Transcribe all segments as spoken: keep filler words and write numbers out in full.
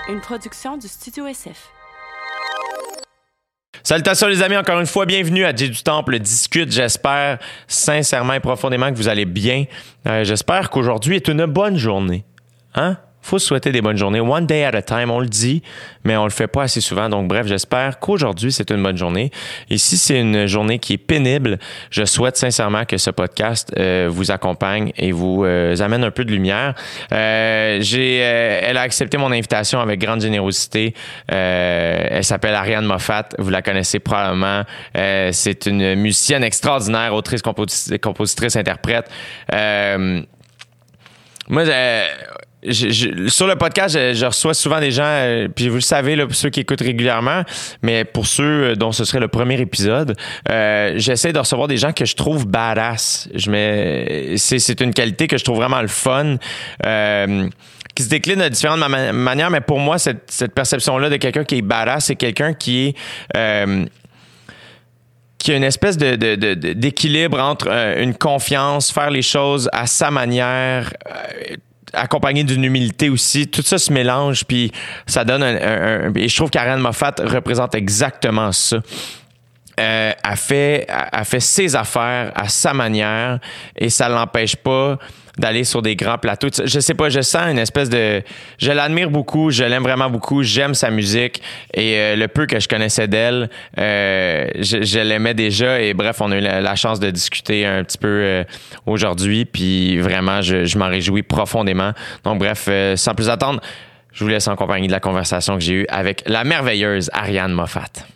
une production du Studio S F. Salutations les amis, encore une fois, bienvenue à Jay du Temple Discute. J'espère sincèrement et profondément que vous allez bien. Euh, j'espère qu'aujourd'hui est une bonne journée. Hein? Faut se souhaiter des bonnes journées. One day at a time, on le dit, mais on le fait pas assez souvent. Donc bref, j'espère qu'aujourd'hui, c'est une bonne journée. Et si c'est une journée qui est pénible, je souhaite sincèrement que ce podcast euh, vous accompagne et vous euh, amène un peu de lumière. Euh, j'ai, euh, elle a accepté mon invitation avec grande générosité. Euh, elle s'appelle Ariane Moffat. Vous la connaissez probablement. Euh, c'est une musicienne extraordinaire, autrice, composi- compositrice, interprète. Euh, moi, euh, Je, je, sur le podcast, je, je reçois souvent des gens, euh, puis vous le savez, là, pour ceux qui écoutent régulièrement, mais pour ceux dont ce serait le premier épisode, euh, j'essaie de recevoir des gens que je trouve badass. Je mets, c'est, c'est une qualité que je trouve vraiment le fun, euh, qui se décline de différentes ma- manières, mais pour moi, cette, cette perception-là de quelqu'un qui est badass, c'est quelqu'un qui est... Euh, qui a une espèce de, de, de, d'équilibre entre euh, une confiance, faire les choses à sa manière, euh, accompagné d'une humilité aussi. Tout ça se mélange, puis ça donne un... un, un et je trouve qu'Ariane Moffat représente exactement ça. Euh, elle fait, elle fait ses affaires à sa manière et ça l'empêche pas d'aller sur des grands plateaux. Je sais pas, je sens une espèce de... Je l'admire beaucoup, je l'aime vraiment beaucoup, j'aime sa musique et euh, le peu que je connaissais d'elle, euh, je, je l'aimais déjà et bref, on a eu la, la chance de discuter un petit peu euh, aujourd'hui puis vraiment, je, je m'en réjouis profondément. Donc bref, euh, sans plus attendre, je vous laisse en compagnie de la conversation que j'ai eue avec la merveilleuse Ariane Moffat.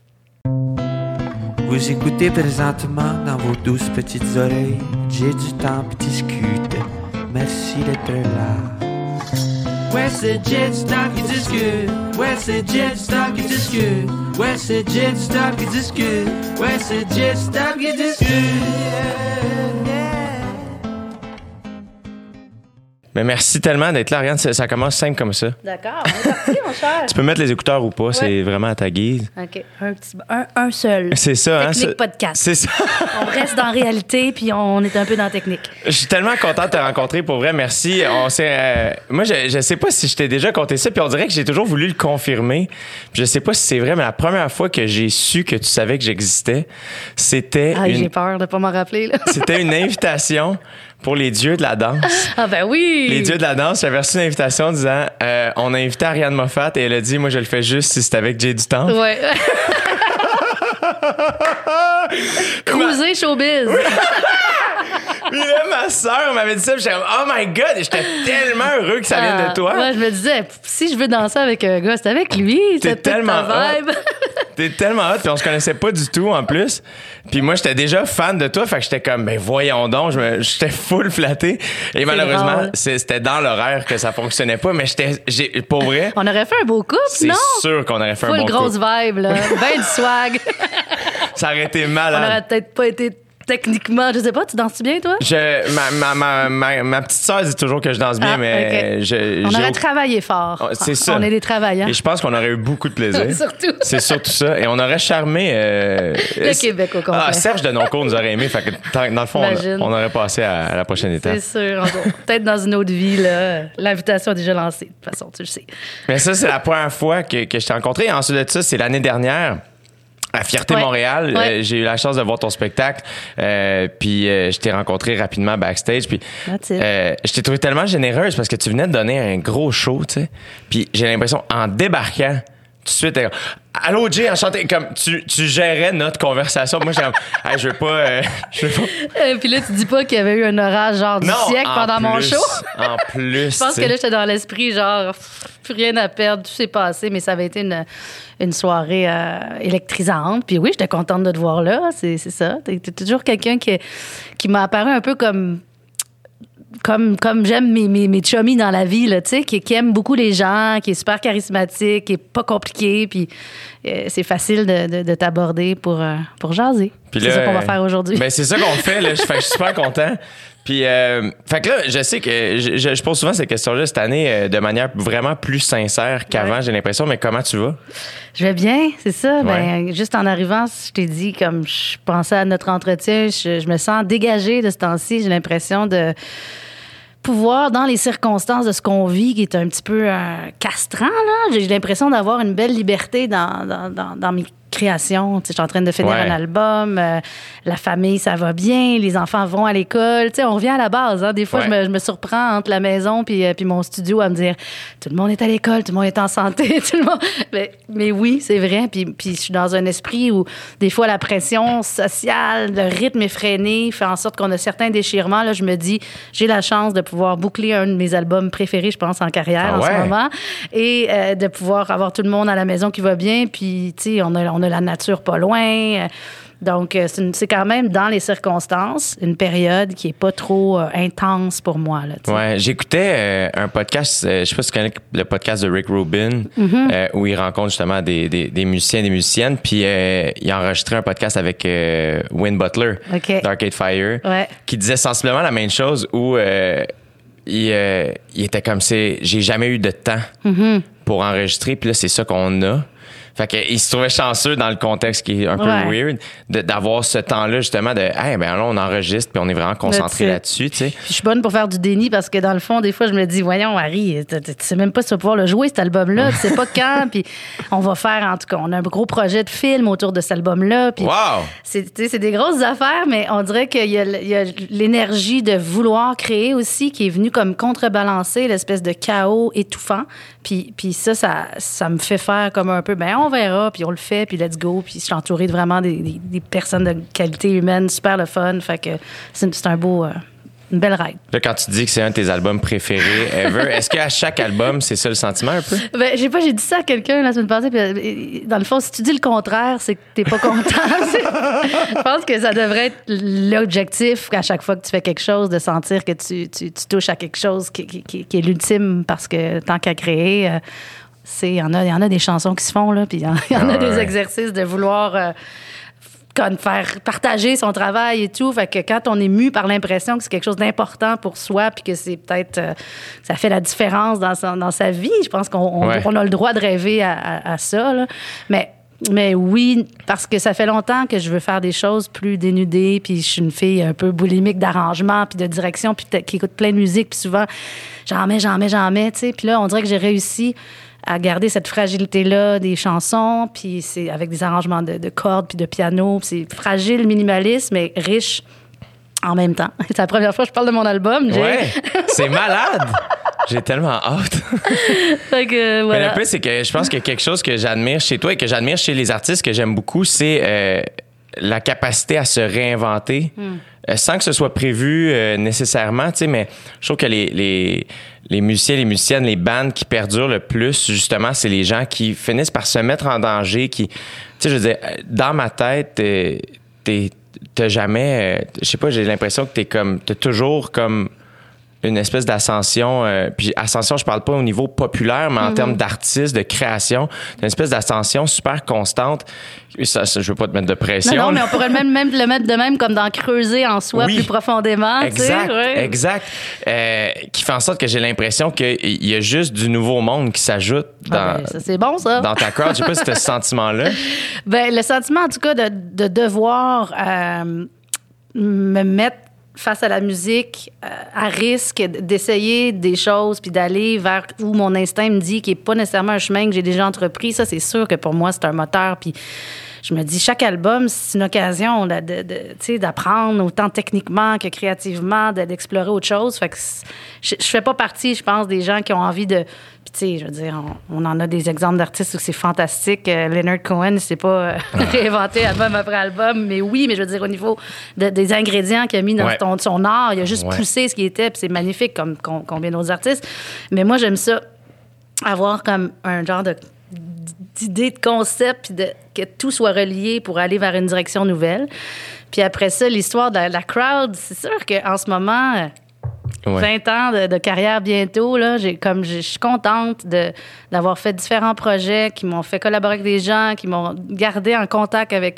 Vous écoutez présentement dans vos douces petites oreilles Jay du Temple Discute. Merci d'être là. Ouais, c'est Jay du Temple qui discute. Ouais, c'est Jay du Temple qui discute. Ouais, c'est Jay du Temple qui discute. Ouais, c'est Jay du Temple qui discute. Mais merci tellement d'être là, Ariane. Ça, ça commence simple comme ça. D'accord, on est parti, mon cher. Tu peux mettre les écouteurs ou pas, ouais. C'est vraiment à ta guise. OK, un, petit, un, un seul. C'est ça, hein? Technique c'est, podcast. C'est ça. On reste dans la réalité, puis on est un peu dans la technique. Je suis tellement content de te rencontrer, pour vrai. Merci. On s'est, euh, moi, je, je sais pas si je t'ai déjà conté ça, puis on dirait que j'ai toujours voulu le confirmer. Puis je sais pas si c'est vrai, mais la première fois que j'ai su que tu savais que j'existais, c'était... Ah, une... j'ai peur de pas m'en rappeler, là. C'était une invitation pour les dieux de la danse. Ah ben oui! Les dieux de la danse, j'avais reçu une invitation disant euh, on a invité Ariane Moffat et elle a dit moi je le fais juste si c'est avec Jay du Temple. Ouais. Cruiser showbiz. Oui. Puis là, ma sœur m'avait dit ça, puis j'étais comme, oh my God, et j'étais tellement heureux que ça vienne ah, de toi. Ouais, je me disais, si je veux danser avec un gars, c'est avec lui. T'es c'est tellement ta vibe. T'es tellement hot, puis on se connaissait pas du tout en plus. Puis moi, j'étais déjà fan de toi, fait que j'étais comme, ben voyons donc, je me, j'étais full flatté. Et c'est malheureusement, drôle. C'était dans l'horaire que ça fonctionnait pas, mais j'étais, j'ai, pour vrai. On aurait fait un beau couple, c'est non? C'est sûr qu'on aurait fait full un bon couple. grosse vibe, là. Ben du swag. Ça aurait été malade. On aurait peut-être pas été techniquement, je sais pas, tu danses-tu bien, toi? Je, ma, ma, ma, ma, ma petite sœur dit toujours que je danse bien, ah, mais okay. je, on j'ai... aurait travaillé fort. C'est ça. On est des travailleurs. Et je pense qu'on aurait eu beaucoup de plaisir. Surtout. C'est surtout ça. Et on aurait charmé... Euh... Le Québec au complet. Ah, Serge Denoncourt nous aurait aimé. Fait que, dans le fond, on, on aurait passé à, à la prochaine étape. C'est sûr. Peut-être dans une autre vie, là. L'invitation est déjà lancée. De toute façon, tu le sais. Mais ça, c'est la première fois que, que je t'ai rencontré. Et ensuite de ça, c'est l'année dernière. À Fierté ouais. Montréal, ouais. euh, j'ai eu la chance de voir ton spectacle, euh, puis euh, je t'ai rencontré rapidement backstage, puis euh, je t'ai trouvé tellement généreuse parce que tu venais de donner un gros show, tu sais, puis j'ai l'impression en débarquant tout de suite, t'es comme, allô Jay, enchanté, comme tu, tu gérais notre conversation. Moi, j'ai comme, hey, je veux pas, euh, je veux pas. Euh, puis là, tu dis pas qu'il y avait eu un orage genre du non, siècle pendant plus, mon show. En plus. Je pense que là, j'étais dans l'esprit, genre, plus rien à perdre, tout s'est passé, mais ça avait été une, une soirée euh, électrisante. Puis oui, j'étais contente de te voir là, c'est, c'est ça. T'es, t'es toujours quelqu'un qui, qui m'a apparu un peu comme. Comme, comme j'aime mes, mes, mes chummies dans la vie, là, tu sais, qui, qui aime beaucoup les gens, qui est super charismatique, qui est pas compliqué, puis euh, c'est facile de, de, de t'aborder pour, euh, pour jaser. Puis c'est là, ça qu'on va faire aujourd'hui. Ben c'est ça qu'on fait, là. Je, fait, je suis super content. Puis, euh, fait que là, je sais que je, je, je pose souvent ces questions-là cette année euh, de manière vraiment plus sincère qu'avant, ouais. J'ai l'impression. Mais comment tu vas? Je vais bien, c'est ça. Ouais. Ben, juste en arrivant, je t'ai dit, comme je pensais à notre entretien, je, je me sens dégagée de ce temps-ci. J'ai l'impression de pouvoir, dans les circonstances de ce qu'on vit, qui est un petit peu euh, castrant, là, j'ai l'impression d'avoir une belle liberté dans, dans, dans, dans mes créations. Tu sais, je suis en train de finir Ouais. un album, euh, la famille, ça va bien, les enfants vont à l'école. Tu sais, on revient à la base. Hein. Des fois, Ouais. je, me, je me surprends entre la maison puis, euh, puis mon studio à me dire tout le monde est à l'école, tout le monde est en santé, tout le monde... Mais, mais oui, c'est vrai. Puis, puis je suis dans un esprit où, des fois, la pression sociale, le rythme effréné fait en sorte qu'on a certains déchirements. Là, je me dis, j'ai la chance de pouvoir boucler un de mes albums préférés, je pense, en carrière Ah en ouais? ce moment, et euh, de pouvoir avoir tout le monde à la maison qui va bien. Puis, tu sais, on a, on a la nature pas loin. Donc, euh, c'est, une- c'est quand même, dans les circonstances, une période qui est pas trop euh, intense pour moi. Là, tu sais. Ouais, j'écoutais euh, un podcast, euh, je sais pas si tu connais le podcast de Rick Rubin, euh, où il rencontre justement des, des, des musiciens, des musiciennes, puis euh, il a enregistré un podcast avec euh, Win Butler OK. d'Arcade Fire, Ouais. qui disait sensiblement la même chose, où euh, il, euh, il était comme c'est, j'ai jamais eu de temps pour enregistrer, puis là c'est ça qu'on a. Fait qu'il se trouvait chanceux dans le contexte qui est un peu Ouais. weird de- d'avoir ce temps-là justement de hey, ben là on enregistre puis on est vraiment concentré That's it. là-dessus, tu sais. Puis je suis bonne pour faire du déni parce que dans le fond, des fois, je me dis, voyons, Harry, tu tu sais même pas si tu vas pouvoir le jouer, cet album-là. Tu sais pas quand. Puis on va faire, en tout cas, on a un gros projet de film autour de cet album-là. Puis Wow! c'est, tu sais, c'est des grosses affaires, mais on dirait qu'il y a, il y a l'énergie de vouloir créer aussi qui est venue comme contrebalancer l'espèce de chaos étouffant. Puis, puis ça, ça, ça me fait faire comme un peu, ben on verra, puis on le fait, puis let's go. Puis je suis entourée de vraiment des, des, des personnes de qualité humaine, super le fun. Fait que c'est, c'est un beau... euh, une belle ride. Là, quand tu dis que c'est un de tes albums préférés ever, est-ce qu'à chaque album, c'est ça le sentiment un peu? Ben, j'ai pas, j'ai dit ça à quelqu'un la semaine passée, puis euh, dans le fond, si tu dis le contraire, c'est que t'es pas content. Je pense que ça devrait être l'objectif à chaque fois que tu fais quelque chose, de sentir que tu, tu, tu touches à quelque chose qui, qui, qui- qui est l'ultime, parce que tant qu'à créer, euh, c'est, il y en a, il y en a des chansons qui se font, là, puis il y en, il y en Ah a des ouais. exercices de vouloir... euh, comme faire partager son travail et tout. Fait que quand on est mu par l'impression que c'est quelque chose d'important pour soi, puis que c'est peut-être euh, ça fait la différence dans, son- dans sa vie, je pense qu'on on, Ouais. on a le droit de rêver à, à- à ça. Là. Mais mais oui, parce que ça fait longtemps que je veux faire des choses plus dénudées, puis je suis une fille un peu boulimique d'arrangement, puis de direction, puis peut-être qui écoute plein de musique, puis souvent j'en mets, j'en mets, j'en mets, tu sais. Puis là, on dirait que j'ai réussi à garder cette fragilité-là des chansons, puis c'est avec des arrangements de, de cordes puis de piano. Puis c'est fragile, minimaliste, mais riche en même temps. C'est la première fois que je parle de mon album. Jay. Ouais, c'est malade! J'ai tellement hâte. Fait que, Mais voilà. le plus, c'est que je pense que quelque chose que j'admire chez toi et que j'admire chez les artistes que j'aime beaucoup, c'est euh, la capacité à se réinventer. Euh, sans que ce soit prévu euh, nécessairement, tu sais, mais je trouve que les, les, les musiciens, les musiciennes, les bandes qui perdurent le plus, justement, c'est les gens qui finissent par se mettre en danger, qui, tu sais, je veux dire, dans ma tête, t'es, t'es, t'as jamais, euh, je sais pas, j'ai l'impression que t'es comme, t'as toujours comme une espèce d'ascension, euh, puis ascension, je parle pas au niveau populaire, mais en termes d'artiste, de création, une espèce d'ascension super constante. Ça, ça, je veux pas te mettre de pression. Non, non, là. mais on pourrait même, même le mettre de même comme dans creuser en soi Oui. plus profondément. tu sais, Exact, ouais. exact. Euh, qui fait en sorte que j'ai l'impression qu'il y a juste du nouveau monde qui s'ajoute dans, Ah ben, ça, c'est bon, ça. dans ta crowd. Je sais pas si tu as ce sentiment-là. Ben, le sentiment, en tout cas, de, de devoir euh, me mettre face à la musique euh, à risque d'essayer des choses puis d'aller vers où mon instinct me dit qui n'est pas nécessairement un chemin que j'ai déjà entrepris. Ça, c'est sûr que pour moi, c'est un moteur. Puis je me dis, chaque album, c'est une occasion de, de, de, tu sais, d'apprendre autant techniquement que créativement, de- d'explorer autre chose. Fait que c'est- je, je fais pas partie, je pense, des gens qui ont envie de... Puis, tu sais, je veux dire, on, on en a des exemples d'artistes où c'est fantastique. Euh, Leonard Cohen, c'est pas euh, réinventé album après album, mais oui, mais je veux dire, au niveau de- des ingrédients qu'il a mis dans Ouais. son, son art, il a juste Ouais. poussé ce qui était, puis c'est magnifique comme com- combien d'autres artistes. Mais moi, j'aime ça, avoir comme un genre de d'idée, de concept, puis de, que tout soit relié pour aller vers une direction nouvelle. Puis après ça, l'histoire de la, la crowd, c'est sûr qu'en ce moment, euh, Ouais. vingt ans de, de carrière bientôt, là, j'ai, comme je je suis contente de, d'avoir fait différents projets qui m'ont fait collaborer avec des gens, qui m'ont gardé en contact avec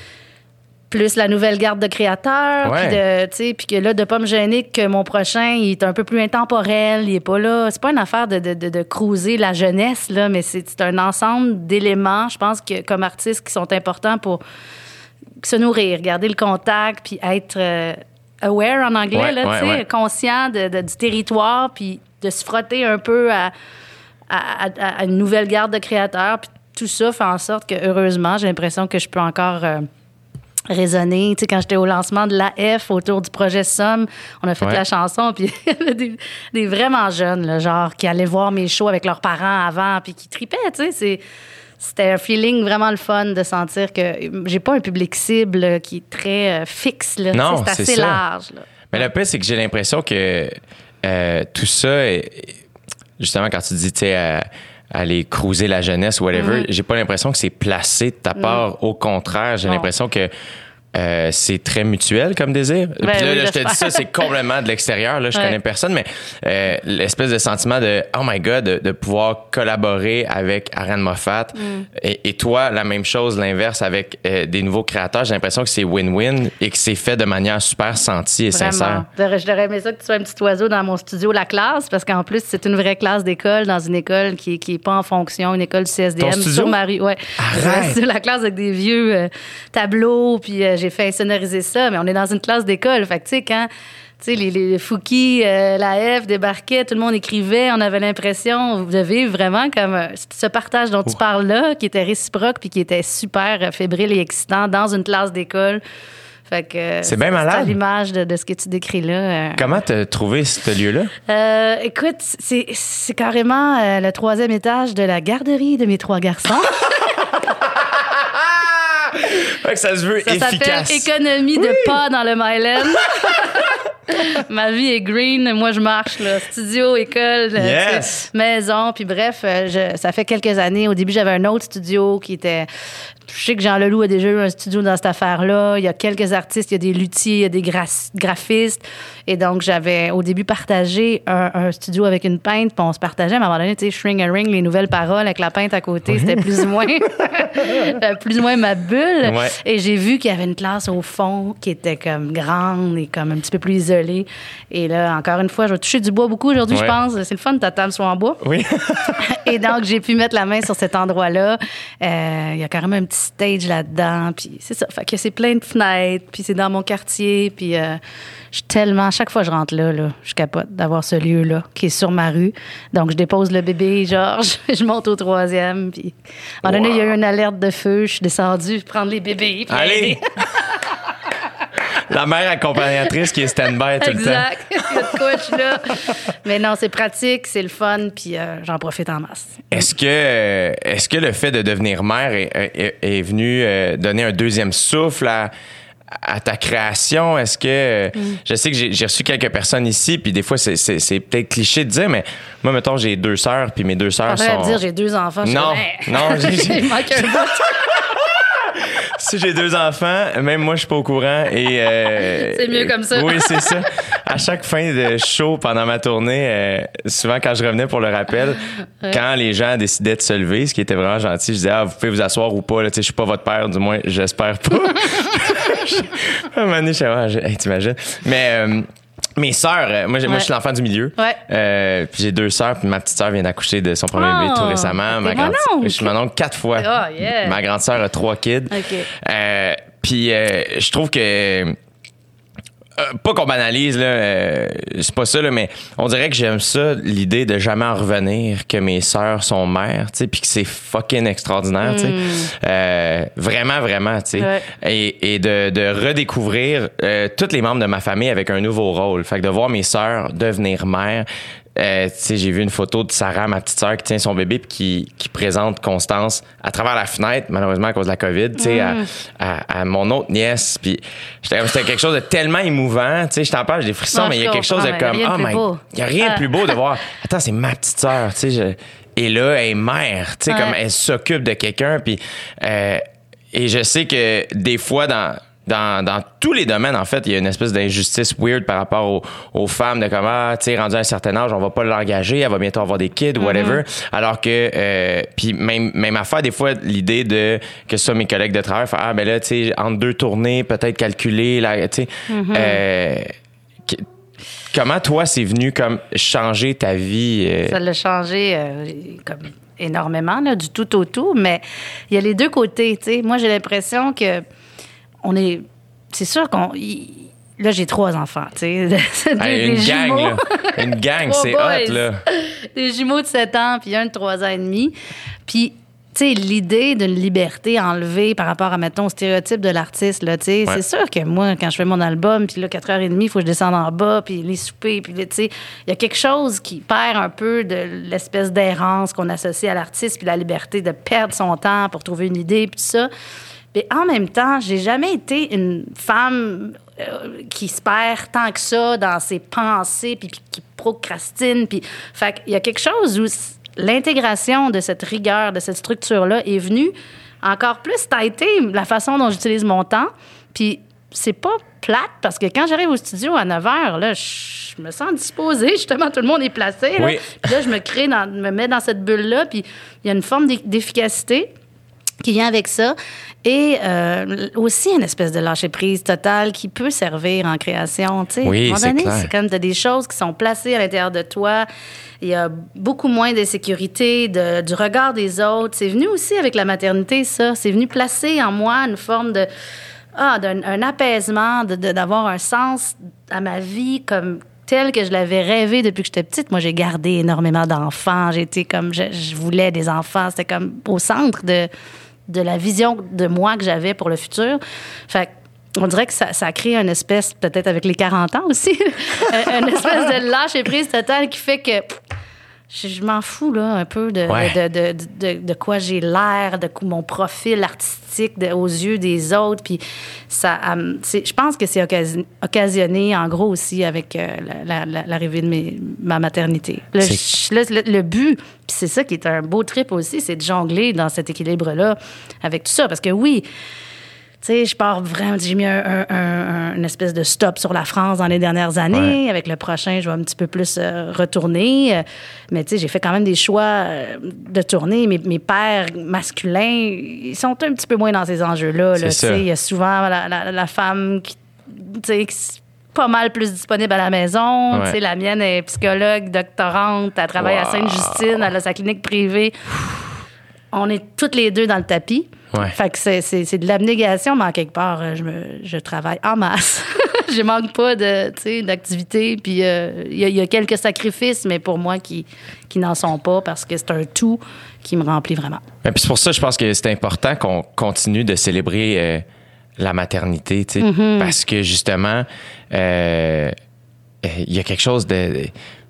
plus la nouvelle garde de créateurs, Ouais. puis de, tu sais, puis que là, de pas me gêner que mon prochain, il est un peu plus intemporel, il est pas là. C'est pas une affaire de, de, de, de cruiser la jeunesse, là, mais c'est, c'est un ensemble d'éléments, je pense, que comme artistes qui sont importants pour se nourrir, garder le contact, puis être... euh, aware en anglais, Ouais, là, ouais, tu sais, ouais. conscient de, de- du territoire, puis de se frotter un peu à, à, à- à une nouvelle garde de créateurs. Puis tout ça fait en sorte que, heureusement, j'ai l'impression que je peux encore euh, raisonner. Tu sais, quand j'étais au lancement de l'A F autour du projet Somme, on a fait Ouais. la chanson, puis il y avait des, des vraiment jeunes, là, genre, qui allaient voir mes shows avec leurs parents avant, puis qui tripaient, tu sais. C'est... C'était un feeling vraiment le fun de sentir que j'ai pas un public cible qui est très euh, fixe. Là. Non, c'est assez c'est ça. large. Là. Mais le pire, c'est que j'ai l'impression que euh, tout ça, est- justement, quand tu dis, tu sais, euh, aller cruiser la jeunesse ou whatever, Mm-hmm. j'ai pas l'impression que c'est placé de ta part. Au contraire, j'ai Non. l'impression que euh, c'est très mutuel comme désir. Puis là, oui, là, je te j'espère. dis ça, c'est complètement de l'extérieur. Là, je Ouais. connais personne, mais euh, l'espèce de sentiment de oh my god, de, de pouvoir collaborer avec Ariane Moffat Mm. et, et toi, la même chose, l'inverse avec euh, des nouveaux créateurs. J'ai l'impression que c'est win-win et que c'est fait de manière super sentie et sincère. Vraiment. Je devrais aimer ça que tu sois un petit oiseau dans mon studio, la classe, parce qu'en plus, c'est une vraie classe d'école dans une école qui n'est qui est pas en fonction, une école du C S D M. Ton studio? Sur ma rue, ouais. Arrête! C'est la classe avec des vieux euh, tableaux, puis euh, j'ai fait sonoriser ça, mais on est dans une classe d'école. Fait que, tu sais, quand tu sais, les, les Fouki, euh, la F débarquaient, tout le monde écrivait, on avait l'impression de vivre vraiment comme euh, ce partage dont tu parles là, qui était réciproque puis qui était super euh, fébrile et excitant dans une classe d'école. Fait que euh, C'est bien malade. à l'image de, de ce que tu décris là. euh. Comment t'as trouvé ce lieu-là? Euh, écoute, c'est, c'est carrément euh, le troisième étage de la garderie de mes trois garçons. Fait que ça se veut Ça efficace. s'appelle économie de pas dans le Myland. Ma vie est green, moi je marche là, studio, école, euh, Yes. tu sais, maison, puis bref, euh, je- ça fait quelques années. Au début, j'avais un autre studio qui était. Je sais que Jean Leloup a déjà eu un studio dans cette affaire-là. Il y a quelques artistes, il y a des luthiers, il y a des gra- graphistes. Et donc, j'avais au début partagé un, un studio avec une peintre, puis on se partageait. Mais à un moment donné, tu sais, Shring a Ring, les nouvelles paroles avec la peintre à côté, c'était plus ou moins, plus ou moins ma bulle. Ouais. Et j'ai vu qu'il y avait une classe au fond qui était comme grande et comme un petit peu plus isolée. Et là, encore une fois, je vais toucher du bois beaucoup aujourd'hui, Ouais. je pense. C'est le fun, ta table soit en bois. Oui. Et donc, j'ai pu mettre la main sur cet endroit-là. Euh, Il y a carrément un petit stage là-dedans. Puis c'est ça. Fait que c'est plein de fenêtres. Puis c'est dans mon quartier. Puis euh, je suis tellement... Chaque fois que je rentre là, là, je capote d'avoir ce lieu-là qui est sur ma rue. Donc, je dépose le bébé, Georges. Je monte au troisième. Puis à un moment donné, il y a eu une alerte de feu. Je suis descendue prendre les bébés. puis Allez! La mère accompagnatrice qui est stand-by tout le temps. Exact. Il y a de quoi, je suis là. Mais non, c'est pratique, c'est le fun, puis euh, j'en profite en masse. Est-ce que, euh, est-ce que le fait de devenir mère est, est- est venu euh, donner un deuxième souffle à, à ta création? Est-ce que... euh, Je sais que j'ai, j'ai reçu quelques personnes ici, puis des fois, c'est, c'est, c'est peut-être cliché de dire, mais moi, mettons, j'ai deux sœurs, puis mes deux sœurs Après, à sont... me dire, j'ai deux enfants. je suis Non, comme, hey. non, j'ai- j'ai- Il manque un bout. Si j'ai deux enfants, même moi, je suis pas au courant. Et euh, C'est mieux comme ça. Oui, c'est ça. À chaque fin de show pendant ma tournée, euh, souvent quand je revenais pour le rappel, quand les gens décidaient de se lever, ce qui était vraiment gentil, je disais ah vous pouvez vous asseoir ou pas. Là, tu sais, je suis pas votre père, du moins j'espère pas. À un moment donné, je suis ah, hey, t'imagines. Mais euh, mes sœurs, euh, moi, j'ai- moi Ouais. je suis l'enfant du milieu. Ouais. Euh, puis j'ai deux sœurs, puis ma petite sœur vient d'accoucher de son premier Oh, bébé tout récemment. t'es Ma mon grande, oncle. je suis mon oncle quatre fois. Oh, yeah. Ma grande sœur a trois kids. OK. Euh, puis euh, je trouve que euh, pas qu'on banalise là, euh, c'est pas ça là, mais on dirait que j'aime ça l'idée de jamais en revenir que mes sœurs sont mères, tu sais, puis que c'est fucking extraordinaire, tu sais. Euh, vraiment vraiment, tu sais. Ouais. Et, et de, de redécouvrir euh, tous les membres de ma famille avec un nouveau rôle. Fait que de voir mes sœurs devenir mères. Euh, tu sais, j'ai vu une photo de Sarah, ma petite sœur, qui tient son bébé puis qui, qui présente Constance à travers la fenêtre, malheureusement à cause de la COVID, tu sais, à, à, à mon autre nièce. Puis j'étais comme, c'était quelque chose de tellement émouvant, tu sais, je t'en parle, j'ai des frissons, Non, mais il y a je quelque chose de comprends, comme, mais rien de oh plus my, beau. il y a rien de Ah. plus beau de voir, attends, c'est ma petite sœur, tu sais, je- et là, elle est mère, tu sais, Ouais. comme elle s'occupe de quelqu'un, puis euh, et je sais que des fois dans Dans, dans tous les domaines, en fait, il y a une espèce d'injustice weird par rapport aux, aux femmes de comme, ah, tu sais, rendu à un certain âge, on va pas l'engager, elle va bientôt avoir des kids, whatever. Alors que, euh, puis même, même affaire, des fois, l'idée de, que ce soit mes collègues de travail, faire, ah, ben là, tu sais, entre deux tournées, peut-être calculer, là, tu sais, euh, que- comment toi, c'est venu comme changer ta vie? euh, Ça l'a changé euh, comme énormément, là, du tout au tout, mais il y a les deux côtés, tu sais. Moi, j'ai l'impression que on est... C'est sûr qu'on... Il là, j'ai trois enfants, tu sais. Hey, une gang, là. Une gang, c'est hot, là. Des jumeaux de sept ans, puis un de trois ans et demi. Puis, tu sais, l'idée d'une liberté enlevée par rapport à, mettons, au stéréotype de l'artiste, là, tu sais, ouais. C'est sûr que moi, quand je fais mon album, puis là, quatre heures trente, il faut que je descende en bas, puis les soupers, puis tu sais, il y a quelque chose qui perd un peu de l'espèce d'errance qu'on associe à l'artiste, puis la liberté de perdre son temps pour trouver une idée, puis tout ça. Mais en même temps, j'ai jamais été une femme euh, qui se perd tant que ça dans ses pensées, puis, puis qui procrastine, puis... Fait qu'il y a quelque chose où... L'intégration de cette rigueur, de cette structure-là est venue encore plus tâter la façon dont j'utilise mon temps. Puis c'est pas plate parce que quand j'arrive au studio à neuf heures, là, je me sens disposée. Justement, tout le monde est placé. Là, oui. Puis là je me crée, dans, me mets dans cette bulle-là. Puis il y a une forme d'efficacité qui vient avec ça. Et euh, aussi une espèce de lâcher-prise totale qui peut servir en création. Tu sais, oui, à un moment c'est donné, clair. C'est comme t'as des choses qui sont placées à l'intérieur de toi. Il y a beaucoup moins d'insécurité, de, du regard des autres. C'est venu aussi avec la maternité, ça. C'est venu placer en moi une forme de... Ah, d'un un apaisement, de, de, d'avoir un sens à ma vie comme tel que je l'avais rêvé depuis que j'étais petite. Moi, j'ai gardé énormément d'enfants. J'ai été comme... Je, je voulais des enfants. C'était comme au centre de... de la vision de moi que j'avais pour le futur. Fait on dirait que ça, ça crée une espèce, peut-être avec les quarante ans aussi, une espèce de lâcher-prise totale qui fait que pff, je, je m'en fous là, un peu de, ouais. de, de, de, de, de quoi j'ai l'air, de mon profil artistique de, aux yeux des autres. Puis ça, um, c'est, je pense que c'est occasion, occasionné, en gros, aussi avec euh, la, la, l'arrivée de mes, ma maternité. Le, je, le, le, le but, puis c'est ça qui est un beau trip aussi, c'est de jongler dans cet équilibre-là avec tout ça. Parce que oui, tu sais, je pars vraiment... J'ai mis un, un, un, une espèce de stop sur la France dans les dernières années. Ouais. Avec le prochain, je vais un petit peu plus euh, retourner. Mais tu sais, j'ai fait quand même des choix euh, de tourner. Mes, mes pères masculins, ils sont un petit peu moins dans ces enjeux-là. Là, il y a souvent la, la, la femme qui... Tu sais, pas mal plus disponible à la maison. Ouais. Tu sais, la mienne est psychologue, doctorante. Elle travaille wow. à Sainte-Justine. Elle a sa clinique privée. On est toutes les deux dans le tapis. Ouais. Fait que c'est, c'est, c'est de l'abnégation, mais en quelque part, je, me, je travaille en masse. Je manque pas de, tu sais, d'activité. Puis il euh, y, y a quelques sacrifices, mais pour moi, qui, qui n'en sont pas parce que c'est un tout qui me remplit vraiment. Et puis c'est pour ça, je pense que c'est important qu'on continue de célébrer euh, la maternité, tu sais, mm-hmm. parce que justement, il euh, y a quelque chose de... de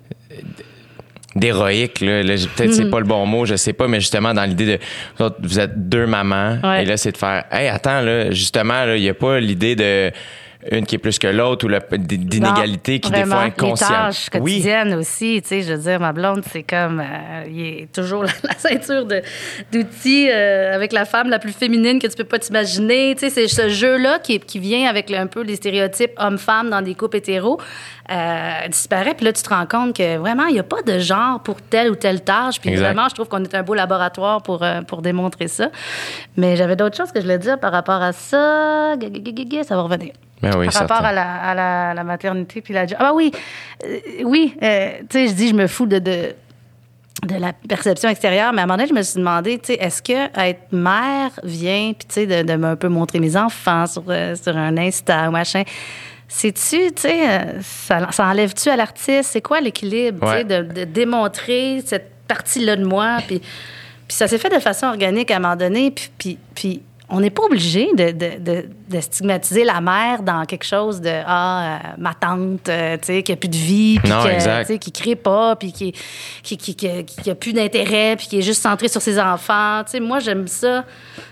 d'héroïque, là. là peut-être mm. c'est pas le bon mot, je sais pas, mais justement, dans l'idée de... Vous êtes deux mamans, ouais. et là, c'est de faire... Hey, attends, là, justement, il y a pas l'idée de... Une qui est plus que l'autre ou la, d'inégalité non, qui, vraiment, des fois, est inconsciente. Les tâches quotidiennes oui. aussi, tu sais, je veux dire, ma blonde, c'est comme... Euh, il est toujours la, la ceinture de, d'outils euh, avec la femme la plus féminine que tu peux pas t'imaginer. Tu sais, c'est ce jeu-là qui, qui vient avec le, un peu les stéréotypes homme-femme dans des couples hétéros. Euh, disparaît, puis là, tu te rends compte que vraiment, il n'y a pas de genre pour telle ou telle tâche. Puis vraiment, je trouve qu'on est un beau laboratoire pour, euh, pour démontrer ça. Mais j'avais d'autres choses que je voulais dire par rapport à ça. Ça va revenir. Ben oui, par rapport à la, à, la, à la maternité puis la... Ah ben oui, euh, oui, euh, tu sais, je dis, je me fous de, de, de la perception extérieure, mais à un moment donné, je me suis demandé, tu sais, est-ce que être mère vient, puis tu sais, de, de un peu montrer mes enfants sur, euh, sur un Insta ou machin... C'est-tu, tu sais, ça, ça enlève-tu à l'artiste? C'est quoi l'équilibre, ouais. tu sais, de, de démontrer cette partie-là de moi? Puis, puis ça s'est fait de façon organique à un moment donné, puis, puis, puis on n'est pas obligé de, de, de, de stigmatiser la mère dans quelque chose de « Ah, euh, ma tante, euh, tu sais, qui n'a plus de vie, puis qui ne crée pas, puis qui n'a qui, qui, qui, qui a plus d'intérêt, puis qui est juste centrée sur ses enfants. » Tu sais, moi, j'aime ça.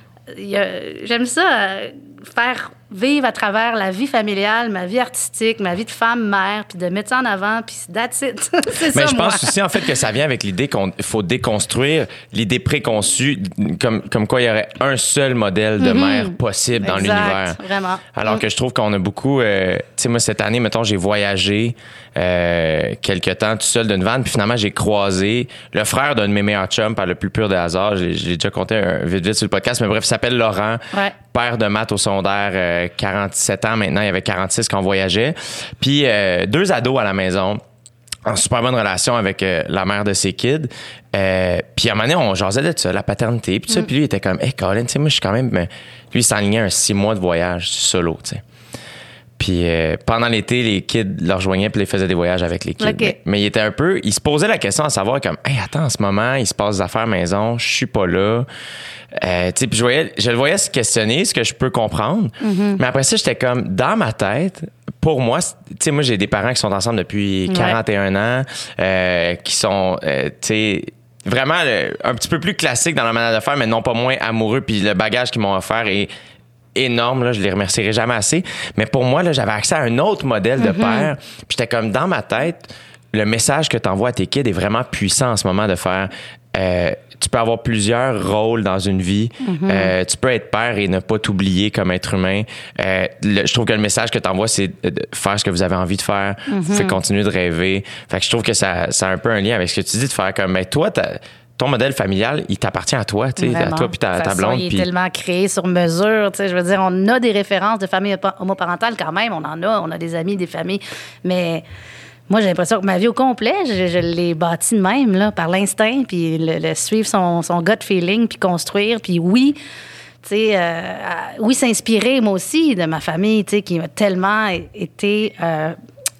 J'aime ça, euh, faire... vivre à travers la vie familiale, ma vie artistique, ma vie de femme, mère, puis de mettre ça en avant, puis that's it. C'est Mais ça, je moi. pense aussi, en fait, que ça vient avec l'idée qu'il faut déconstruire l'idée préconçue, comme, comme quoi il y aurait un seul modèle de mm-hmm. mère possible dans exact, l'univers. Vraiment. Alors mm. que je trouve qu'on a beaucoup... Euh, tu sais, moi, cette année, mettons, j'ai voyagé euh, quelque temps tout seul d'une vanne, puis finalement, j'ai croisé le frère d'un de mes meilleurs chums par le plus pur des hasards. Je l'ai, je l'ai déjà compté un, vite vite sur le podcast, mais bref, il s'appelle Laurent, ouais. père de maths au secondaire, euh, quarante-sept ans maintenant, il y avait quarante-six quand on voyageait. Puis euh, deux ados à la maison, en super bonne relation avec euh, la mère de ses kids. Euh, puis à un moment donné, on jasait de ça, la paternité, puis tout mm. ça. Puis lui, il était comme, hey Colin, tu sais, moi, je suis quand même... Lui, il s'enlignait un six mois de voyage solo, tu sais. Puis euh, pendant l'été, les kids leur rejoignaient puis les faisaient des voyages avec les kids. Okay. Mais, mais il était un peu... Il se posait la question à savoir comme « Hey, attends, en ce moment, il se passe des affaires maison, je suis pas là. Euh, » Tu sais, puis je, voyais, je le voyais se questionner, ce que je peux comprendre. Mm-hmm. Mais après ça, j'étais comme, dans ma tête... Pour moi, tu sais, moi, j'ai des parents qui sont ensemble depuis quarante et un ouais. ans, euh, qui sont, euh, tu sais, vraiment le, un petit peu plus classiques dans leur manière de faire, mais non pas moins amoureux. Puis le bagage qu'ils m'ont offert est énorme, là, je les remercierai jamais assez. Mais pour moi, là, j'avais accès à un autre modèle de mm-hmm. père. Puis j'étais comme, dans ma tête, le message que tu envoies à tes kids est vraiment puissant en ce moment de faire... Euh, tu peux avoir plusieurs rôles dans une vie. Mm-hmm. Euh, tu peux être père et ne pas t'oublier comme être humain. Euh, le, je trouve que le message que tu envoies, c'est de faire ce que vous avez envie de faire. Mm-hmm. Vous faites continuer de rêver. Fait que je trouve que ça, ça a un peu un lien avec ce que tu dis, de faire comme, mais toi, ton modèle familial, il t'appartient à toi, tu sais, à toi puis ta, ta blonde. Il est pis... tellement créé sur mesure, tu sais. Je veux dire, on a des références de famille homoparentale quand même. On en a. On a des amis, des familles. Mais... Moi, j'ai l'impression que ma vie au complet, je, je l'ai bâtie de même, là, par l'instinct, puis le, le suivre son, son gut feeling, puis construire. Puis oui, tu sais, euh, oui, s'inspirer, moi aussi, de ma famille, tu sais, qui m'a tellement été euh,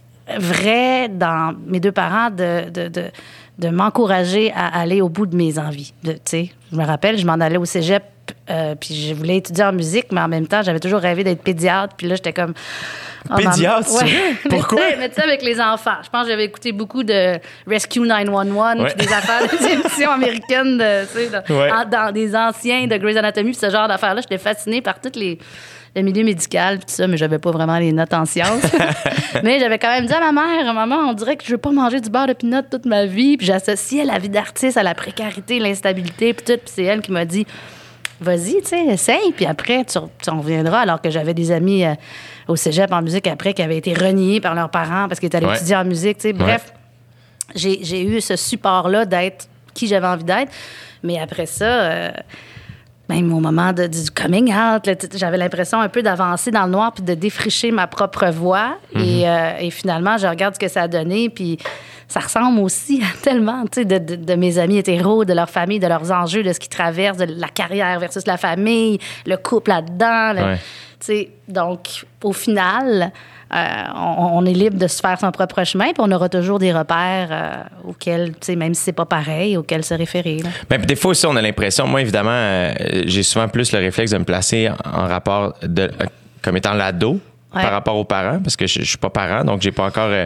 vrai dans mes deux parents de, de, de, de m'encourager à aller au bout de mes envies. Tu sais, je me rappelle, je m'en allais au cégep, euh, puis je voulais étudier en musique, mais en même temps, j'avais toujours rêvé d'être pédiatre, puis là, j'étais comme... Oh, pédiatre, ouais. Pourquoi? Mais tu sais, avec les enfants. Je pense que j'avais écouté beaucoup de Rescue neuf un un, ouais. puis des affaires, des émissions américaines, de, tu sais, de, ouais. en, dans des anciens de Grey's Anatomy, puis ce genre d'affaires-là. J'étais fascinée par toutes les... le milieu médical, puis tout ça, mais j'avais pas vraiment les notes en sciences. Mais j'avais quand même dit à ma mère, maman, on dirait que je veux pas manger du beurre de pinot toute ma vie, puis j'associais la vie d'artiste à la précarité, l'instabilité, puis tout, puis c'est elle qui m'a dit, vas-y, tu sais, essaye, puis après, tu, tu en reviendras, alors que j'avais des amis euh, au cégep en musique après qui avaient été reniés par leurs parents parce qu'ils étaient allés ouais. étudier en musique, tu sais. Bref, ouais. j'ai, j'ai eu ce support-là d'être qui j'avais envie d'être, mais après ça... Euh, même au moment de, du coming out, là, j'avais l'impression un peu d'avancer dans le noir puis de défricher ma propre voix. Mm-hmm. Et, euh, et finalement, je regarde ce que ça a donné, puis ça ressemble aussi à tellement, tu sais, de, de, de mes amis hétéros, de leur famille, de leurs enjeux, de ce qu'ils traversent, de la carrière versus la famille, le couple là-dedans. Le, ouais. Tu sais, donc, au final... Euh, on, on est libre de se faire son propre chemin, puis on aura toujours des repères euh, auxquels, tu sais, même si c'est pas pareil, auxquels se référer. Là. Bien, puis des fois aussi, on a l'impression, moi, évidemment, euh, j'ai souvent plus le réflexe de me placer en, en rapport de, euh, comme étant l'ado. Ouais. Par rapport aux parents, parce que je, je suis pas parent, donc j'ai pas encore... Euh,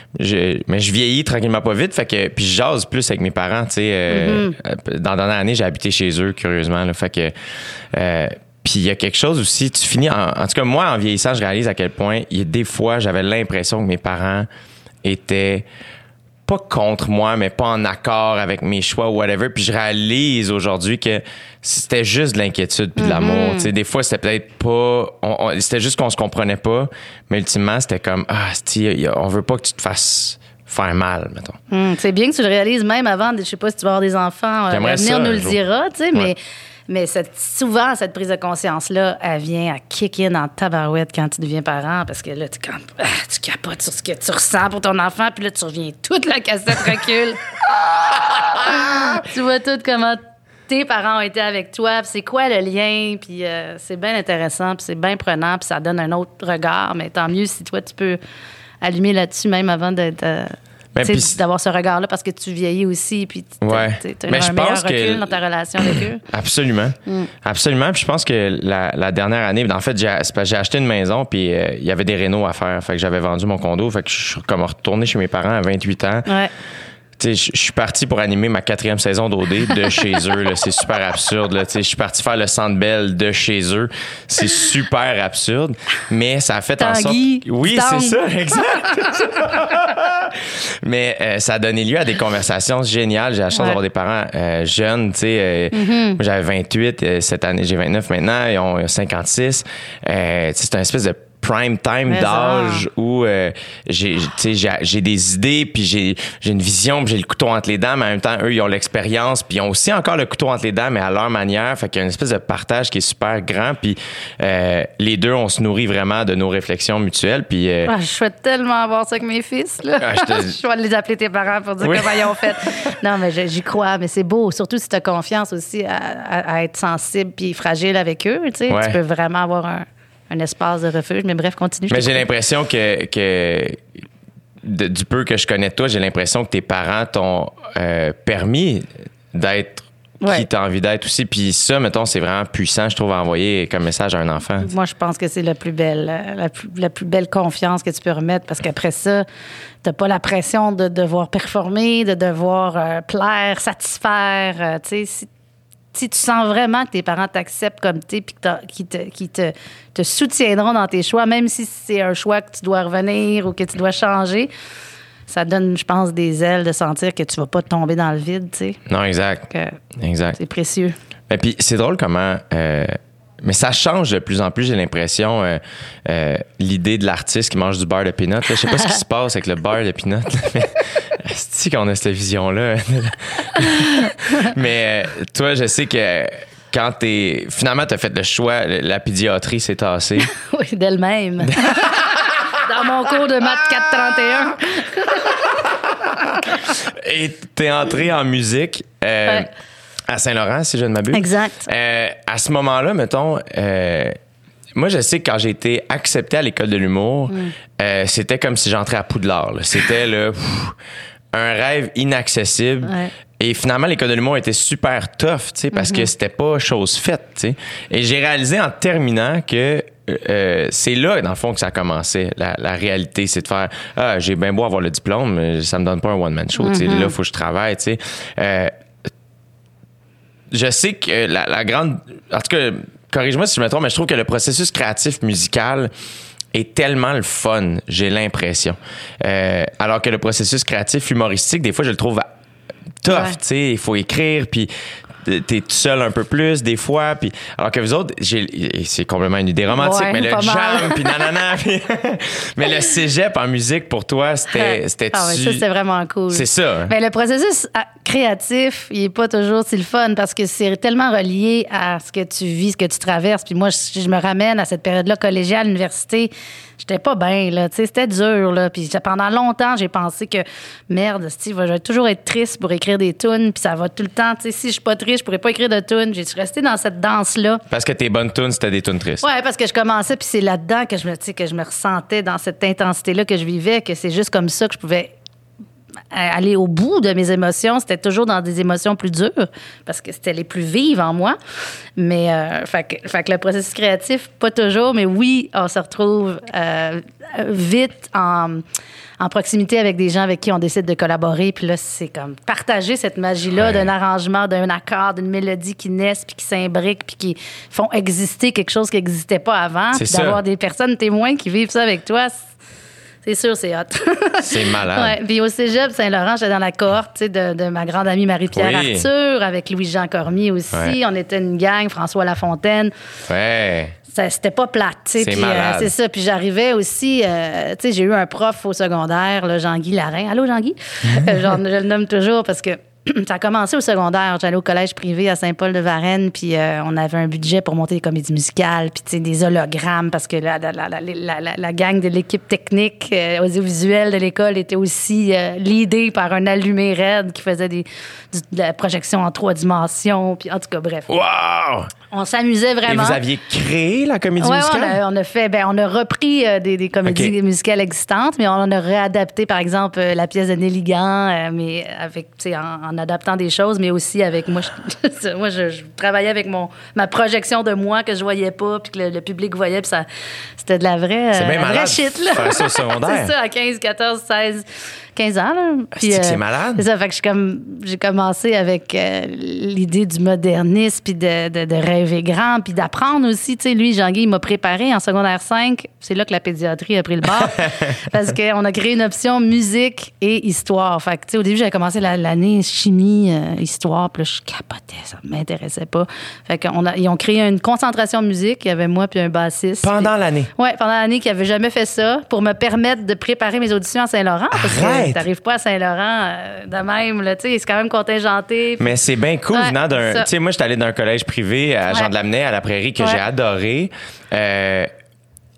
je, mais je vieillis tranquillement pas vite, fait que... Puis je jase plus avec mes parents, tu sais. Euh, mm-hmm. Dans la dernière année, j'ai habité chez eux, curieusement, là, fait que... Euh, Puis il y a quelque chose aussi, tu finis... En, en tout cas, moi, en vieillissant, je réalise à quel point, il y a des fois, j'avais l'impression que mes parents étaient pas contre moi, mais pas en accord avec mes choix ou whatever. Puis je réalise aujourd'hui que c'était juste de l'inquiétude puis de l'amour. Mm-hmm. Tu sais, des fois, c'était peut-être pas... On, on, c'était juste qu'on se comprenait pas, mais ultimement, c'était comme, ah, on veut pas que tu te fasses... faire mal, mettons. Mm, c'est bien que tu le réalises même avant, je sais pas si tu vas avoir des enfants, euh, l'avenir nous le dira, tu sais, ouais. mais... Mais cette, souvent, cette prise de conscience-là, elle vient à kick in en tabarouette quand tu deviens parent, parce que là, tu, quand, ah, tu capotes sur ce que tu ressens pour ton enfant, puis là, tu reviens, toute la cassette recule. Tu vois tout comment tes parents ont été avec toi, puis c'est quoi le lien, puis euh, c'est bien intéressant, puis c'est bien prenant, puis ça donne un autre regard, mais tant mieux si toi, tu peux allumer là-dessus, même avant d'être... Euh, Puis, d'avoir ce regard-là parce que tu vieillis aussi puis tu ouais. as un je meilleur recul que... dans ta relation avec eux. Absolument. Mm. Absolument. Puis je pense que la, la dernière année, en fait, j'ai, j'ai acheté une maison puis il euh, y avait des rénos à faire. Fait que j'avais vendu mon condo. Fait que je suis comme retourné chez mes parents à vingt-huit ans. Ouais. Je suis parti pour animer ma quatrième saison d'O D de chez eux. Là. C'est super absurde. Je suis parti faire le Centre Bell de chez eux. C'est super absurde, mais ça a fait Tanguy, en sorte... Oui, c'est ça, exact. Mais euh, ça a donné lieu à des conversations géniales. J'ai la chance ouais. d'avoir des parents euh, jeunes. Euh, mm-hmm. J'avais vingt-huit, euh, cette année j'ai vingt-neuf maintenant. Ils ont cinquante-six. Euh, c'est une espèce de prime time mais d'âge ça. Où euh, j'ai, j'ai, j'ai des idées, puis j'ai, j'ai une vision, puis j'ai le couteau entre les dents, mais en même temps, eux, ils ont l'expérience, puis ils ont aussi encore le couteau entre les dents, mais à leur manière. Fait qu'il y a une espèce de partage qui est super grand, puis euh, les deux, on se nourrit vraiment de nos réflexions mutuelles. Puis, euh, ah, je souhaite tellement avoir ça avec mes fils. Là. Ah, je, te... je vais les appeler tes parents pour dire oui. comment ils ont fait. Non, mais j'y crois, mais c'est beau, surtout si tu as confiance aussi à, à, à être sensible puis fragile avec eux. Tu sais, ouais. tu peux vraiment avoir un... un espace de refuge. Mais bref, continue. Mais j'ai l'impression que, que de, du peu que je connais de toi, j'ai l'impression que tes parents t'ont euh, permis d'être ouais. qui t'as envie d'être aussi. Puis ça, mettons, c'est vraiment puissant, je trouve, à envoyer comme message à un enfant. Moi, je pense que c'est la plus belle, la plus, la plus belle confiance que tu peux remettre parce qu'après ça, t'as pas la pression de devoir performer, de devoir euh, plaire, satisfaire. Euh, tu sais, si, si tu sens vraiment que tes parents t'acceptent comme t'es puis qu'ils te, qui te, te soutiendront dans tes choix, même si c'est un choix que tu dois revenir ou que tu dois changer, ça donne, je pense, des ailes de sentir que tu vas pas tomber dans le vide, tu sais. Non, exact. Que exact. C'est précieux. Et puis, c'est drôle comment... Euh, mais ça change de plus en plus, j'ai l'impression, euh, euh, l'idée de l'artiste qui mange du beurre de peanut. Là. Je sais pas ce qui se passe avec le beurre de peanut, là, mais c'est-tu qu'on a cette vision-là? Mais euh, toi, je sais que quand t'es... Finalement, t'as fait le choix, la pédiatrie s'est tassée. Oui, d'elle-même. Dans mon cours de maths quatre trente et un. Et t'es entré en musique euh, ouais. à Saint-Laurent, si je ne m'abuse. Exact. Euh, à ce moment-là, mettons, euh, moi, je sais que quand j'ai été accepté à l'école de l'humour, mm. euh, c'était comme si j'entrais à Poudlard. Là. C'était là, pff, un rêve inaccessible. Ouais. Et finalement, l'école de l'humour était super tough, tu sais, parce mm-hmm. que c'était pas chose faite, tu sais. Et j'ai réalisé en terminant que euh, c'est là, dans le fond, que ça a commencé. La, la réalité, c'est de faire « Ah, j'ai bien beau avoir le diplôme, mais ça me donne pas un one-man show. Mm-hmm. Tu sais, là, il faut que je travaille, tu sais. Euh, je sais que la, la grande... En tout cas, corrige-moi si je me trompe, mais je trouve que le processus créatif musical est tellement le fun, j'ai l'impression. Euh, alors que le processus créatif humoristique, des fois, je le trouve tough, ouais. tu sais, il faut écrire, puis t'es tout seul un peu plus des fois, puis alors que vous autres, j'ai, c'est complètement une idée romantique, ouais, mais le jam, puis nanana, puis mais le cégep en musique pour toi, c'était, c'était ah ouais, ça c'était vraiment cool. C'est ça. Mais le processus créatif, il est pas toujours si le fun parce que c'est tellement relié à ce que tu vis, ce que tu traverses. Puis moi, je, je me ramène à cette période-là collégiale, université. J'étais pas bien, là. Tu sais, c'était dur, là. Puis pendant longtemps, j'ai pensé que, merde, Steve, je vais toujours être triste pour écrire des tunes, puis ça va tout le temps. Tu sais, si je suis pas triste, je pourrais pas écrire de tunes. J'ai resté dans cette danse-là. Parce que tes bonnes tunes, c'était des tunes tristes. Ouais, parce que je commençais, puis c'est là-dedans que je me, tu sais, que je me ressentais dans cette intensité-là que je vivais, que c'est juste comme ça que je pouvais aller au bout de mes émotions. C'était toujours dans des émotions plus dures parce que c'était les plus vives en moi. Mais euh, fait que, fait que le processus créatif, pas toujours, mais oui, on se retrouve euh, vite en, en proximité avec des gens avec qui on décide de collaborer. Puis là, c'est comme partager cette magie-là ouais. d'un arrangement, d'un accord, d'une mélodie qui naissent, puis qui s'imbriquent, puis qui font exister quelque chose qui n'existait pas avant. Puis d'avoir des personnes témoins qui vivent ça avec toi, c'est sûr, c'est hot. C'est malade. Ouais. Puis au cégep Saint-Laurent, j'étais dans la cohorte de, de ma grande amie Marie-Pierre oui. Arthur, avec Louis-Jean Cormier aussi. Ouais. On était une gang, François Lafontaine. Ouais. Ça, c'était pas plate, tu sais. C'est puis, malade. Euh, c'est ça. Puis j'arrivais aussi, euh, tu sais, j'ai eu un prof au secondaire, là, Jean-Guy Larin. Allô, Jean-Guy? Genre, je le nomme toujours parce que ça a commencé au secondaire. J'allais au collège privé à Saint-Paul-de-Varennes, puis euh, on avait un budget pour monter des comédies musicales, puis tu sais, des hologrammes, parce que la, la, la, la, la, la gang de l'équipe technique euh, audiovisuelle de l'école était aussi euh, leadée par un allumé raide qui faisait des, du, de la projection en trois dimensions, puis en tout cas, bref. Wow! On s'amusait vraiment. Et vous aviez créé la comédie ouais, musicale? Ouais, on a, on a fait, ben, on a repris euh, des, des comédies okay. musicales existantes, mais on a réadapté, par exemple, euh, la pièce de Nelly Gant, euh, mais avec, tu sais, en, en adaptant des choses, mais aussi avec moi. Je, moi, je, je travaillais avec mon ma projection de moi que je voyais pas, puis que le, le public voyait, puis ça, c'était de la vraie, c'est bien euh, malade vraie shit là. Faire ça au secondaire. C'est ça, à quinze, quatorze, seize, quinze ans là. Puis, c'est, euh, c'est malade. C'est ça, fait que j'ai comme j'ai commencé avec euh, l'idée du modernisme, puis de, de, de rêver grand, puis d'apprendre aussi. Tu sais, lui, Jean-Guy, il m'a préparé en secondaire cinq. C'est là que la pédiatrie a pris le bord. Parce qu'on a créé une option musique et histoire. Fait que, tu sais, au début, j'avais commencé la, l'année chimie, euh, histoire. Puis là, je capotais. Ça m'intéressait pas. Fait qu'on a, ils ont créé une concentration musique. Il y avait moi puis un bassiste. Pendant puis, l'année? Oui, pendant l'année, qui avait jamais fait ça pour me permettre de préparer mes auditions à Saint-Laurent. Parce Arrête. que t'arrives pas à Saint-Laurent euh, de même, là. Tu sais, c'est quand même contingenté. Puis... Mais c'est bien cool ouais, venant d'un... Tu sais, moi, j'étais allé d'un collège privé à Jean ouais. de la Manaye, à la Prairie, que ouais. j'ai adoré. Euh,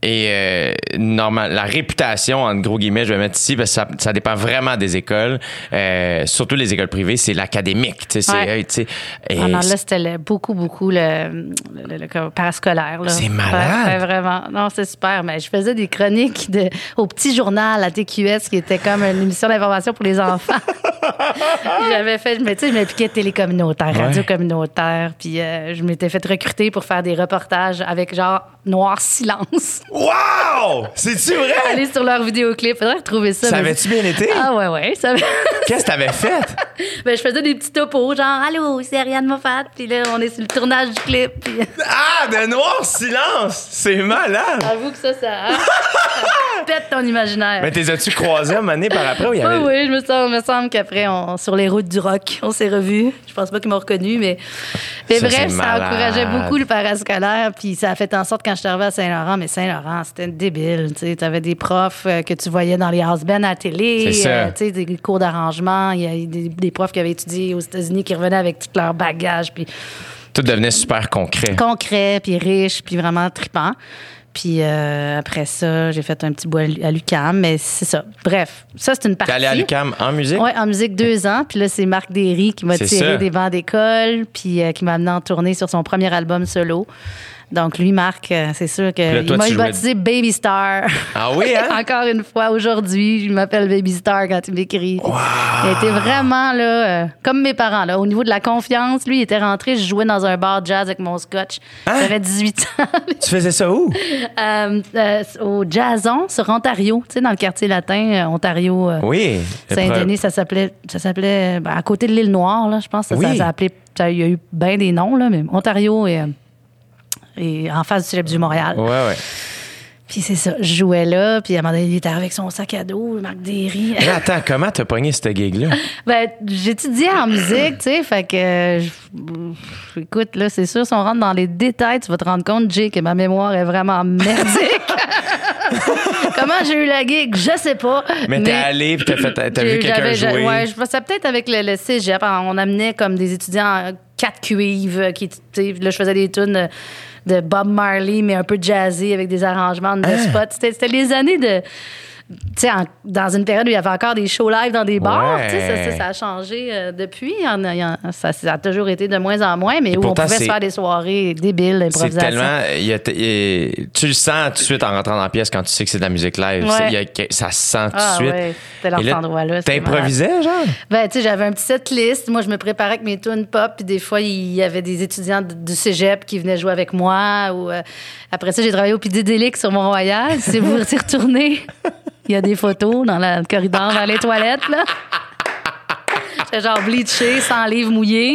et euh, normal, la réputation, en gros guillemets, je vais mettre ici, parce que ça, ça dépend vraiment des écoles. Euh, surtout les écoles privées, c'est l'académique. Tu sais, Ouais. c'est, et Ah non, là, c'était le- beaucoup, beaucoup le, le, le- le parascolaire. Là. C'est malade. Ouais, ouais, vraiment. Non, c'est super. Mais je faisais des chroniques de, au petit journal à T Q S, qui était comme une émission d'information pour les enfants. J'avais fait, mais tu sais, je m'impliquais télé communautaire, Ouais. radio communautaire, puis euh, je m'étais fait recruter pour faire des reportages avec genre Noir Silence. wow! C'est-tu vrai? Allez sur leur vidéoclip, faudrait retrouver ça. Ça mais- avait-tu bien été? Ah ouais, ouais. Ça... Qu'est-ce que t'avais fait? ben, je faisais des petits topos, genre « Allô, c'est Ariane Moffat », puis là, on est sur le tournage du clip, puis... Ah, de Noir Silence! C'est malade! Avoue que ça, ça, hein, ça pète ton imaginaire. Mais t'es as-tu croisé un moment donné par après où il y avait... Oui, oui, je me sens, me semble qu'après, on, sur les routes du rock, on s'est revus. Je pense pas qu'ils m'ont reconnu, mais, mais Ça, bref, c'est ça malade. encourageait beaucoup le parascolaire. Puis ça a fait en sorte, quand je suis arrivée à Saint-Laurent, mais Saint-Laurent, c'était débile. Tu avais des profs euh, que tu voyais dans les house bands à la télé, C'est ça. euh, tu sais, des cours d'arrangement. Il y a des, des profs qui avaient étudié aux États-Unis qui revenaient avec tout leur bagage. Puis Tout devenait super concret. concret, puis riche, puis vraiment trippant. Puis euh, après ça, j'ai fait un petit bout à l'U- à l'U Q A M, mais c'est ça. Bref, ça, c'est une partie. T'es allé à l'U Q A M en musique? Oui, en musique deux ans. Puis là, c'est Marc Derry qui m'a C'est tiré ça. des bancs d'école, puis euh, qui m'a amené en tournée sur son premier album solo. Donc, lui, Marc, euh, c'est sûr que là, il toi, m'a tu jouais- baptisé Baby Star. Ah oui, hein? Encore une fois, aujourd'hui, je m'appelle Baby Star quand il m'écrit. Il a été vraiment, là, euh, comme mes parents, là, au niveau de la confiance. Lui, il était rentré, je jouais dans un bar jazz avec mon scotch. Hein? J'avais dix-huit ans. Tu faisais ça où? Euh, euh, au Jason, sur Ontario, tu sais, dans le quartier latin, euh, Ontario, euh, Oui. le Saint-Denis, ça s'appelait, ça s'appelait, ben, à côté de l'île Noire, là, je pense. Ça, Oui. ça, ça appelé, ça- il y a eu bien des noms, là, mais Ontario et, euh, et en face du Cégep du Montréal. Ouais, ouais. Puis c'est ça, je jouais là, puis à un moment donné, il était avec son sac à dos, Marc Derry. Mais attends, comment t'as pogné cette gig-là? Ben, j'étudiais en musique, tu sais, fait que, euh, je- écoute, là, c'est sûr, si on rentre dans les détails, tu vas te rendre compte, Jay, que ma mémoire est vraiment merdique. Comment j'ai eu la gig, je sais pas. Mais t'es allé puis t'as, fait, t'as vu j'ai- quelqu'un j'avais- jouer. Ouais, je pensais peut-être avec le, le cégep, on amenait comme des étudiants quatre cuivres, qui, tu sais, là, je faisais des tunes de Bob Marley, mais un peu jazzy, avec des arrangements de Hein? spots. C'était, c'était les années de... Tu sais, en- dans une période où il y avait encore des shows live dans des bars, Ouais. tu sais, ça, ça, ça a changé euh, depuis. Il y en a- il y en- ça, ça a toujours été de moins en moins, mais où pourtant, on pouvait c'est- se faire des soirées débiles C'est d'improvisation. tellement. il y a- il y a- tu le sens tout de suite en rentrant dans la pièce quand tu sais que c'est de la musique live. Ouais. C'est- il y a- ça se sent tout Ah de suite. ouais, c'était dans Et cet là, endroit-là. c'était T'improvisais, genre? Ben, tu sais, j'avais un petit set list. Moi, je me préparais avec mes tunes pop, puis des fois, il y avait des étudiants d- du cégep qui venaient jouer avec moi. Ou, euh, après ça, j'ai travaillé au Pididélique sur Mont-Royal. Si vous y retournez, il y a des photos dans la- le corridor, dans les toilettes, là. J'étais genre bleachée, sans livre mouillé.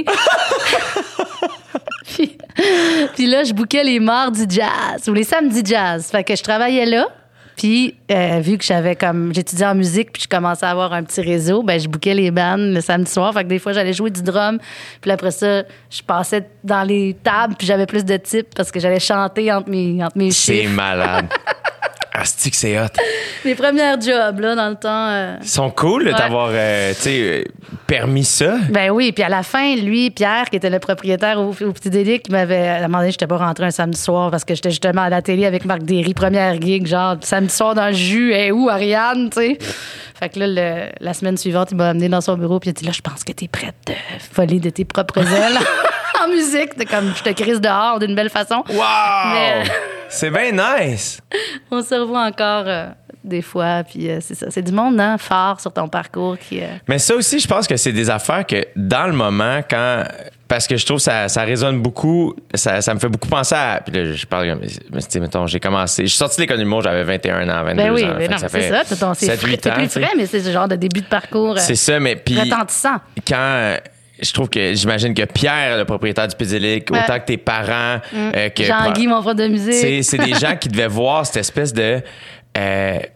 puis, puis là, je bouquais les mardis jazz ou les samedis jazz. Fait que je travaillais là. Puis, euh, vu que j'avais comme. J'étudiais en musique, puis je commençais à avoir un petit réseau, ben je bouquais les bandes le samedi soir. Fait que des fois, j'allais jouer du drum. Puis après ça, je passais dans les tables, puis j'avais plus de types parce que j'allais chanter entre mes, entre mes C'est chiffres. malade. Asti que c'est hot. Mes premières jobs, là, dans le temps. euh, Ils sont cool de Ouais. t'avoir euh, tu sais, euh, permis ça. Ben oui, puis à la fin, lui, Pierre, qui était le propriétaire au, au Petit Délic, qui m'avait demandé si j'étais pas rentrée un samedi soir parce que j'étais justement à la télé avec Marc Derry, première gig, genre samedi soir dans le jus, et où Ariane, tu sais. Fait que là, le- la semaine suivante, il m'a amené dans son bureau, puis il a dit là, je pense que t'es prête de voler de tes propres ailes en musique. T'es comme, je te crise dehors d'une belle façon. Wow! Mais- C'est bien nice. On se revoit encore euh, des fois, puis euh, c'est ça. C'est du monde, hein, fort sur ton parcours qui. euh, Mais ça aussi, je pense que c'est des affaires que dans le moment, quand. Parce que je trouve que ça, ça résonne beaucoup, ça, ça me fait beaucoup penser à. Puis là, je parle comme. Mais tu sais, mettons, j'ai commencé. Je suis sorti de l'école de l'humour, j'avais vingt et un ans, vingt-deux Ben oui, ans. mais Fait non, que ça c'est fait ça. C'est ton- c'est sept, frais- huit c'est ans, plus tu sais. frais, mais c'est ce genre de début de parcours euh, C'est ça, mais puis. retentissant. Quand. euh, Je trouve que j'imagine que Pierre, le propriétaire du Pédilic, Ouais. autant que tes parents, euh, que Jean-Guy, mon prof de musique. c'est, c'est des gens qui devaient voir cette espèce de. euh,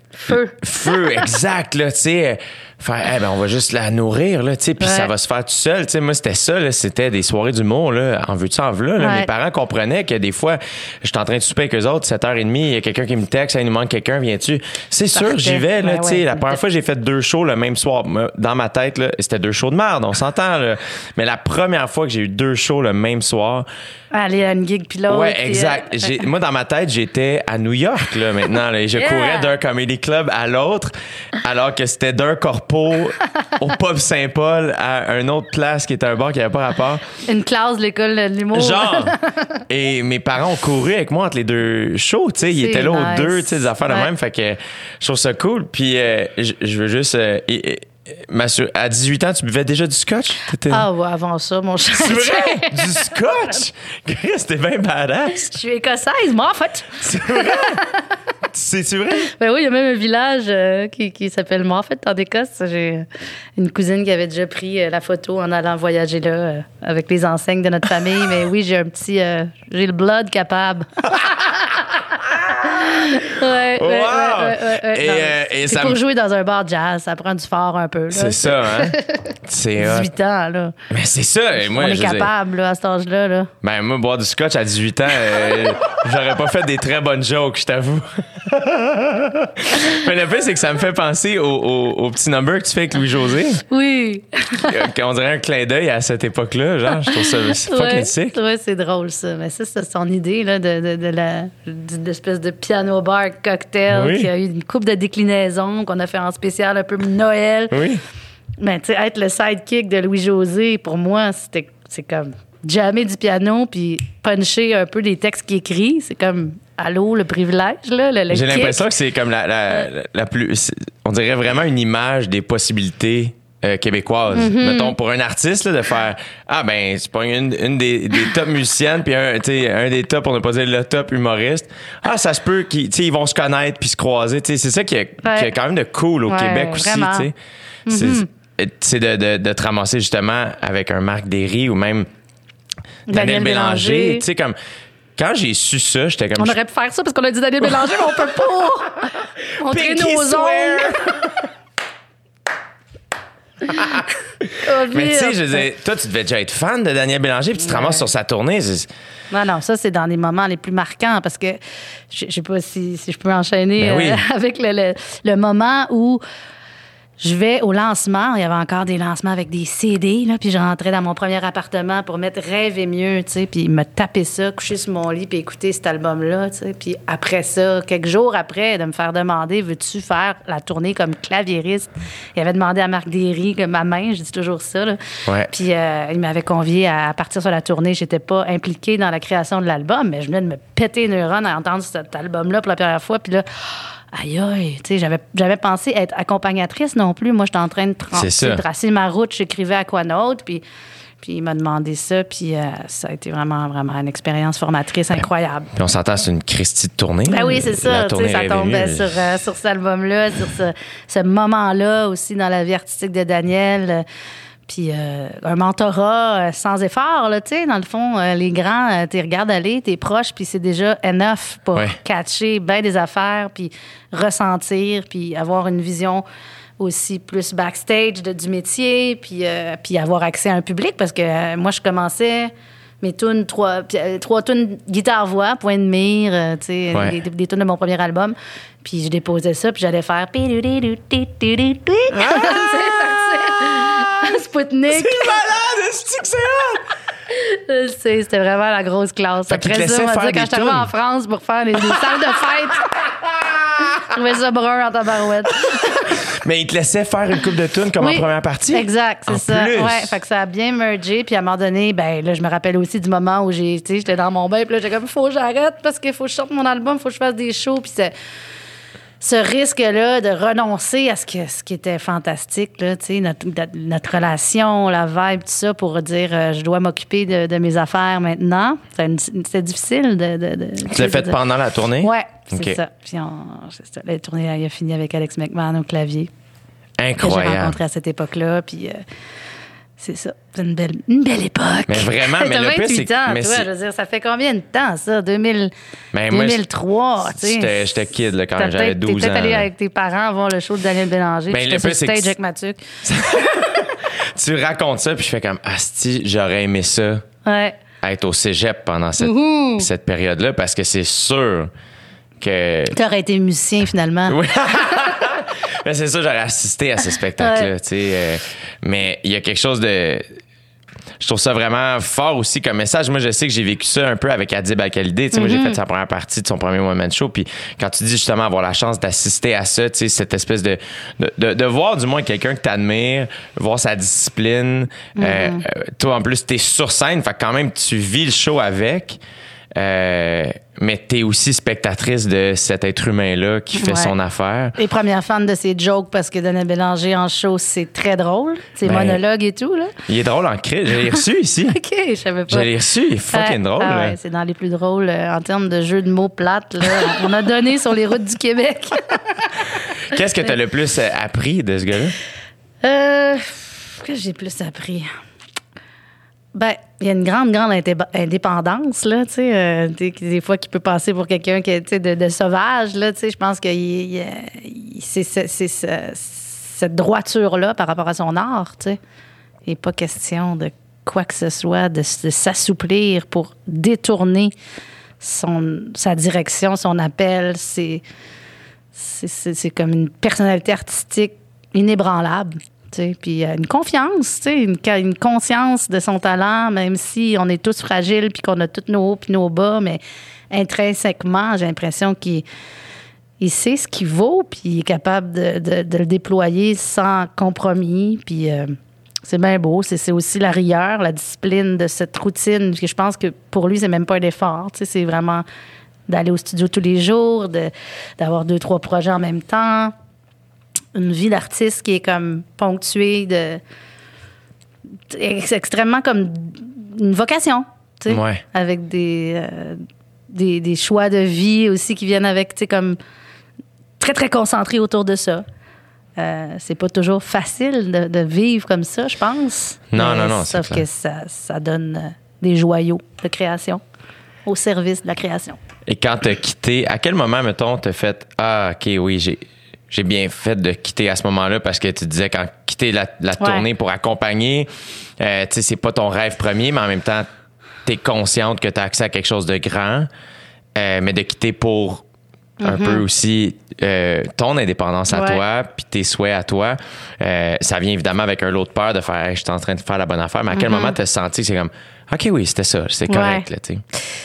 Feu. Feu, exact, là, tu sais. Faire, eh ben, on va juste la nourrir, là, tu sais, puis Ouais. ça va se faire tout seul. Tu sais, moi, c'était ça, là, c'était des soirées d'humour, là, en veux-tu, en veux là. Ouais. Mes parents comprenaient que des fois, j'étais en train de souper avec eux autres, sept heures trente, il y a quelqu'un qui me texte, il nous manque quelqu'un, viens-tu? C'est sûr, Parfait. j'y vais, là, Ouais, tu sais. ouais. La première fois, j'ai fait deux shows le même soir. Moi, dans ma tête, là, c'était deux shows de merde, on s'entend, là. Mais la première fois que j'ai eu deux shows le même soir, Aller à une gig puis l'autre. ouais, puis, exact. euh, J'ai- moi, dans ma tête, j'étais à New York, là, maintenant. Là, et je Yeah. courais d'un comedy club à l'autre, alors que c'était d'un corpo au Pub Saint-Paul à une autre place qui était un bar qui n'avait pas rapport. Une classe de l'école de l'humour. Genre! Et mes parents ont couru avec moi entre les deux shows, tu sais. Ils C'est étaient là aux nice. deux, tu sais, des affaires de Ouais. même. Fait que je trouve ça cool. Puis euh, je je veux juste... euh, et- et- m'assurer- à dix-huit ans, tu buvais déjà du scotch? T'étais- Ah ouais, avant ça, mon cher. C'est vrai? Du scotch? C'était bien badass. Je suis écossaise, moi, en fait. C'est vrai? C'est-tu vrai? Ben oui, il y a même un village euh, qui, qui s'appelle Moffat en Écosse. J'ai une cousine qui avait déjà pris euh, la photo en allant voyager là euh, avec les enseignes de notre famille. Mais oui, j'ai un petit... euh, j'ai le blood capable. ouais, ouais, Wow! ouais, ouais, ouais, ouais. Et, Non, euh, et c'est ça pour me- jouer dans un bar jazz, ça prend du fort un peu. Là. C'est ça, hein? C'est hot. dix-huit ans, là. Mais c'est ça. Et moi, On est je veux dire, capable, là, à cet âge-là. Là. ben, moi, boire du scotch à dix-huit ans, euh, j'aurais pas fait des très bonnes jokes, je t'avoue. Mais le pire, c'est que ça me fait penser au, au, au petit number que tu fais avec Louis-José. Oui. On dirait un clin d'œil à cette époque-là. Genre, je trouve ça c'est fucking Ouais, sick. ouais, c'est drôle, ça. Mais ça, c'est son idée, là, de, de, de la, de l'espèce de piano bar cocktail Oui. qui a eu une coupe de déclinaisons qu'on a fait en spécial un peu Noël. Oui. Mais, tu sais, être le sidekick de Louis-José, pour moi, c'était, c'est comme jammer du piano puis puncher un peu les textes qu'il écrit. C'est comme, allô, le privilège, là, le, le J'ai kick. l'impression que c'est comme la, la, la, la plus. c'est- On dirait vraiment une image des possibilités euh, québécoises. Mm-hmm. Mettons, pour un artiste, là, de faire Ah, ben, c'est pas une, une des, des top musiciennes, puis un, tu sais, un des top, pour ne pas dire le top humoriste. Ah, ça se peut qu'ils tu sais, ils vont se connaître puis se croiser. Tu sais, c'est ça qui est, qui est quand même de cool au Ouais, Québec aussi. vraiment. Tu sais. C'est- C'est de, de, de te ramasser justement avec un Marc Derry ou même Daniel, Daniel Bélanger. Bélanger. Tu sais, comme. Quand j'ai su ça, j'étais comme. On aurait pu faire ça parce qu'on a dit Daniel Bélanger, mais on peut pas. Montrer Pinky nos swear. ongles. Oh, Mais tu sais, vite. je veux dire, toi, tu devais déjà être fan de Daniel Bélanger, puis tu te ramasses sur sa tournée. c'est- Non, non, ça, c'est dans les moments les plus marquants parce que je je sais pas si, si je peux enchaîner Ben oui. euh, avec le, le, le moment où je vais au lancement. Il y avait encore des lancements avec des C D, là, puis je rentrais dans mon premier appartement pour mettre Rêver mieux, tu sais, puis me taper ça, coucher sur mon lit, puis écouter cet album-là, tu sais. Puis après ça, quelques jours après, de me faire demander, veux-tu faire la tournée comme claviériste? Il avait demandé à Marc Derry, que ma main, je dis toujours ça, là. Ouais. Puis euh, il m'avait convié à partir sur la tournée. J'étais pas impliquée dans la création de l'album, mais je venais de me péter les neurones à entendre cet album-là pour la première fois. Puis là, aïe, aïe, tu sais, j'avais, j'avais pensé être accompagnatrice non plus. Moi, j'étais en train de tra- C'est ça. tracer ma route. J'écrivais à quoi d'autre, puis, puis il m'a demandé ça. Puis euh, ça a été vraiment, vraiment une expérience formatrice incroyable. Puis on s'entend, c'est une Christie de tournée. Ben oui, c'est La ça. Tu tournée sais, ça Rêver tombait mieux. sur, euh, sur cet album-là, sur ce, ce moment-là aussi dans la vie artistique de Daniel. Euh, Puis euh, un mentorat euh, sans effort, là, tu sais, dans le fond, euh, les grands, euh, tu les regardes aller, t'es proche, puis c'est déjà enough pour Ouais. catcher bien des affaires, puis ressentir, puis avoir une vision aussi plus backstage de, du métier, puis, euh, puis avoir accès à un public, parce que euh, moi, je commençais mes tunes, trois, puis, euh, trois tunes guitare-voix, point de mire, euh, tu sais, Ouais. des, des tunes de mon premier album, puis je déposais ça, puis j'allais faire... Spoutnik. C'est malade, c'est que c'est hot! Je sais, c'était vraiment la grosse classe. Fait qu'il te Après ça, laissait on va faire dire, des quand je suis arrivée tunes. en France pour faire les, les salles de fête, je trouvais ça brun en tabarouette. Mais il te laissait faire une coupe de tunes comme Oui, en première partie. Exact, c'est En ça. plus. Ouais, fait que ça a bien mergé. Puis à un moment donné, ben là, je me rappelle aussi du moment où j'ai, tu sais, j'étais dans mon bain, puis là, j'étais comme, faut que j'arrête parce qu'il faut que je sorte mon album, faut que je fasse des shows. Puis c'est ce risque-là de renoncer à ce, que, ce qui était fantastique, là, tu sais, notre, notre relation, la vibe, tout ça, pour dire euh, je dois m'occuper de, de mes affaires maintenant. C'était, une- c'était difficile de. de, de Tu l'as fait pendant la tournée? Ouais, c'est Ok. ça. Puis on, c'est ça. La tournée il a fini avec Alex McMahon au clavier. Que j'ai Incroyable. rencontré à cette époque-là. Puis euh, c'est ça. C'est une belle, une belle époque. Mais vraiment, mais T'as le pire, vingt-huit c'est ans, mais toi, c'est- je veux dire, ça fait combien de temps, ça? deux mille, Mais moi, deux mille trois, tu sais. J'étais, j'étais kid là, quand T'as j'avais peut-être- douze T'es peut-être allé ans. avec tes parents voir le show de Daniel Bélanger. Ben, puis le j'étais pire, sur c'est que stage avec Mathieu. Tu racontes ça, puis je fais comme asti, j'aurais aimé ça Ouais. être au cégep pendant cette, cette période-là parce que c'est sûr que. T'aurais été musicien, finalement. Oui. Mais c'est ça, j'aurais assisté à ce spectacle-là, Ouais. tu sais. euh, mais il y a quelque chose de. Je trouve ça vraiment fort aussi comme message. Moi, je sais que j'ai vécu ça un peu avec Adib Al-Khalidé. Tu sais, Moi, j'ai fait sa première partie de son premier one-man show. Puis quand tu dis justement avoir la chance d'assister à ça, tu sais, cette espèce de, de, de, de voir du moins quelqu'un que t'admires, voir sa discipline. euh, euh, toi, en plus, t'es sur scène. Fait que quand même, tu vis le show avec. Euh, mais t'es aussi spectatrice de cet être humain-là qui fait Ouais. son affaire. Les premières fans de ses jokes, parce que Daniel Bélanger en show, c'est très drôle. Ses Ben, monologues et tout, là. Il est drôle en cri. Je l'ai reçu ici. OK, je savais pas. Je l'ai reçu. Il est fucking Ouais. drôle. Ah là. ouais, c'est dans les plus drôles euh, en termes de jeux de mots plates. Là. On a donné sur les routes du Québec. Qu'est-ce que t'as le plus euh, appris de ce gars-là? Euh, Qu'est-ce que j'ai plus appris? Ben, il y a une grande, grande indé- indépendance, là, tu sais, euh, des, des fois qui peut passer pour quelqu'un qui est, tu sais, de, de sauvage, là, tu sais, je pense que il- il- il- c'est c'est- c'est ce- cette droiture-là par rapport à son art, tu sais. Il n'est pas question de quoi que ce soit, de, s- de s'assouplir pour détourner son, sa direction, son appel. C'est, c'est, c'est, c'est comme une personnalité artistique inébranlable. tu sais. Puis euh, une confiance, tu sais, une, une conscience de son talent, même si on est tous fragiles puis qu'on a tous nos hauts puis nos bas, mais intrinsèquement, j'ai l'impression qu'il il sait ce qu'il vaut puis il est capable de, de, de le déployer sans compromis. Puis euh, c'est bien beau. C'est, c'est aussi la rigueur, la discipline de cette routine. Parce que je pense que pour lui, c'est même pas un effort. Tu sais, c'est vraiment d'aller au studio tous les jours, de, d'avoir deux, trois projets en même temps. Une vie d'artiste qui est comme ponctuée de. C'est extrêmement comme une vocation, tu sais. Ouais. Avec des, euh, des, des choix de vie aussi qui viennent avec, tu sais, comme très, très concentrés autour de ça. Euh, c'est pas toujours facile de, de vivre comme ça, je pense. Non, Mais non, non, c'est Sauf clair. que ça, ça donne euh, des joyaux de création au service de la création. Et quand t'as quitté, à quel moment, mettons, t'as fait « Ah, OK, oui, j'ai, j'ai bien fait de quitter à ce moment-là » parce que tu disais quand quitter la, la Ouais. tournée pour accompagner, euh, tu sais, c'est pas ton rêve premier, mais en même temps, t'es consciente que t'as accès à quelque chose de grand, euh, mais de quitter pour un peu aussi euh, ton indépendance à Ouais. toi, puis tes souhaits à toi, euh, ça vient évidemment avec un lot de peur de faire hey, « Je suis en train de faire la bonne affaire », mais à quel moment t'as senti que c'est comme « OK, oui, c'était ça, c'est correct, Ouais. là, tu sais. »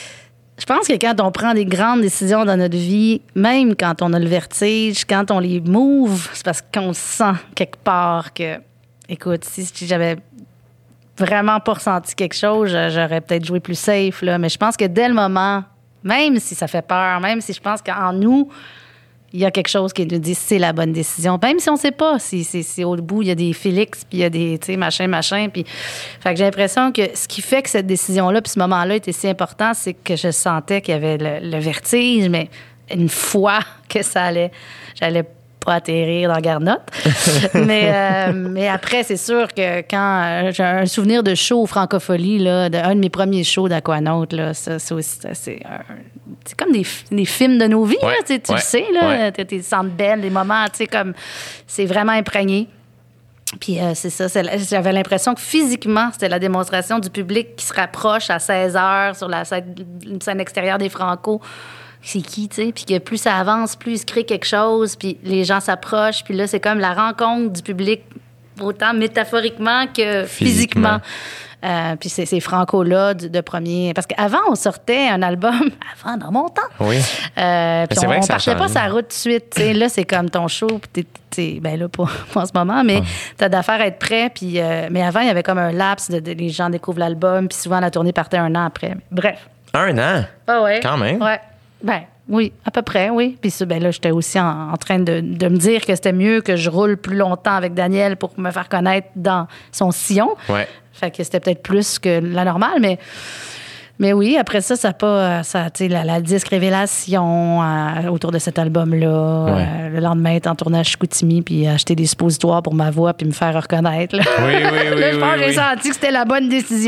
Je pense que quand on prend des grandes décisions dans notre vie, même quand on a le vertige, quand on les move, c'est parce qu'on sent quelque part que, écoute, si j'avais vraiment pas ressenti quelque chose, j'aurais peut-être joué plus safe, là. Mais je pense que dès le moment, même si ça fait peur, même si je pense qu'en nous, il y a quelque chose qui nous dit c'est la bonne décision. Même si on ne sait pas si, si, si au bout, il y a des Félix, puis il y a des, tu sais, machin, machin. Puis, fait que j'ai l'impression que ce qui fait que cette décision-là, puis ce moment-là était si important, c'est que je sentais qu'il y avait le, le vertige, mais une fois que ça allait, j'allais pas atterrir dans Garnotte. mais, euh, mais après, c'est sûr que quand euh, j'ai un souvenir de show au Francophonie, là, de, un de mes premiers shows d'Aquanaut, là, ça, ça aussi, ça, c'est, un- c'est comme des, f- des films de nos vies, Ouais, là, tu sais, tu ouais, le sais, là, ouais. t'es, t'es centres belles, des moments, tu sais, comme, c'est vraiment imprégné. Puis euh, c'est ça, c'est la- j'avais l'impression que physiquement, c'était la démonstration du public qui se rapproche à seize heures sur la scène, une scène extérieure des Franco. C'est qui, tu sais? Puis que plus ça avance, plus il se crée quelque chose, puis les gens s'approchent, puis là, c'est comme la rencontre du public, autant métaphoriquement que Physiquement. physiquement. Euh, puis c'est ces Franco-là de, de premier... Parce qu'avant, on sortait un album, avant, dans mon temps. Oui. Euh, puis c'est on, vrai que on ça a partait pas changé. sa route tout de suite. Tu sais, là, c'est comme ton show. Puis t'es, t'es- ben là, pas, pas en ce moment, mais t'as d'affaire à être prêt. Puis, euh, mais avant, il y avait comme un laps de, de- les gens découvrent l'album. Puis souvent, la tournée partait un an après. Bref. Un an? Ah ouais. Quand même. Ouais. Ben oui, à peu près, oui. Puis ça, ben là, j'étais aussi en, en train de, de me dire que c'était mieux que je roule plus longtemps avec Daniel pour me faire connaître dans son sillon. Ouais. Fait que c'était peut-être plus que la normale, mais Mais oui, après ça, ça pas, ça, tu sais, la, la disque révélation euh, autour de cet album-là. Ouais. Euh, le lendemain, être en tournage à Chicoutimi, puis acheter des suppositoires pour ma voix, puis me faire reconnaître. Là. Oui, oui, oui. Là, je pense oui, que j'ai oui. senti que c'était la bonne décision.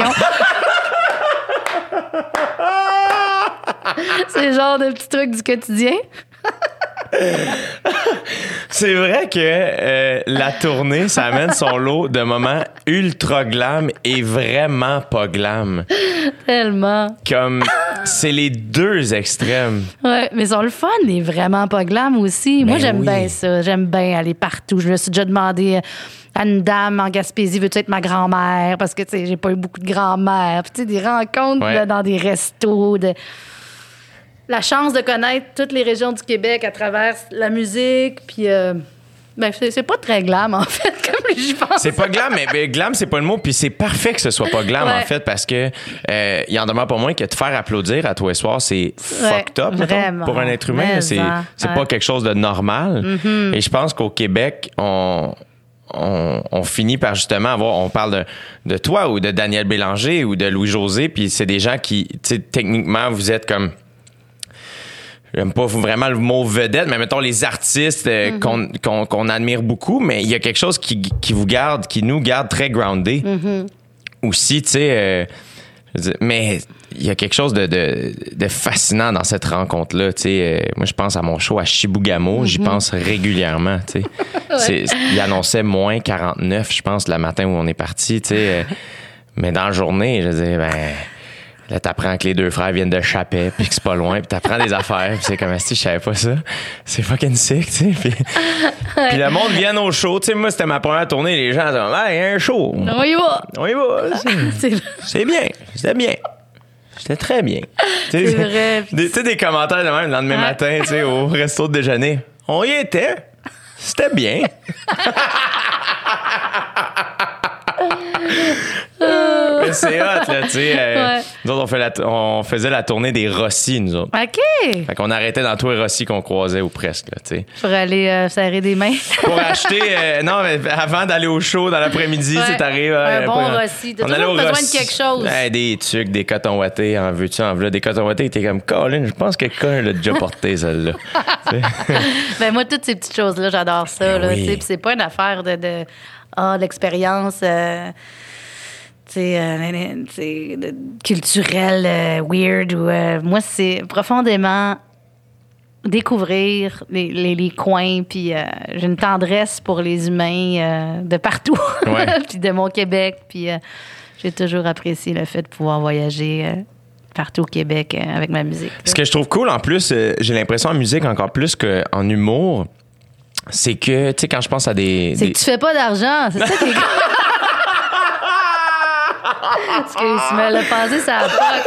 C'est le genre de petits trucs du quotidien. C'est vrai que euh, la tournée, ça amène son lot de moments ultra glam et vraiment pas glam. Tellement. Comme, c'est les deux extrêmes. Ouais, mais sont le fun et vraiment pas glam aussi. Ben Moi, j'aime oui. bien ça. J'aime bien aller partout. Je me suis déjà demandé à une dame en Gaspésie, veux-tu être ma grand-mère? Parce que, tu sais, j'ai pas eu beaucoup de grand-mère. Puis, tu sais, des rencontres Ouais. là, dans des restos. De... La chance de connaître toutes les régions du Québec à travers la musique. Puis, euh, ben, c'est, c'est pas très glam, en fait, comme j'y pense. C'est pas glam, mais ben, glam, c'est pas le mot. Puis c'est parfait que ce soit pas glam, Ouais. en fait, parce que euh, il en demeure pas moins que te faire applaudir à tous les soirs, c'est fucked up, mettons, vraiment. pour un être humain. Mais là. C'est, en, c'est ouais. pas quelque chose de normal. Mm-hmm. Et je pense qu'au Québec, on... On, on finit par justement avoir, on parle de, de toi ou de Daniel Bélanger ou de Louis-José, puis c'est des gens qui, tu sais, techniquement, vous êtes comme, j'aime pas vraiment le mot vedette, mais mettons les artistes euh, Mm-hmm. qu'on, qu'on, qu'on admire beaucoup, mais il y a quelque chose qui, qui vous garde, qui nous garde très groundés. Mm-hmm. Aussi, tu sais, euh, je veux dire, mais il y a quelque chose de, de, de fascinant dans cette rencontre-là. Tu sais, euh, moi, je pense à mon show à Chibougamau, j'y pense régulièrement. Tu sais, C'est- il annonçait moins quarante-neuf, je pense, le matin où on est parti. Tu sais, euh, mais dans la journée, je veux dire, ben. Là, t'apprends que les deux frères viennent de Chapet, puis que c'est pas loin, puis t'apprends des affaires, puis c'est comme, si je savais pas ça. C'est fucking sick, tu sais. Puis, puis le monde vient au show. Tu sais, moi, c'était ma première tournée, les gens étaient comme, ah, il y a un show. On y va. On y va. C'est- C'est C'est bien. C'était bien. C'était très bien. Tu sais, C'est vrai. des- Tu sais, des commentaires de même le lendemain Ouais. matin, tu sais, au resto de déjeuner. On y était. C'était bien. Mais c'est hot, là, tu sais. euh, Ouais. Nous autres, on, fait la t- on faisait la tournée des Rossi, nous autres. OK. Fait qu'on arrêtait dans tous les Rossi qu'on croisait ou presque, là, tu sais. Pour aller euh, serrer des mains. Pour acheter, euh, non, mais avant d'aller au show dans l'après-midi, Ouais. tu sais, t'arrives. Un euh, bon pas- Rossi. T'as on allait toujours au besoin de Rossi. quelque chose. Ouais, des trucs, des cotons wattés, en veux-tu, en veux des cotons wattés. T'es comme, Colin, je pense que quelqu'un l'a déjà porté, celle-là. Ben moi, toutes ces petites choses-là, j'adore ça. Ben Là, oui. tu sais, puis c'est pas une affaire de, de ah, l'expérience euh, tu sais, euh, tu sais, de- culturelle, euh, weird. Ou, euh, moi, c'est profondément découvrir les, les, les coins. Puis euh, j'ai une tendresse pour les humains euh, de partout. Ouais. Puis de mon Québec. Puis euh, j'ai toujours apprécié le fait de pouvoir voyager euh, partout au Québec euh, avec ma musique. Ce que je trouve cool, en plus, euh, j'ai l'impression en musique encore plus qu'en humour, c'est que, tu sais, quand je pense à des. C'est des- que tu fais pas d'argent. C'est ça qui est cool. Parce que je me l'ai pensé, ça a pas.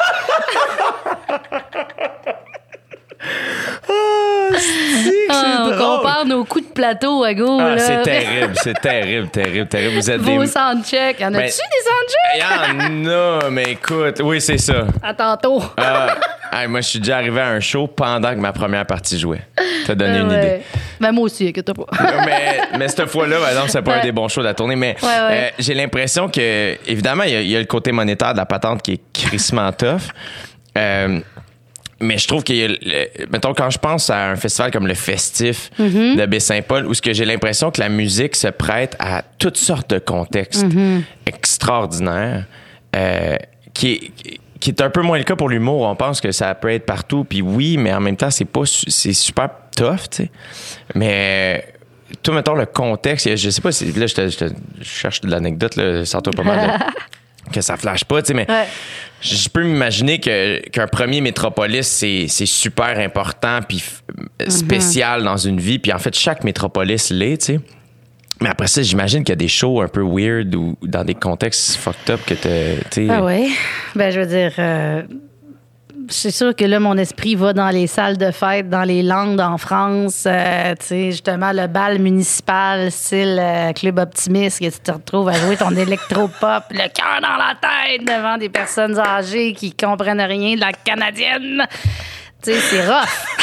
Ah, on drôle. compare nos coups de plateau à go. Ah, là. c'est terrible, c'est terrible, terrible, terrible. Vous êtes Vos des. soundchecks. Y en a-tu Ben, des soundchecks? Il y en a, mais écoute, oui, c'est ça. À tantôt. Ah, hey, moi, je suis déjà arrivé à un show pendant que ma première partie jouait. T'as donné une Ouais. idée. Ben, moi aussi, inquiète pas. mais, mais cette fois-là, par exemple, c'est pas un Ouais. des bons shows de la tournée. Mais Ouais, ouais. euh, j'ai l'impression que, évidemment, il y, a- il y a le côté monétaire de la patente qui est crissement tough. Euh, mais je trouve qu'il y a, le- mettons, quand je pense à un festival comme le Festif Mm-hmm. de Baie-Saint-Paul, où ce que j'ai l'impression que la musique se prête à toutes sortes de contextes Mm-hmm. extraordinaires, euh, qui est, qui est un peu moins le cas pour l'humour. On pense que ça peut être partout, puis oui, mais en même temps, c'est pas, su- c'est super tough, tu sais. Mais toi, mettons, le contexte, je sais pas si, là, je, te- je te- je cherche de l'anecdote, là, sors-toi pas mal de- que ça flash pas, tu sais, mais Ouais. je je peux m'imaginer que, qu'un premier métropolis, c'est, c'est super important puis f- spécial dans une vie. Puis en fait, chaque métropolis l'est, tu sais. Mais après ça, j'imagine qu'il y a des shows un peu weird ou ou dans des contextes fucked up que t'as, tu sais. Ah oui. Ben, je veux dire, euh, c'est sûr que là, mon esprit va dans les salles de fête, dans les Landes en France. euh, tu sais, justement, le bal municipal, style euh, Club Optimiste, que tu te retrouves à jouer ton électropop, le cœur dans la tête devant des personnes âgées qui comprennent rien de la canadienne. Tu sais, c'est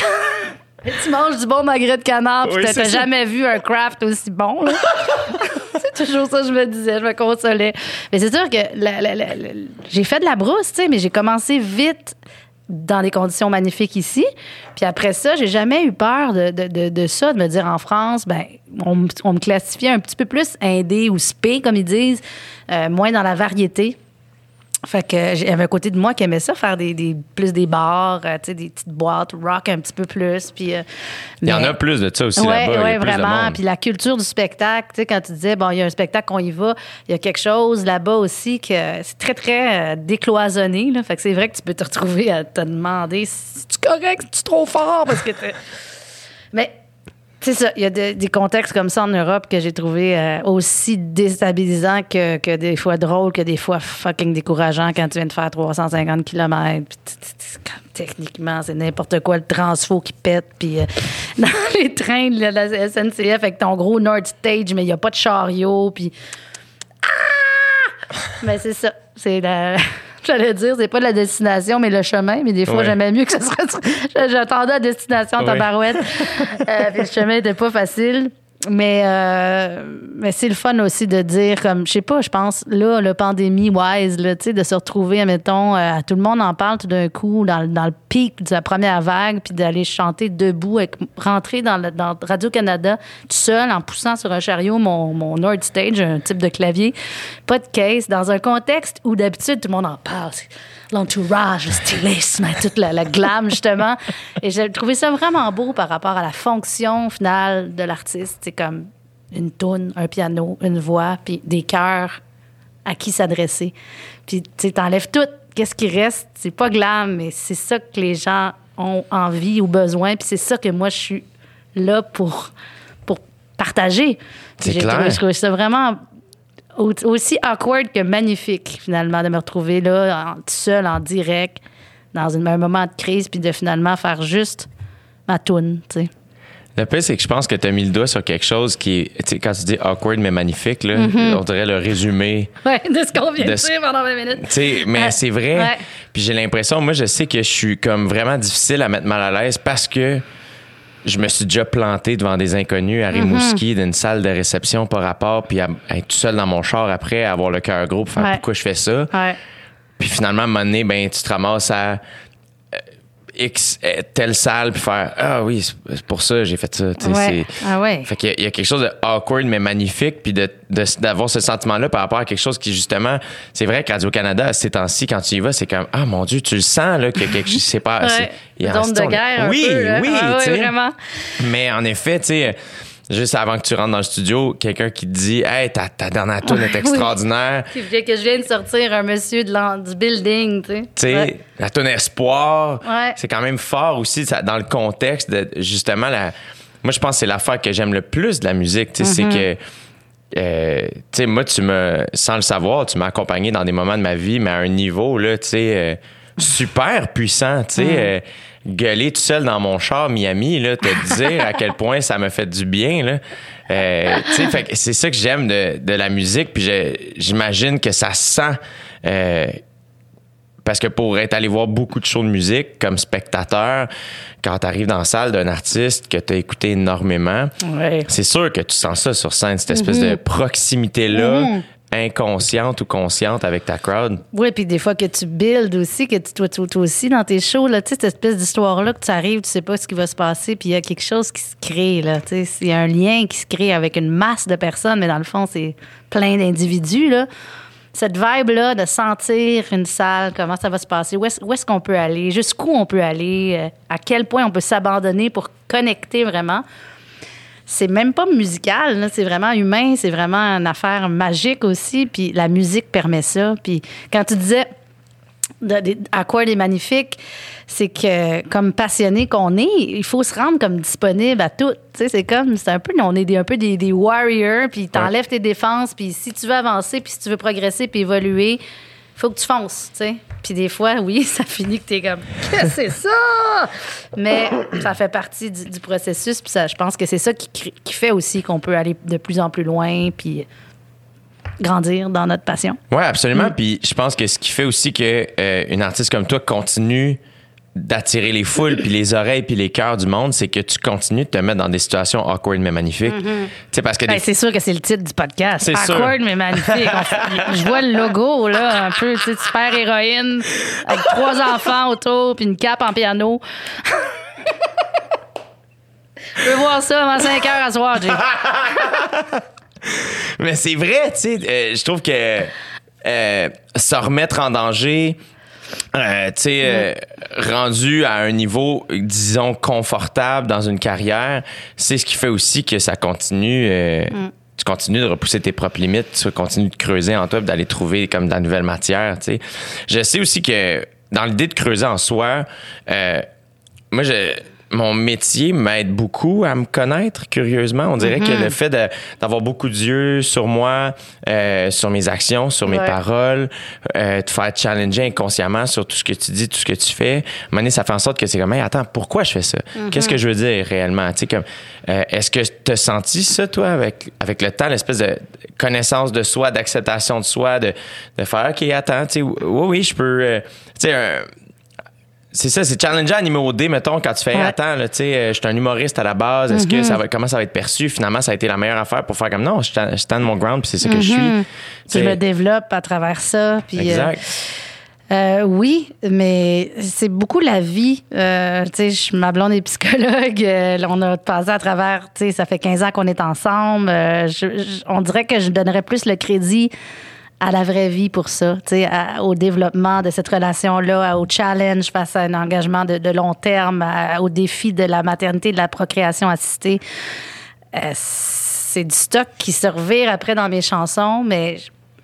rough. Tu manges du bon magret de canard, puis Oui, t'as c'est t'as ça. jamais vu un craft aussi bon, là. C'est toujours ça que je me disais, je me consolais. Mais c'est sûr que la, la, la, la, j'ai fait de la brousse, tu sais, mais j'ai commencé vite dans des conditions magnifiques ici. Puis après ça, j'ai jamais eu peur de, de, de, de ça, de me dire en France, ben on, on me classifiait un petit peu plus indé ou spé, comme ils disent, euh, moins dans la variété. Fait que j'avais un côté de moi qui aimait ça, faire des, des plus des bars, euh, tu sais, des petites boîtes, rock un petit peu plus. Puis, euh, il y en a plus de ça aussi ouais, là-bas. Oui, il y a plus vraiment. de monde. Puis la culture du spectacle, tu sais, quand tu disais, bon, il y a un spectacle, on y va, il y a quelque chose là-bas aussi que c'est très, très euh, décloisonné. Là. Fait que c'est vrai que tu peux te retrouver à te demander si tu es correct, si tu es trop fort, parce que t'es... Mais... C'est ça. Il y a de, des contextes comme ça en Europe que j'ai trouvé euh, aussi déstabilisants que, que des fois drôles, que des fois fucking décourageants quand tu viens de faire trois cent cinquante kilomètres. Puis, techniquement, c'est n'importe quoi, le transfo qui pète. Puis euh, dans les trains de la S N C F avec ton gros Nord Stage, mais il n'y a pas de chariot. Puis. Ah! Mais c'est ça. C'est la. J'allais dire, c'est pas la destination, mais le chemin. Mais des fois, ouais. j'aimais mieux que ce serait... J'attendais la destination en tabarouette. euh, puis le chemin n'était pas facile. Mais, euh, mais c'est le fun aussi de dire, comme, je sais pas, je pense, là, le pandémie-wise, là, tu sais, de se retrouver, admettons, euh, tout le monde en parle tout d'un coup, dans, dans le pic de la première vague, puis d'aller chanter debout, avec, rentrer dans, le, dans Radio-Canada, tout seul, en poussant sur un chariot mon, mon Nord Stage, un type de clavier, pas de case, dans un contexte où d'habitude, tout le monde en parle. C'est l'entourage, le stylisme, toute la, la glam, justement. Et j'ai trouvé ça vraiment beau par rapport à la fonction finale de l'artiste. C'est comme une toune, un piano, une voix, puis des chœurs à qui s'adresser. Puis, tu sais, t'enlèves tout. Qu'est-ce qui reste? C'est pas glam, mais c'est ça que les gens ont envie ou besoin. Puis c'est ça que moi, je suis là pour, pour partager. C'est j'ai clair. trouvé, je trouve ça vraiment... aussi awkward que magnifique, finalement, de me retrouver là, en, tout seul, en direct, dans une, un moment de crise, puis de finalement faire juste ma toune, tu sais. Le pire, c'est que je pense que tu as mis le doigt sur quelque chose qui est, tu sais, quand tu dis awkward mais magnifique, là, mm-hmm. on dirait le résumé. Ouais, de ce qu'on vient de, de dire pendant vingt minutes. Tu sais, mais ouais. c'est vrai. Ouais. Puis j'ai l'impression, moi, je sais que je suis comme vraiment difficile à mettre mal à l'aise parce que je me suis déjà planté devant des inconnus à Rimouski, mm-hmm. d'une salle de réception par rapport, puis à, à être tout seul dans mon char après, à avoir le cœur gros pour faire ouais. pourquoi je fais ça. Ouais. Puis finalement, à un moment donné, ben, tu te ramasses à euh, X, euh, telle salle, puis faire ah oui, c'est pour ça que j'ai fait ça. Ouais. C'est... Ah ouais. Fait qu'il y a, il y a quelque chose de awkward, mais magnifique, puis de, de, d'avoir ce sentiment-là par rapport à quelque chose qui, justement, c'est vrai que Radio-Canada, ces temps-ci, quand tu y vas, c'est comme ah mon Dieu, tu le sens, là, qu'il y a quelque chose, c'est pas. Ouais. C'est, il y a zone de guerre, oui, un peu, là. oui, ah, oui, ouais, vraiment. Mais en effet, tu sais. Juste avant que tu rentres dans le studio, quelqu'un qui te dit « Hey, ta, ta dernière toune est extraordinaire. » Que je viens de sortir un monsieur de du building, tu sais. Tu sais, ouais. La toune Espoir, ouais. c'est quand même fort aussi ça, dans le contexte de, justement, la... moi, je pense que c'est l'affaire que j'aime le plus de la musique, tu sais, mm-hmm. c'est que, euh, tu sais, moi, tu me, sans le savoir, tu m'as accompagné dans des moments de ma vie, mais à un niveau, là, tu sais, euh, super puissant, tu sais, mm. euh, gueuler tout seul dans mon char Miami, là, te dire à quel point ça me fait du bien, là. Euh, tu sais, fait que c'est ça que j'aime de, de la musique, puis je, j'imagine que ça sent... Euh, parce que pour être allé voir beaucoup de shows de musique comme spectateur, quand tu arrives dans la salle d'un artiste que tu as écouté énormément, ouais. c'est sûr que tu sens ça sur scène, cette espèce mm-hmm. de proximité-là, mm-hmm. inconsciente ou consciente avec ta crowd. Oui, puis des fois que tu builds aussi, que tu, toi, toi, toi aussi, dans tes shows, là, tu sais, cette espèce d'histoire-là que tu arrives, tu sais pas ce qui va se passer, puis il y a quelque chose qui se crée, là, tu sais, il y a un lien qui se crée avec une masse de personnes, mais dans le fond, c'est plein d'individus, là. Cette vibe-là de sentir une salle, comment ça va se passer, où est-ce, où est-ce qu'on peut aller, jusqu'où on peut aller, euh, à quel point on peut s'abandonner pour connecter vraiment. C'est même pas musical, là, c'est vraiment humain, c'est vraiment une affaire magique aussi, puis la musique permet ça. Puis quand tu disais awkward et magnifique, c'est que comme passionné qu'on est, il faut se rendre comme disponible à tout. Tu sais, c'est comme, c'est un peu, on est des, un peu des, des warriors, puis t'enlèves ouais. tes défenses, puis si tu veux avancer, puis si tu veux progresser, puis évoluer, il faut que tu fonces, tu sais. Puis des fois, oui, ça finit que t'es comme, qu'est-ce que c'est ça? Mais ça fait partie du, du processus, puis ça, je pense que c'est ça qui, qui fait aussi qu'on peut aller de plus en plus loin, puis grandir dans notre passion. Oui, absolument. Mm. Puis je pense que ce qui fait aussi que euh, une artiste comme toi continue d'attirer les foules, puis les oreilles, puis les cœurs du monde, c'est que tu continues de te mettre dans des situations awkward mais magnifiques. Mm-hmm. Tu sais, parce que ben, des... c'est sûr que c'est le titre du podcast. C'est awkward sûr. mais magnifique. On... Je vois le logo, là, un peu, tu sais, super héroïne, avec trois enfants autour, puis une cape en piano. Je veux voir ça avant cinq heures à soir, Jay. Mais c'est vrai, tu sais, euh, je trouve que euh, se remettre en danger, euh, tu sais, euh, rendu à un niveau, disons, confortable dans une carrière, c'est ce qui fait aussi que ça continue. Euh, mm. Tu continues de repousser tes propres limites, tu continues de creuser en toi, d'aller trouver comme de la nouvelle matière, tu sais. Je sais aussi que dans l'idée de creuser en soi, euh, moi, je... mon métier m'aide beaucoup à me connaître, curieusement. On dirait mm-hmm. que le fait de, d'avoir beaucoup d'yeux sur moi, euh, sur mes actions, sur mes ouais. paroles, euh, te faire challenger inconsciemment sur tout ce que tu dis, tout ce que tu fais, à un moment donné, ça fait en sorte que c'est comme, hey, attends, pourquoi je fais ça? Mm-hmm. Qu'est-ce que je veux dire réellement? Tu sais, comme, euh, est-ce que tu as senti ça, toi, avec, avec le temps, l'espèce de connaissance de soi, d'acceptation de soi, de, de faire, OK, attends, tu sais, oui, oui, je peux, euh, tu sais, un, c'est ça, c'est challengeant à numéro D, mettons, quand tu fais, ouais. attends, là, tu sais, je suis un humoriste à la base, est-ce mm-hmm. que ça va, comment ça va être perçu? Finalement, ça a été la meilleure affaire pour faire comme, non, je stand mon ground, puis c'est ça que mm-hmm. je suis. Tu le développes à travers ça. Puis, exact. Euh, euh, oui, mais c'est beaucoup la vie. Euh, tu sais, ma blonde est psychologue. Euh, on a passé à travers, tu sais, ça fait quinze ans qu'on est ensemble. Euh, je, je, on dirait que je donnerais plus le crédit à la vraie vie pour ça, tu sais, au développement de cette relation-là, à, au challenge face à un engagement de, de long terme, à, au défi de la maternité, de la procréation assistée. Euh, c'est du stock qui se revire après dans mes chansons, mais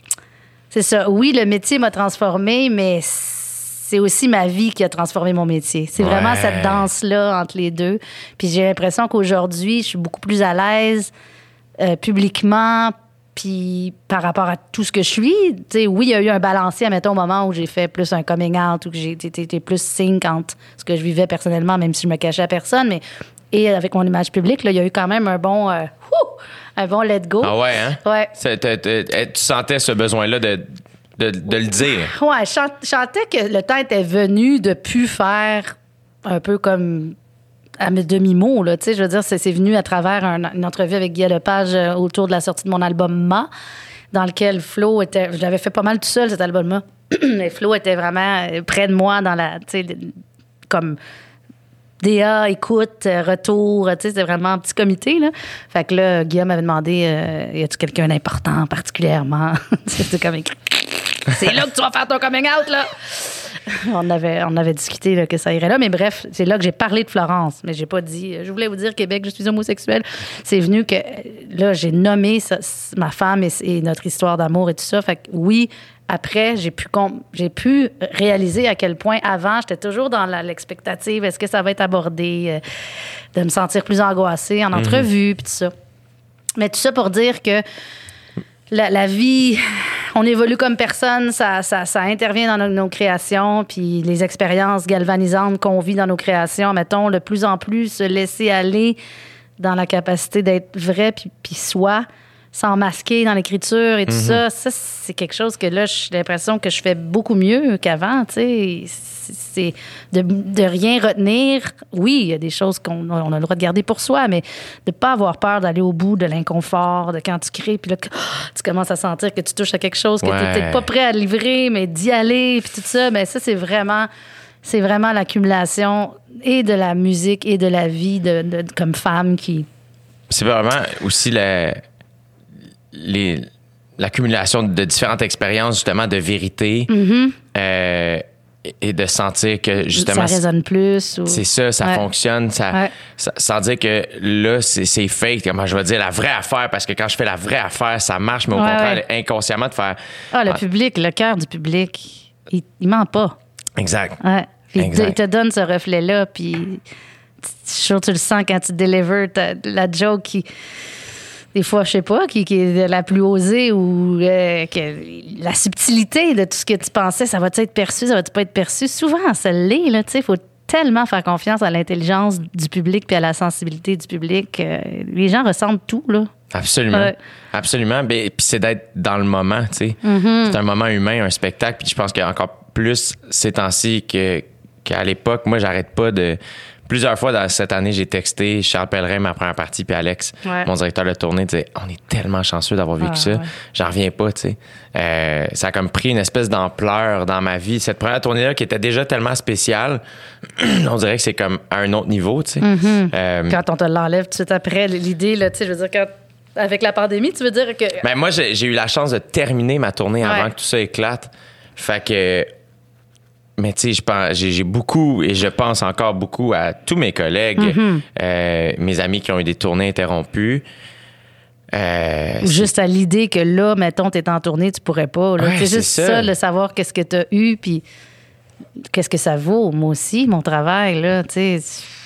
c'est ça. Oui, le métier m'a transformée, mais c'est aussi ma vie qui a transformé mon métier. C'est ouais. vraiment cette danse-là entre les deux. Puis j'ai l'impression qu'aujourd'hui, je suis beaucoup plus à l'aise euh, publiquement, puis par rapport à tout ce que je suis, tu sais, oui, il y a eu un balancier, admettons, au moment où j'ai fait plus un coming out, ou que j'ai été plus sync entre ce que je vivais personnellement, même si je me cachais à personne, mais et avec mon image publique, là, il y a eu quand même un bon, euh, whoo, un bon let go. Ah ouais, hein? Ouais. C'est, t'es, t'es, tu sentais ce besoin-là de, de, de le dire. Ouais, je sentais que le temps était venu de plus faire un peu comme à mes demi-mots, là, tu sais, je veux dire, c'est, c'est venu à travers un, une entrevue avec Guy Lepage euh, autour de la sortie de mon album Ma, dans lequel Flo était... Je l'avais fait pas mal tout seul, cet album-là. Mais Flo était vraiment près de moi dans la... Tu sais, comme... D A, écoute, retour, tu sais, c'était vraiment un petit comité, là. Fait que là, Guillaume m'avait demandé, euh, y a-tu quelqu'un d'important particulièrement? C'était comme écrit. C'est là que tu vas faire ton coming out, là! On avait, on avait discuté là, que ça irait là, mais bref, c'est là que j'ai parlé de Florence, mais j'ai pas dit, je voulais vous dire, Québec, je suis homosexuelle. C'est venu que, là, j'ai nommé ça, ma femme et, et notre histoire d'amour et tout ça. Fait que oui, après, j'ai pu, j'ai pu réaliser à quel point, avant, j'étais toujours dans la, l'expectative, est-ce que ça va être abordé, euh, de me sentir plus angoissée en mm-hmm. entrevue, puis tout ça. Mais tout ça pour dire que la, la vie, on évolue comme personne, ça, ça, ça intervient dans nos, nos créations, puis les expériences galvanisantes qu'on vit dans nos créations, mettons, de plus en plus se laisser aller dans la capacité d'être vrai, puis, puis soi, sans masquer dans l'écriture et tout mm-hmm. ça. Ça, c'est quelque chose que là, j'ai l'impression que je fais beaucoup mieux qu'avant, tu sais. C'est de, de rien retenir. Oui, il y a des choses qu'on on a le droit de garder pour soi, mais de ne pas avoir peur d'aller au bout de l'inconfort, de quand tu crées, puis là, tu commences à sentir que tu touches à quelque chose que ouais. tu n'es peut-être pas prêt à livrer, mais d'y aller, puis tout ça. Mais ça, c'est vraiment... C'est vraiment l'accumulation et de la musique et de la vie de, de, comme femme qui... C'est vraiment aussi la... Les, l'accumulation de différentes expériences, justement, de vérité, mm-hmm. euh, et de sentir que, justement... Ça résonne plus. Ou... C'est ça, ça ouais. fonctionne. Ça, ouais. ça, sans dire que là, c'est, c'est fake. Comment je vais dire la vraie affaire, parce que quand je fais la vraie affaire, ça marche, mais au ouais, contraire, ouais. inconsciemment, de faire... Ah, le ah, public, le cœur du public, il, il ment pas. Exact. Ouais. Puis exact. Il te donne ce reflet-là, puis je suis sûre que tu le sens quand tu délivres la joke qui... Des fois, je sais pas, qui, qui est la plus osée ou euh, que la subtilité de tout ce que tu pensais, ça va-tu être perçu, ça va-tu pas être perçu? Souvent, ça l'est, là, tu sais, il faut tellement faire confiance à l'intelligence du public puis à la sensibilité du public. Euh, les gens ressentent tout, là. Absolument. Ouais. Absolument. Puis c'est d'être dans le moment, tu sais. Mm-hmm. C'est un moment humain, un spectacle, puis je pense qu'encore plus ces temps-ci que qu'à l'époque, moi, j'arrête pas de... Plusieurs fois dans cette année, j'ai texté Charles Pellerin, ma première partie, puis Alex, ouais. mon directeur de tournée, disait « On est tellement chanceux d'avoir vécu ah, ça. Ouais. J'en reviens pas, tu sais. Euh, ça a comme pris une espèce d'ampleur dans ma vie. Cette première tournée-là, qui était déjà tellement spéciale, on dirait que c'est comme à un autre niveau, tu sais. Mm-hmm. Euh, quand on te l'enlève tout de suite après, l'idée, là, tu sais, je veux dire, quand... avec la pandémie, tu veux dire que... Ben moi, j'ai, j'ai eu la chance de terminer ma tournée avant ouais. que tout ça éclate. Fait que... Mais tu sais, je pense, j'ai, j'ai beaucoup, et je pense encore beaucoup à tous mes collègues, mm-hmm. euh, mes amis qui ont eu des tournées interrompues. Euh, Juste à l'idée que là, mettons, t'es en tournée, tu pourrais pas. Là. Ouais, c'est juste ça. ça, le savoir qu'est-ce que t'as eu, puis qu'est-ce que ça vaut, moi aussi, mon travail, là, tu sais.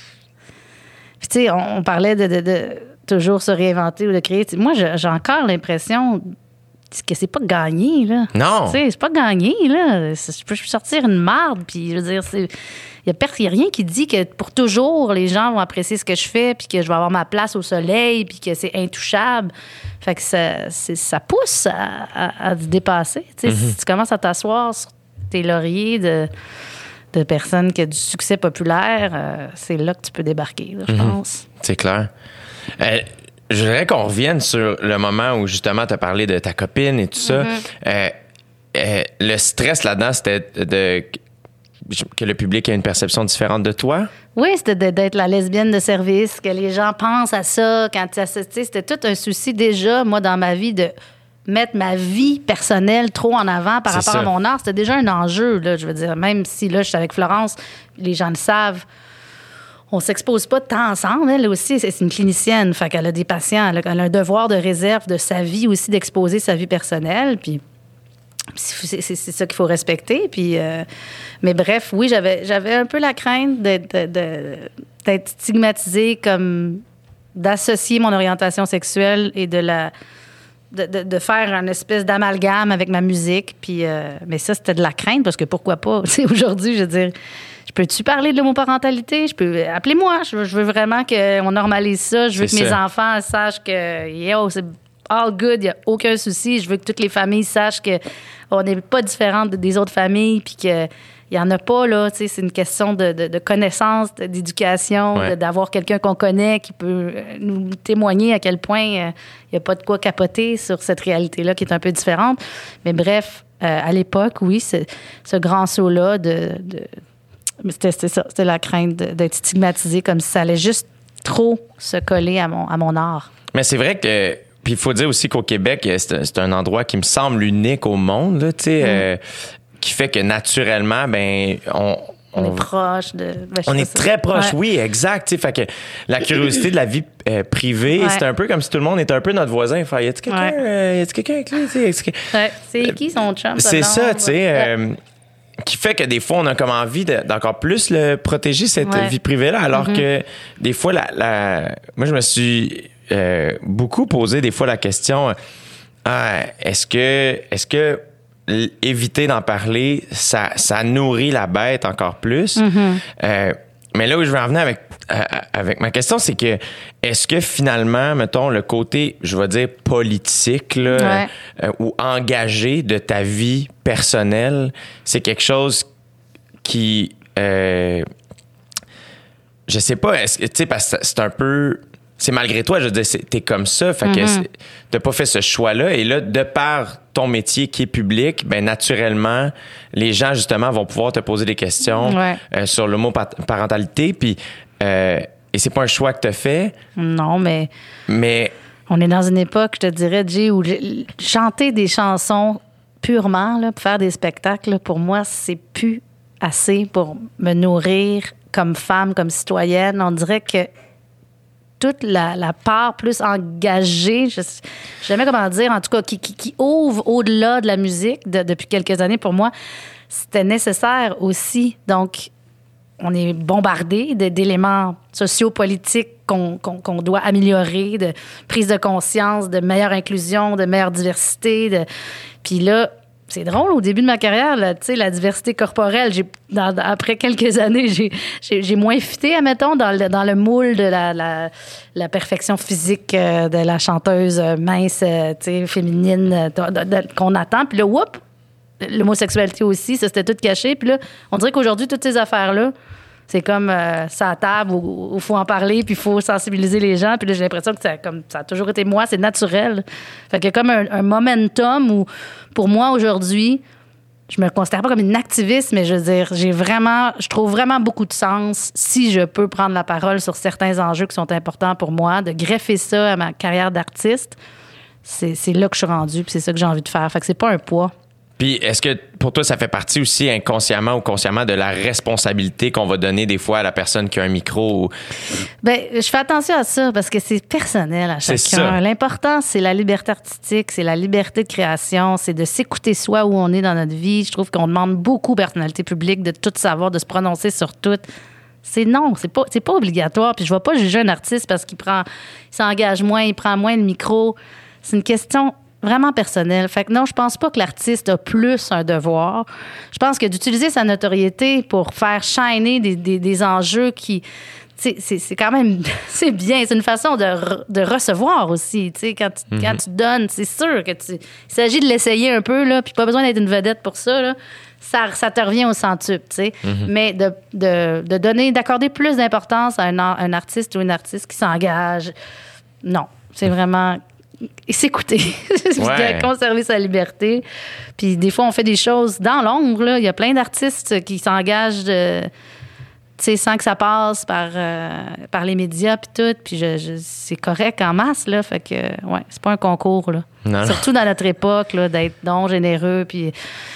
Puis tu sais, on, on parlait de, de, de toujours se réinventer ou de créer. T'sais, moi, j'ai, j'ai encore l'impression... que c'est pas gagné, là. Non. Tu sais, c'est pas gagné, là. Je peux sortir une marde, puis je veux dire, il y, y a rien qui dit que pour toujours, les gens vont apprécier ce que je fais, puis que je vais avoir ma place au soleil, puis que c'est intouchable. Fait que ça, c'est, ça pousse à, à, à te dépasser. Tu sais, mm-hmm. Si tu commences à t'asseoir sur tes lauriers de, de personnes qui ont du succès populaire, euh, c'est là que tu peux débarquer, là, je mm-hmm. pense. C'est clair. Euh, Je voudrais qu'on revienne sur le moment où, justement, tu as parlé de ta copine et tout ça. Mm-hmm. Euh, euh, le stress là-dedans, c'était de, que le public ait une perception différente de toi? Oui, c'était de, d'être la lesbienne de service, que les gens pensent à ça. Quand tu sais, c'était tout un souci déjà, moi, dans ma vie, de mettre ma vie personnelle trop en avant par C'est rapport ça. à mon art. C'était déjà un enjeu, là, je veux dire. Même si, là, je suis avec Florence, les gens le savent. On s'expose pas tant ensemble. Elle aussi, c'est une clinicienne. Fait qu'elle a des patients. Elle a un devoir de réserve de sa vie aussi, d'exposer sa vie personnelle. Puis c'est, c'est, c'est ça qu'il faut respecter. Puis, euh, mais bref, oui, j'avais, j'avais un peu la crainte d'être, de, de, d'être stigmatisée, comme d'associer mon orientation sexuelle et de la... De, de, de faire une espèce d'amalgame avec ma musique. Puis, euh, mais ça, c'était de la crainte, parce que pourquoi pas? Tu sais, aujourd'hui, je veux dire... Je peux-tu parler de l'homoparentalité? Je peux... Appelez-moi. Je veux, je veux vraiment qu'on normalise ça. Je veux c'est que ça. Mes enfants sachent que yo, c'est all good, il n'y a aucun souci. Je veux que toutes les familles sachent qu'on n'est pas différentes des autres familles, puis qu'il n'y en a pas, là. Tu sais, c'est une question de, de, de connaissance, d'éducation, ouais. de, d'avoir quelqu'un qu'on connaît qui peut nous témoigner à quel point il euh, n'y a pas de quoi capoter sur cette réalité-là qui est un peu différente. Mais bref, euh, à l'époque, oui, ce, ce grand saut-là de... de C'était, c'était ça, c'était la crainte d'être stigmatisée, comme si ça allait juste trop se coller à mon, à mon art. Mais c'est vrai que, puis il faut dire aussi qu'au Québec, c'est, c'est un endroit qui me semble unique au monde, là, tu sais, mm. euh, qui fait que naturellement, ben, on... On, on est proche de... Ben, on est très proche, ouais. Oui, exact. Fait que la curiosité de la vie euh, privée, ouais. c'est un peu comme si tout le monde était un peu notre voisin. Fait, y a-tu quelqu'un, ouais. euh, y a-tu quelqu'un avec lui? Que... Ouais. C'est qui son chum? C'est ça, tu sais... Euh, qui fait que des fois, on a comme envie de, d'encore plus le protéger, cette ouais. vie privée-là, alors mm-hmm. que des fois, la, la... moi, je me suis euh, beaucoup posé des fois la question, ah, est-ce que, est-ce que éviter d'en parler, ça, ça nourrit la bête encore plus? Mm-hmm. Euh, mais là où je veux en venir avec, euh, avec ma question, c'est que est-ce que finalement, mettons, le côté, je vais dire, politique là, ouais. euh, ou engagé de ta vie personnelle, c'est quelque chose qui... Euh, je sais pas, est-ce que, tu sais, parce que c'est un peu... C'est malgré toi, je veux dire, t'es comme ça, fait mm-hmm. que t'as pas fait ce choix-là. Et là, de par ton métier qui est public, ben naturellement, les gens, justement, vont pouvoir te poser des questions ouais. euh, sur l'homoparentalité. Puis, euh, et c'est pas un choix que t'as fait. Non, mais... Mais... On est dans une époque, je te dirais, Jay, où chanter des chansons purement, là, pour faire des spectacles, là, pour moi, c'est plus assez pour me nourrir comme femme, comme citoyenne. On dirait que toute la, la part plus engagée, je ne sais jamais comment dire, en tout cas, qui, qui, qui ouvre au-delà de la musique de, depuis quelques années, pour moi, c'était nécessaire aussi. Donc, on est bombardé de, d'éléments sociopolitiques qu'on, qu'on, qu'on doit améliorer, de prise de conscience, de meilleure inclusion, de meilleure diversité. De... Puis là, c'est drôle, au début de ma carrière, là, tu sais, la diversité corporelle, j'ai, dans, après quelques années, j'ai, j'ai, j'ai moins fité, admettons, dans le, dans le moule de la, la, la perfection physique euh, de la chanteuse mince, euh, tu sais, féminine, de, de, de, qu'on attend. Puis là, whoop, l'homosexualité aussi, ça, c'était tout caché. Puis là, on dirait qu'aujourd'hui, toutes ces affaires-là, c'est comme euh, ça à table où il faut en parler, puis il faut sensibiliser les gens. Puis là, j'ai l'impression que ça, comme, ça a toujours été moi, c'est naturel. Fait qu'il y a comme un, un momentum où, pour moi, aujourd'hui, je me considère pas comme une activiste, mais je veux dire, j'ai vraiment, je trouve vraiment beaucoup de sens si je peux prendre la parole sur certains enjeux qui sont importants pour moi, de greffer ça à ma carrière d'artiste. C'est, c'est là que je suis rendue, puis c'est ça que j'ai envie de faire. Fait que c'est pas un poids. Puis est-ce que pour toi, ça fait partie aussi inconsciemment ou consciemment de la responsabilité qu'on va donner des fois à la personne qui a un micro? Ou... Bien, je fais attention à ça parce que c'est personnel à chacun. C'est ça. L'important, c'est la liberté artistique, c'est la liberté de création, c'est de s'écouter soi où on est dans notre vie. Je trouve qu'on demande beaucoup aux personnalités publiques de tout savoir, de se prononcer sur tout. C'est non, c'est pas, c'est pas obligatoire. Puis je vais pas juger un artiste parce qu'il prend, il s'engage moins, il prend moins le micro. C'est une question vraiment personnelle. Fait que non, je pense pas que l'artiste a plus un devoir. Je pense que d'utiliser sa notoriété pour faire shiner des, des, des enjeux qui... C'est, c'est quand même... C'est bien. C'est une façon de, re, de recevoir aussi. T'sais, quand, tu, mm-hmm. quand tu donnes, c'est sûr que tu... Il s'agit de l'essayer un peu, là, puis pas besoin d'être une vedette pour ça, là. Ça, ça te revient au centuple, tu sais. Mm-hmm. Mais de, de, de donner, d'accorder plus d'importance à un, un artiste ou une artiste qui s'engage, non. C'est vraiment... s'écouter, ouais. Conserver sa liberté. Puis des fois, on fait des choses dans l'ombre. Là. Il y a plein d'artistes qui s'engagent de, sans que ça passe par, euh, par les médias puis tout. Puis je, je, c'est correct en masse. Là. Fait que, ouais, c'est pas un concours. Là. Non, Surtout non. dans notre époque, là, d'être donc généreux. Puis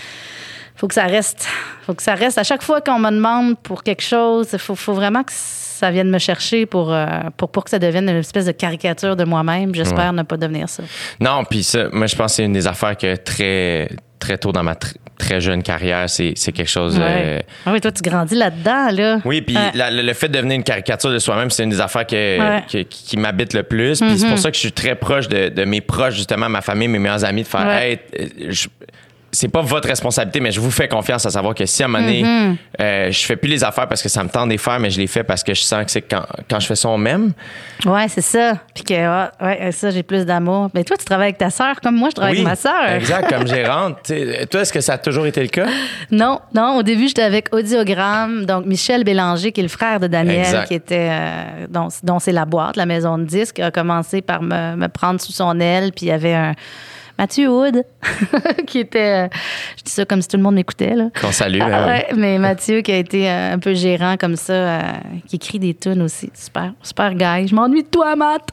faut que ça reste. Faut que ça reste. À chaque fois qu'on me demande pour quelque chose, il faut, faut vraiment que ça vienne me chercher pour, euh, pour, pour que ça devienne une espèce de caricature de moi-même. J'espère ouais. ne pas devenir ça. Non, puis ça, moi, je pense que c'est une des affaires que très, très tôt dans ma tr- très jeune carrière, c'est, c'est quelque chose... Ouais. Euh... Ah oui, toi, tu grandis là-dedans, là. Oui, puis ouais. le fait de devenir une caricature de soi-même, c'est une des affaires que, ouais. que, qui, qui m'habite le plus. Puis mm-hmm. c'est pour ça que je suis très proche de, de mes proches, justement, ma famille, mes meilleurs amis, de faire... Ouais. Hey, je, c'est pas votre responsabilité, mais je vous fais confiance à savoir que si à un moment donné, mm-hmm. euh, je fais plus les affaires parce que ça me tente de les faire, mais je les fais parce que je sens que c'est quand, quand je fais ça, on m'aime. Ouais, c'est ça. Puis que, ouais, ouais, ça, j'ai plus d'amour. Mais toi, tu travailles avec ta sœur comme moi, je travaille oui, avec ma sœur. Exact, comme gérante. T'sais, toi, est-ce que ça a toujours été le cas? Non, non. Au début, j'étais avec Audiogramme, donc Michel Bélanger, qui est le frère de Daniel, exact. qui était, euh, dont, dont c'est la boîte, la maison de disques, a commencé par me, me prendre sous son aile, puis il y avait un. Mathieu Hood, qui était... Euh, je dis ça comme si tout le monde m'écoutait, là. Qu'on salue. Ah, ben ouais, oui. mais Mathieu, qui a été euh, un peu gérant comme ça, euh, qui écrit des tunes aussi. Super, super guy. Je m'ennuie de toi, Matt!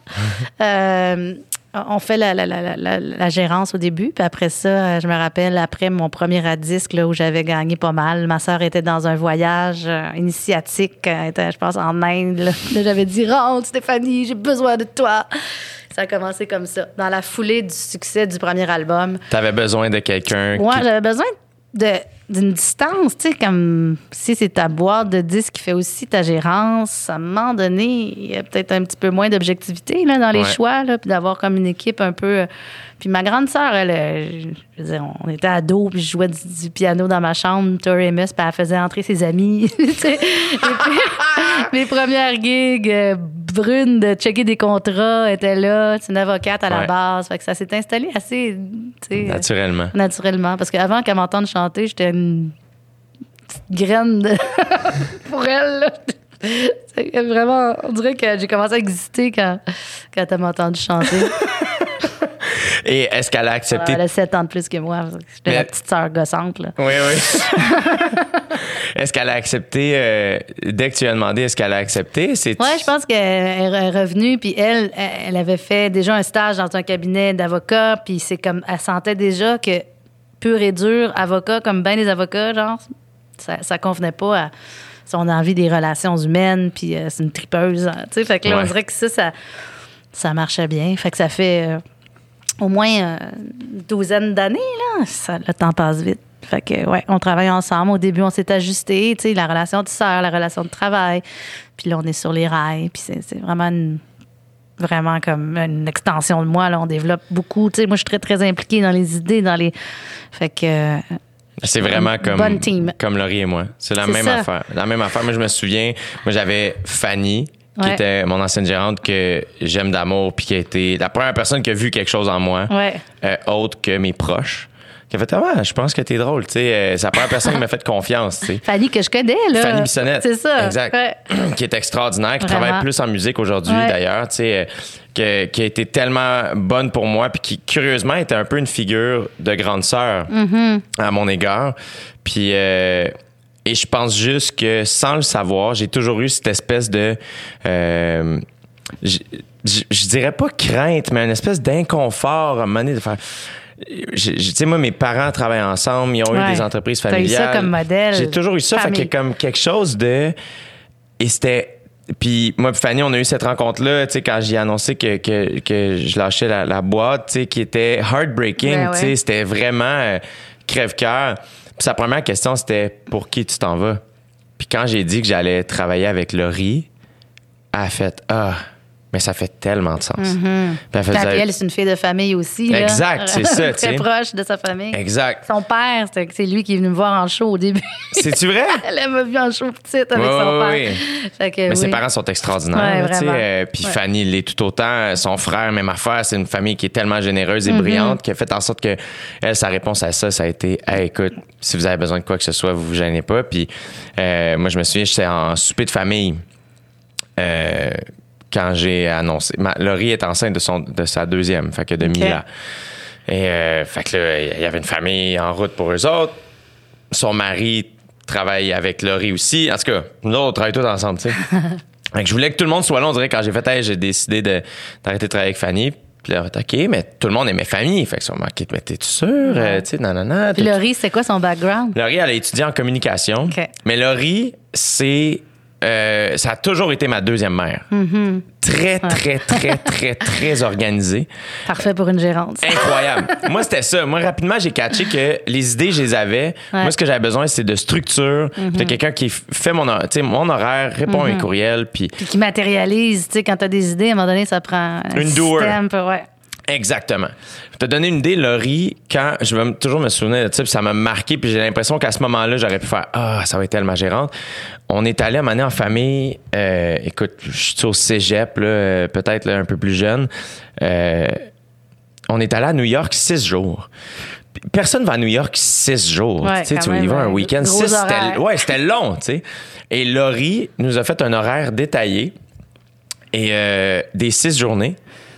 euh, on fait la, la, la, la, la gérance au début, puis après ça, je me rappelle, après mon premier à disque, là, où j'avais gagné pas mal, ma sœur était dans un voyage euh, initiatique, elle était, je pense, en Inde. Là, là j'avais dit « Rentre, Stéphanie, j'ai besoin de toi! » Ça a commencé comme ça, dans la foulée du succès du premier album. T'avais besoin de quelqu'un Ouais, qui... j'avais besoin de, d'une distance, tu sais, comme si c'est ta boîte de disques qui fait aussi ta gérance. À un moment donné, il y a peut-être un petit peu moins d'objectivité là, dans les ouais. choix, là, puis d'avoir comme une équipe un peu... Puis ma grande sœur, elle, je veux dire, on était ados, puis je jouais du, du piano dans ma chambre, Tori Amos, puis elle faisait entrer ses amis. Et puis, mes premières gigs, euh, brunes de checker des contrats, étaient là. C'est une avocate à la ouais. base. Fait que ça s'est installé assez... Naturellement. Euh, naturellement. Parce qu'avant qu'elle m'entende chanter, j'étais une petite graine de... pour elle, là. C'est vraiment... On dirait que j'ai commencé à exister quand, quand elle m'a entendu chanter. Et est-ce qu'elle a accepté... Alors, elle a sept ans de plus que moi. J'étais mais... la petite sœur gossante, là. Oui, oui. Est-ce qu'elle a accepté... Euh, dès que tu lui as demandé, est-ce qu'elle a accepté? C'est... Oui, je pense qu'elle est revenue, puis elle, elle avait fait déjà un stage dans un cabinet d'avocat, puis c'est comme... Elle sentait déjà que pur et dur, avocat, comme bien des avocats, genre, ça, ça convenait pas à son envie des relations humaines, puis euh, c'est une tripeuse, tu sais. Fait que là, ouais. on dirait que ça, ça, ça marchait bien. Fait que ça fait... Euh, au moins euh, une douzaine d'années, là. Ça, le temps passe vite. Fait que, ouais, on travaille ensemble. Au début, on s'est ajusté, tu sais, la relation de sœur, la relation de travail. Puis là, on est sur les rails. Puis c'est, c'est vraiment une, vraiment comme une extension de moi, là. On développe beaucoup. Tu sais, moi, je suis très, très impliquée dans les idées, dans les... Fait que... C'est vraiment comme, bonne team. Comme Laurie et moi. C'est la c'est même ça. affaire. La même affaire. Moi, je me souviens, moi, j'avais Fanny, qui ouais. était mon ancienne gérante que j'aime d'amour, puis qui a été la première personne qui a vu quelque chose en moi, ouais. euh, autre que mes proches. qui a fait « Ah, je pense que t'es drôle. » Tu sais, euh, c'est la première personne qui m'a fait confiance. T'sais. Fanny, que je connais, là. Fanny Bissonnette. C'est ça. Exact. Ouais. Qui est extraordinaire, qui Vraiment. travaille plus en musique aujourd'hui, Ouais. d'ailleurs. Tu sais, euh, qui, qui a été tellement bonne pour moi, puis qui, curieusement, était un peu une figure de grande sœur Mm-hmm. à mon égard. Puis... Euh, Et je pense juste que, sans le savoir, j'ai toujours eu cette espèce de... Euh, je, je, je dirais pas crainte, mais une espèce d'inconfort à un moment donné de faire... Tu sais, moi, mes parents travaillent ensemble, ils ont Ouais. eu des entreprises T'as familiales. eu ça comme modèle. J'ai toujours eu ça, fait Famille. que comme quelque chose de... Et c'était... Puis moi et Fanny, on a eu cette rencontre-là, tu sais, quand j'ai annoncé que, que, que je lâchais la, la boîte, tu sais, qui était heartbreaking, Ben ouais. tu sais, c'était vraiment euh, crève-cœur. Puis sa première question, c'était « Pour qui tu t'en vas? » Puis quand j'ai dit que j'allais travailler avec Laurie, elle a fait « Ah, mais ça fait tellement de sens. Mm-hmm. Puis elle Puis faisait- elle, c'est une fille de famille aussi. là. Exact, c'est ça, tu sais. Très proche de sa famille. Exact. Son père, c'est c'est lui qui est venu me voir en show au début. C'est-tu vrai? Elle m'a vu en show petite avec Ouais, son ouais, père. ouais. Fait que, Mais oui. ses parents sont extraordinaires. Ouais, là, tu sais, vraiment. euh, Puis Ouais. Fanny l'est tout autant. Son frère, même affaire. C'est une famille qui est tellement généreuse Mm-hmm. et brillante qui a fait en sorte que elle, sa réponse à ça, ça a été hey, écoute, si vous avez besoin de quoi que ce soit, vous vous gênez pas. Puis euh, moi, je me souviens, j'étais en souper de famille. Euh, quand j'ai annoncé. Ma, Laurie est enceinte de, son, de sa deuxième, fait que de OK. Mila. Et euh, fait que là, il y avait une famille en route pour eux autres. Son mari travaille avec Laurie aussi. En tout cas, nous autres, on travaille tous ensemble, tu sais. Fait que je voulais que tout le monde soit là. On dirait quand j'ai fait, hey, j'ai décidé de, d'arrêter de travailler avec Fanny. Puis là, OK, mais tout le monde aimait Fanny. Fait que ça m'a OK, mais t'es-tu sûr? Euh, tu sais, non, non, non. Puis Laurie, c'est quoi son background? Laurie, elle a étudié en communication. OK. Mais Laurie, c'est. Euh, ça a toujours été ma deuxième mère. Mm-hmm. Très, très, très, très, très organisée. Parfait pour une gérante. Incroyable. Moi, c'était ça. Moi, rapidement, j'ai catché que les idées, je les avais. Ouais. Mm-hmm. Moi, ce que j'avais besoin, c'est de structure. Puis de quelqu'un qui fait mon, hor- tu sais, mon horaire, répond à mes courriels. Puis Puis qui matérialise, tu sais, quand t'as des idées, à un moment donné, ça prend un Une doer. système. Puis ouais. exactement. Je vais te donner une idée, Laurie, quand je vais m- toujours me souvenir de ça, puis ça m'a marqué, puis j'ai l'impression qu'à ce moment-là, j'aurais pu faire ah, ça va être elle ma gérante. On est allé à un moment donné en famille. Euh, écoute, je suis au cégep, là, euh, peut-être là, un peu plus jeune. Euh, on est allé à New York six jours. Puis personne va à New York six jours. Ouais, tu sais, quand tu vas y même, voir un ouais. week-end. Gros Six, c'était, horaire. ouais, c'était long, tu sais. Et Laurie nous a fait un horaire détaillé et euh, des six journées.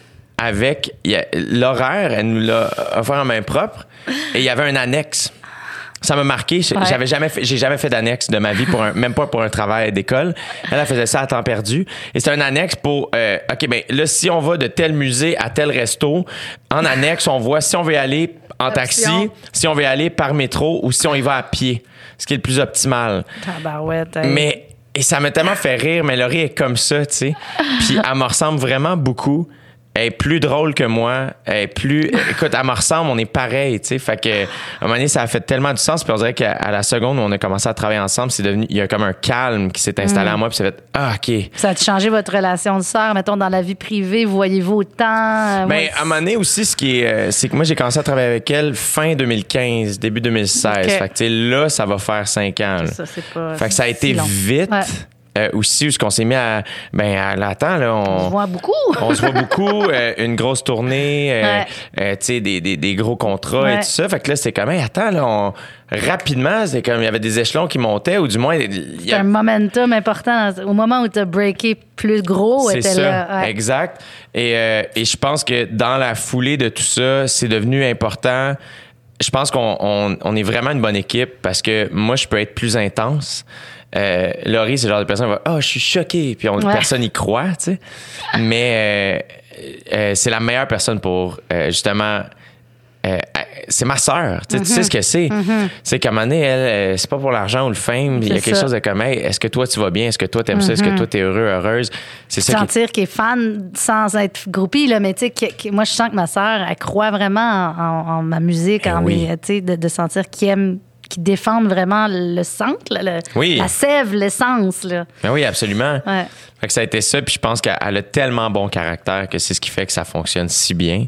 Avec il y a- l'horaire, elle nous l'a offert en main propre et il y avait un annexe. Ça m'a marqué. J'ai- Ouais. J'avais jamais fait, j'ai jamais fait d'annexe de ma vie pour un, même pas pour un travail d'école. Elle, elle faisait ça à temps perdu. Et c'est un annexe pour, euh, OK, ben là, si on va de tel musée à tel resto, en annexe, on voit si on veut y aller en taxi, Option. si on veut y aller par métro ou si on y va à pied, ce qui est le plus optimal. Tabarouette. hey. Mais, et ça m'a tellement fait rire, mais Laurie est comme ça, tu sais. Puis elle me ressemble vraiment beaucoup. Elle est plus drôle que moi. Elle est plus. Écoute, elle me ressemble, on est pareil, tu sais. Fait que, à un moment donné, ça a fait tellement du sens. Puis on dirait qu'à à la seconde où on a commencé à travailler ensemble, c'est devenu. Il y a comme un calme qui s'est installé en moi. Puis ça fait Ah, OK. Ça a changé votre relation de sœur? Mettons, dans la vie privée, voyez-vous autant? Ben, à un moment donné aussi, ce qui est, euh, c'est que moi, j'ai commencé à travailler avec elle fin deux mille quinze, début deux mille seize. OK. Fait que, tu sais, là, ça va faire cinq ans. là. Ça, c'est pas. Fait que ça a si été long. vite. Ouais. Euh, aussi, où ce qu'on s'est mis à. Ben, à l'attendre, là. On se On, voit beaucoup. on se voit beaucoup. euh, une grosse tournée, euh, Ouais. euh, tu sais, des, des, des gros contrats et Ouais. tout ça. Fait que là, c'était comme, hey, attends, là, on, rapidement, c'est comme, il y avait des échelons qui montaient, ou du moins, il y C'est un a- momentum important. Au moment où tu as breaké plus gros, c'est était ça, là. Ouais. exact. Et, euh, et je pense que dans la foulée de tout ça, c'est devenu important. Je pense qu'on on, on est vraiment une bonne équipe parce que moi, je peux être plus intense. Euh, Laurie, c'est le genre de personne qui va « Ah, oh, je suis choqué », puis on, Ouais. personne n'y croit, tu sais. Mais euh, euh, c'est la meilleure personne pour, euh, justement... euh, c'est ma sœur, tu sais, tu sais ce que c'est. C'est qu'à un moment donné, elle, euh, c'est pas pour l'argent ou le fame. Il y a C'est quelque ça. chose de comme, hey, est-ce que toi tu vas bien? Est-ce que toi t'aimes ça? Est-ce que toi t'es heureux, heureuse? C'est ça qui est Sentir qu'il est fan sans être groupie, là, mais tu sais, que- que- moi, je sens que ma sœur, elle croit vraiment en, en- en ma musique, Eh en oui. mes- tu sais, de, de sentir qu'il aime, qu'il défende vraiment le centre, là, le- Oui. la sève, l'essence, là. Ben oui, absolument. Ouais. Fait que ça a été ça, puis je pense qu'elle a tellement bon caractère que c'est ce qui fait que ça fonctionne si bien.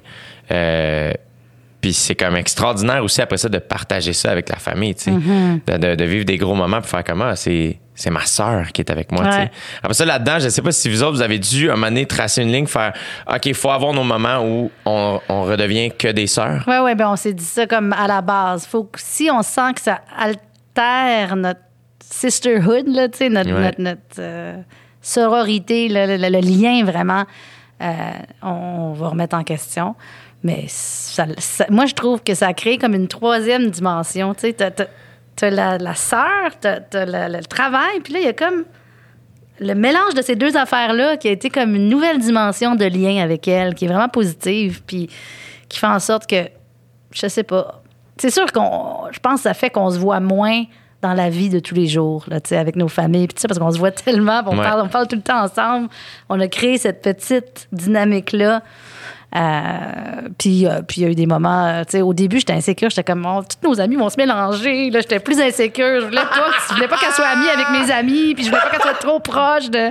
Euh, puis c'est comme extraordinaire aussi après ça de partager ça avec la famille, tu sais. Mm-hmm. de, de- de vivre des gros moments pour faire comme ah, c'est c'est ma sœur qui est avec moi. Ouais. tu sais. Après ça, là-dedans, je ne sais pas si vous autres, vous avez dû, à un moment donné, tracer une ligne, faire OK, il faut avoir nos moments où on, on redevient que des sœurs. Oui, oui, ben on s'est dit ça comme à la base. Faut que si on sent que ça altère notre sisterhood, là, tu sais, notre, Ouais. notre, notre euh, sororité, là, le, le- le lien vraiment, euh, on va remettre en question. Mais ça- ça- moi, je trouve que ça crée comme une troisième dimension. Tu sais, t'as, t'as- t'as la, la sœur, t'as, t'as la- le travail, puis là, il y a comme le mélange de ces deux affaires-là qui a été comme une nouvelle dimension de lien avec elle, qui est vraiment positive, puis qui fait en sorte que, je sais pas, c'est sûr qu'on, je pense que ça fait qu'on se voit moins dans la vie de tous les jours, là, tu sais, avec nos familles, puis tout ça, parce qu'on se voit tellement, puis on, Ouais. parle, on parle tout le temps ensemble. On a créé cette petite dynamique-là. Euh, puis euh, puis il y a eu des moments, euh, tu sais, au début, j'étais insécure. J'étais comme, oh, tous nos amis vont se mélanger. Là, j'étais plus insécure. Je voulais pas, je voulais pas qu'elle soit amie avec mes amis, puis je voulais pas qu'elle soit trop proche de...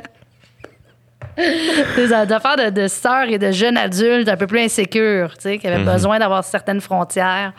des affaires de, de sœurs et de jeunes adultes un peu plus insécures, tu sais, qui avaient Mm-hmm. besoin d'avoir certaines frontières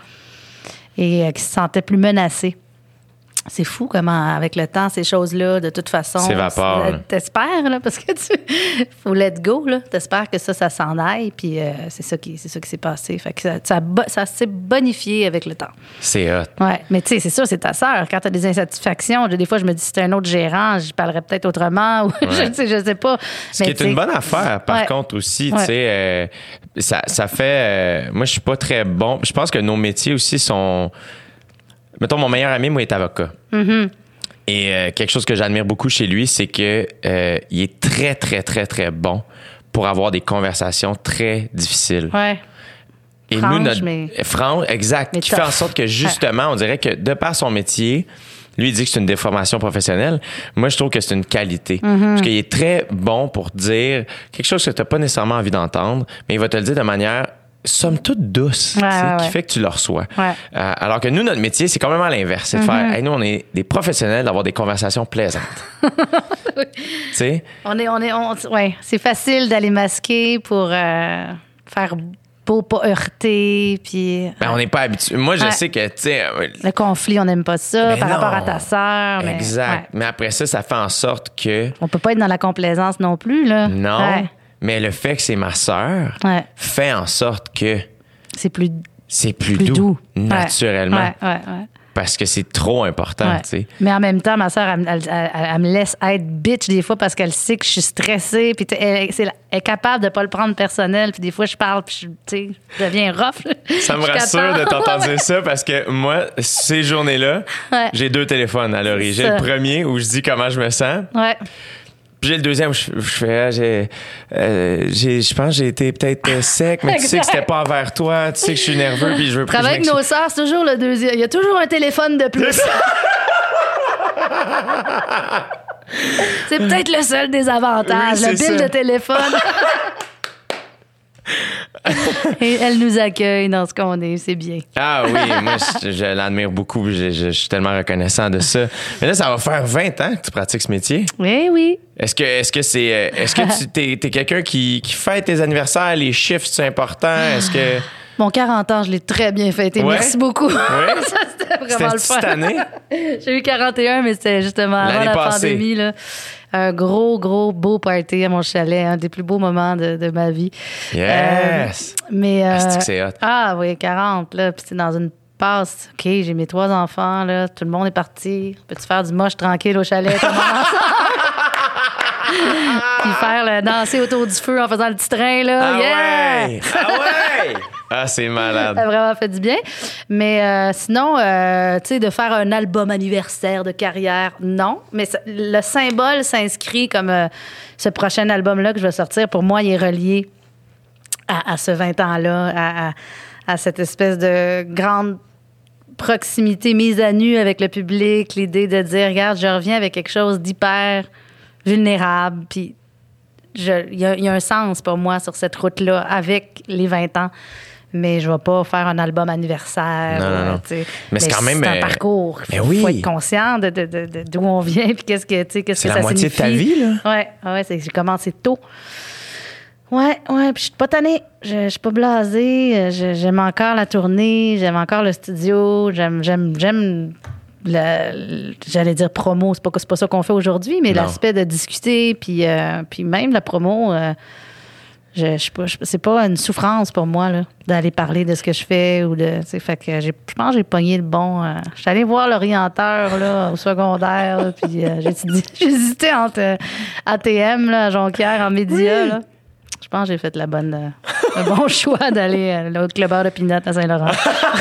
et euh, qui se sentaient plus menacées. C'est fou comment, avec le temps, ces choses-là, de toute façon... S'évaporent, c'est- là. T'espères, là, parce que tu... faut let go, là. T'espères que ça, ça s'en aille, puis euh, c'est ça qui, c'est ça qui s'est passé. Fait que ça, ça, bo- ça s'est bonifié avec le temps. C'est hot. Ouais, mais tu sais, c'est sûr, c'est ta sœur. Quand t'as des insatisfactions, des fois, je me dis, si c'était un autre gérant, je parlerais peut-être autrement, ou je sais, je sais pas. Ce qui est une bonne affaire, par Ouais. contre, aussi, tu Ouais. sais, euh, ça, ça fait... euh, moi, je suis pas très bon. Je pense que nos métiers aussi sont... Mettons, mon meilleur ami, moi, est avocat. Mm-hmm. Et euh, quelque chose que j'admire beaucoup chez lui, c'est que euh, il est très, très, très, très bon pour avoir des conversations très difficiles. Ouais. Et Franche, nous, notre... mais- Franche, exact. mais Qui tough. fait en sorte que, justement, on dirait que de par son métier... Lui, il dit que c'est une déformation professionnelle. Moi, je trouve que c'est une qualité. Mm-hmm. Parce qu'il est très bon pour dire quelque chose que tu n'as pas nécessairement envie d'entendre, mais il va te le dire de manière, somme toute, douce, Ouais, tu sais, ouais, qui ouais. fait que tu le reçois. Ouais. Euh, alors que nous, notre métier, c'est quand même à l'inverse. C'est de faire, hey, nous, on est des professionnels d'avoir des conversations plaisantes. Tu sais? On est, on est, on- ouais, c'est facile d'aller masquer pour euh, faire beau, pas heurter, puis Ben, on n'est pas habitué. Moi, je Ouais. sais que, tu sais, euh, le conflit, on n'aime pas ça mais par non. rapport à ta sœur. mais, Exact. ouais. Mais après ça, ça fait en sorte que, On peut pas être dans la complaisance non plus, là. non, Ouais. mais le fait que c'est ma sœur Ouais. fait en sorte que C'est plus, c'est plus, plus doux, doux. naturellement, Ouais, ouais, ouais. parce que c'est trop important, Ouais. tu sais. Mais en même temps, ma soeur, elle, elle- elle- elle me laisse être bitch des fois parce qu'elle sait que je suis stressée. Puis t'sais, elle, c'est- elle est capable de pas le prendre personnel. Puis des fois, je parle, puis je, t'sais, je deviens rough. là. Ça me Je suis rassure capable. de t'entendre dire ça parce que moi, ces journées-là, Ouais. j'ai deux téléphones à l'origine. J'ai ça. le premier où je dis comment je me sens, Ouais. puis j'ai le deuxième où je, je fais, ah, j'ai, euh, j'ai- je pense que j'ai été peut-être euh, sec, mais tu sais que c'était pas envers toi, tu sais que je suis nerveux, puis je veux plus. Travailler avec je nos m'excuse. sœurs, c'est toujours le deuxième. Il y a toujours un téléphone de plus. C'est peut-être le seul désavantage, Oui, le c'est bill ça. de téléphone. Et elle nous accueille dans ce qu'on est, c'est bien. Ah oui, moi, je, je l'admire beaucoup, je, je- je suis tellement reconnaissant de ça. Mais là, ça va faire vingt ans que tu pratiques ce métier. Oui, oui. Est-ce que est-ce que c'est euh, est-ce que tu t'es, t'es quelqu'un qui, qui fête tes anniversaires, les chiffres c'est important, est-ce que Mon quarante ans, je l'ai très bien fêté. Ouais. Merci beaucoup. Ouais. Ça, c'était vraiment c'était le fun. cette année? J'ai eu quarante et un, mais c'était justement avant L'année la passée. pandémie. Là. Un gros, gros, beau party à mon chalet. Un des plus beaux moments de, de ma vie. Yes. Euh, mais, euh, Asti que c'est hot. Ah oui, quarante, là. Puis c'est dans une passe. OK, j'ai mes trois enfants, là. Tout le monde est parti. Peux-tu faire du moche tranquille au chalet? tout le monde ensemble? Puis faire le danser autour du feu en faisant le petit train, là. Ah Yeah! ouais! Ah ouais! Ah, c'est malade. Ça a vraiment fait du bien. Mais euh, sinon, euh, tu sais, de faire un album anniversaire de carrière, non. Mais ça- le symbole s'inscrit comme euh, ce prochain album-là que je vais sortir. Pour moi, il est relié à, à ce vingt ans-là, à, à- à cette espèce de grande proximité, mise à nu avec le public, l'idée de dire, regarde, je reviens avec quelque chose d'hyper vulnérable, puis je- il y, a- il y a un sens pour moi sur cette route-là avec les vingt ans. Mais je ne vais pas faire un album anniversaire. Non, non, non. tu sais. Mais c'est quand même, un euh, parcours. mais Il faut, oui. faut être conscient de, de- de- de- d'où on vient puis qu'est-ce que, tu sais, qu'est-ce C'est que la ça moitié de ta signifie. vie, là. Ouais, ouais, c'est, j'ai commencé tôt. Ouais, ouais, puis je suis pas tannée. Je, je suis pas blasée. Je- j'aime encore la tournée. J'aime encore le studio. J'aime, j'aime, j'aime le, j'allais dire promo, c'est pas, c'est pas ça qu'on fait aujourd'hui, mais Non. l'aspect de discuter, puis, euh, puis même la promo, euh, je, je, sais pas, je- c'est pas une souffrance pour moi là, d'aller parler de ce que je fais. Ou de, tu sais, fait que j'ai, je pense que j'ai pogné le bon. Euh, je suis allée voir l'orienteur là, au secondaire, là, puis euh, j'ai étudié- j'ai hésité entre euh, A T M là, à Jonquière, en médias. Là. Je pense que j'ai fait la bonne, euh, le bon choix d'aller euh, au clubeur de Pinot à Saint-Laurent.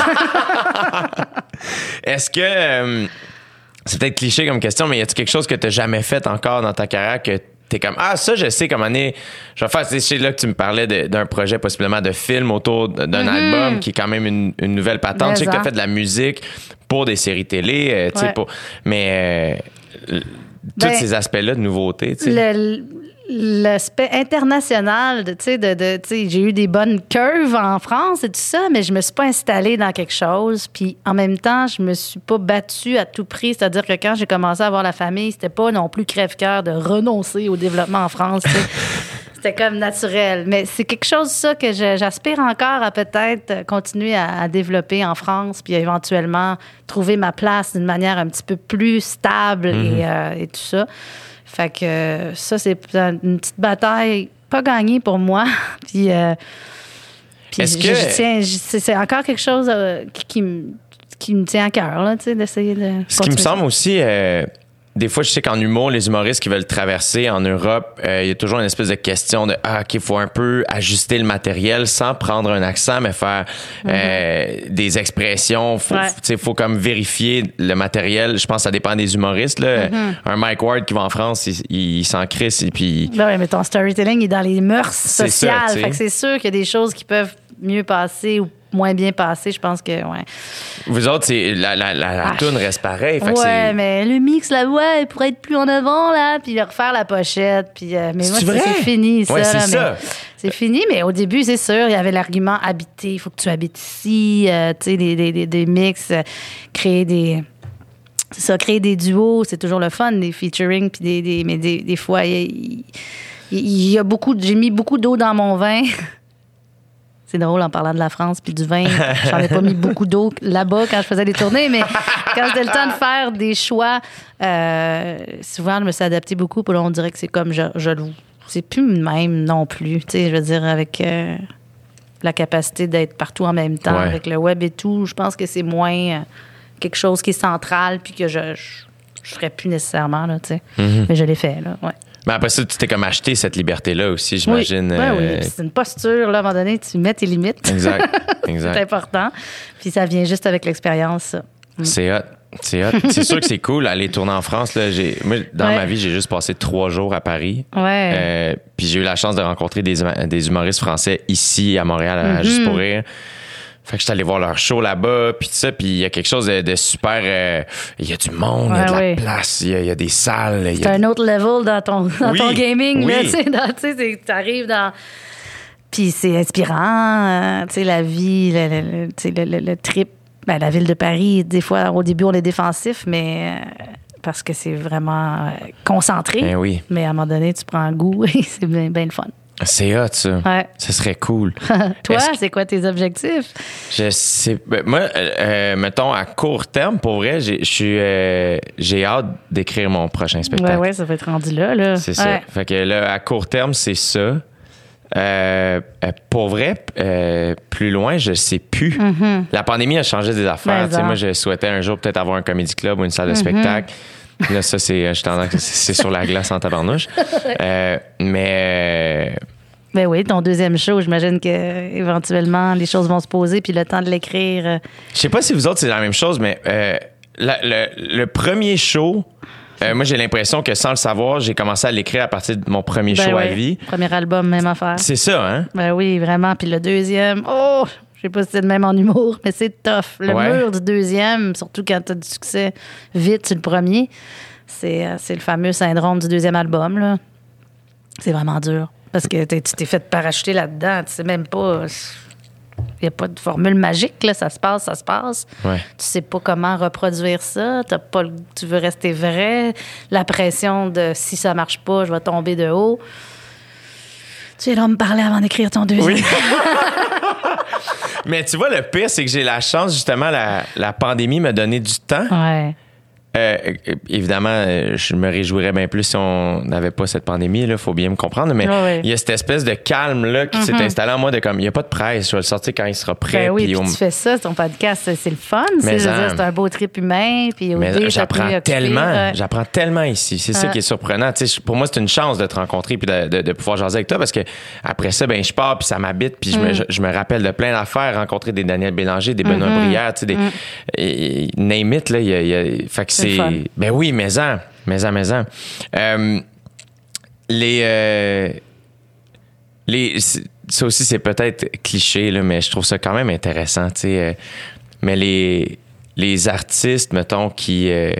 Est-ce que... euh, c'est peut-être cliché comme question, mais y a-t-il quelque chose que tu n'as jamais fait encore dans ta carrière que t'es comme, ah, ça, je sais comment année, je vais faire, c'est c'est là que tu me parlais de- d'un projet possiblement de film autour d'un Mm-hmm. album qui est quand même une, une nouvelle patente. Je sais que tu as Mais fait de la musique pour des séries télé, euh, tu sais, Ouais. pour, mais euh, tous Ben, ces aspects-là de nouveauté, tu sais. Le- L'aspect international, de, tu sais, de, de, tu sais, j'ai eu des bonnes curves en France et tout ça, mais je me suis pas installée dans quelque chose. Puis en même temps, je me suis pas battue à tout prix. C'est-à-dire que quand j'ai commencé à avoir la famille, c'était pas non plus crève-cœur de renoncer au développement en France. tu sais. C'était comme naturel. Mais c'est quelque chose, ça, que je- j'aspire encore à peut-être continuer à, à développer en France, puis éventuellement trouver ma place d'une manière un petit peu plus stable et, euh, et tout ça. Fait que euh, ça, c'est une petite bataille pas gagnée pour moi. puis euh, puis Est-ce je- que- je tiens- je- c'est c'est encore quelque chose euh, qui, qui me, qui me tient à cœur, là, tu sais, d'essayer de. Ce qui me continuer ça. semble aussi, euh, des fois, je sais qu'en humour, les humoristes qui veulent traverser en Europe, euh, il y a toujours une espèce de question de ah, OK, il faut un peu ajuster le matériel sans prendre un accent, mais faire euh, des expressions. Faut, Ouais. tu sais, faut comme vérifier le matériel. Je pense que ça dépend des humoristes. Là. Un Mike Ward qui va en France, il, il, il s'en crisse et puis. Ben oui, mais ton storytelling est dans les mœurs C'est ça, sociales. tu sais. Fait que c'est sûr qu'il y a des choses qui peuvent mieux passer ou moins bien passer. Je pense que, ouais. Vous autres, c'est, la, la, la, la Ah. toune reste pareille. Fait que Ouais, c'est... mais le mix, la voix, elle pourrait être plus en avant, là, puis refaire la pochette. Puis, euh, mais moi, C'est c'est, vrai? c'est fini, ça. Ouais, c'est là, ça. mais c'est fini, mais au début, c'est sûr, il y avait l'argument habiter. Il faut que tu habites ici. euh, tu sais, des, des, des, des mix, euh, créer des. C'est ça, créer des duos, c'est toujours le fun, des featuring, puis des, des, mais des, des fois, il, il- il y a beaucoup, de- j'ai mis beaucoup d'eau dans mon vin. C'est drôle en parlant de la France puis du vin. J'en ai pas mis beaucoup d'eau là-bas quand je faisais des tournées, mais quand c'était le temps de faire des choix, euh, souvent, je me suis adaptée beaucoup. Puis là, on dirait que c'est comme je, je le- c'est plus le même non plus. Tu sais, je veux dire, avec euh, la capacité d'être partout en même temps, Ouais. avec le web et tout, je pense que c'est moins euh, quelque chose qui est central puis que je, je, je ferais plus nécessairement, là, tu sais. Mm-hmm. Mais je l'ai fait, là, ouais. Mais après ça, tu t'es comme acheté cette liberté-là aussi, j'imagine. Oui, ben oui. euh, Puis c'est une posture, là, à un moment donné, tu mets tes limites. Exact, C'est exact. important. Puis ça vient juste avec l'expérience, ça. C'est hot. C'est hot. C'est sûr que c'est cool aller tourner en France. Là. J'ai, moi, dans Ouais. ma vie, j'ai juste passé trois jours à Paris. Ouais. Euh, puis j'ai eu la chance de rencontrer des, huma- des humoristes français ici à Montréal, à Mm-hmm. Juste pour rire. Fait que j'étais allé voir leur show là-bas, puis tout ça, puis il y a quelque chose de, de super... euh, Il y a du monde, il y a Ouais, de la ouais. place, il y a, il y a des salles. il y C'est a un autre level dans ton, dans Oui, ton gaming, là, oui. tu sais, dans- tu sais, c'est- t'arrives dans... Puis c'est inspirant, euh, tu sais, la vie, le, le- le- tu sais, le, le- le trip. Ben, la ville de Paris, des fois, au début, on est défensif, mais... euh, parce que c'est vraiment euh, concentré. Ben oui. Mais à un moment donné, tu prends goût et c'est bien, bien le fun. C'est hot, ça. Ouais. Ça serait cool. Toi, Est-ce que- c'est quoi tes objectifs? Je sais. ben, moi, euh, euh, mettons, à court terme, pour vrai, j'ai, je suis, euh, j'ai hâte d'écrire mon prochain spectacle. Ouais, ouais, ça va être rendu là, là. C'est ça. Ouais. Fait que là, à court terme, c'est ça. Euh, euh, pour vrai, euh, plus loin, je sais plus. La pandémie a changé des affaires. Mais Tu sais, ça. moi, je souhaitais un jour peut-être avoir un comedy club ou une salle de spectacle. Puis là, ça, c'est, je suis tendance que c'est c'est sur la glace en tabarnouche. Euh, mais euh, Ben oui, ton deuxième show, j'imagine que éventuellement les choses vont se poser, puis le temps de l'écrire. euh, je sais pas si vous autres, c'est la même chose, mais euh, la- le, le premier show, euh, moi, j'ai l'impression que sans le savoir, j'ai commencé à l'écrire à partir de mon premier ben show à oui. vie. Premier album, même affaire. C'est ça, hein? Ben oui, vraiment. Puis le deuxième, oh, je sais pas si c'est le même en humour, mais c'est tough. Le Ouais. mur du deuxième, surtout quand t'as du succès vite sur le premier, c'est, euh, c'est le fameux syndrome du deuxième album, là. C'est vraiment dur. Parce que t'es- tu t'es fait parachuter là-dedans. Tu sais même pas. Il n'y a pas de formule magique, là. Ça se passe, ça se passe. Ouais. Tu sais pas comment reproduire ça. T'as pas le- tu veux rester vrai. La pression de si ça marche pas, je vais tomber de haut. Tu es là me parler avant d'écrire ton deuxième. Oui. Mais tu vois, le pire, c'est que j'ai la chance, justement, la, la pandémie m'a donné du temps. Ouais. Euh, évidemment, je me réjouirais bien plus si on n'avait pas cette pandémie, il faut bien me comprendre, mais il oh oui. y a cette espèce de calme-là qui mm-hmm. s'est installé en moi de comme, il n'y a pas de presse, je vais le sortir quand il sera prêt. Ben oui, puis on... tu fais ça, ton podcast, c'est le fun, c'est, je veux dire, c'est un beau trip humain, puis mais j'apprends tellement, ouais. j'apprends tellement ici, c'est ouais. ça qui est surprenant. Tu sais, pour moi, c'est une chance de te rencontrer puis de, de, de pouvoir jaser avec toi, parce que après ça, ben je pars, puis ça m'habite, puis mm. je, me, je, je me rappelle de plein d'affaires, rencontrer des Daniel Bélanger, des Benoît mm-hmm. Brière, tu sais, des mm. et, name it, là, il y a, y a, fait que c'est, c'est ben oui, mais-en, mais-en, mais-en. Euh, les, euh, les, ça aussi, c'est peut-être cliché, là, mais je trouve ça quand même intéressant, tu sais. Euh, mais les, les artistes, mettons, qui... Euh,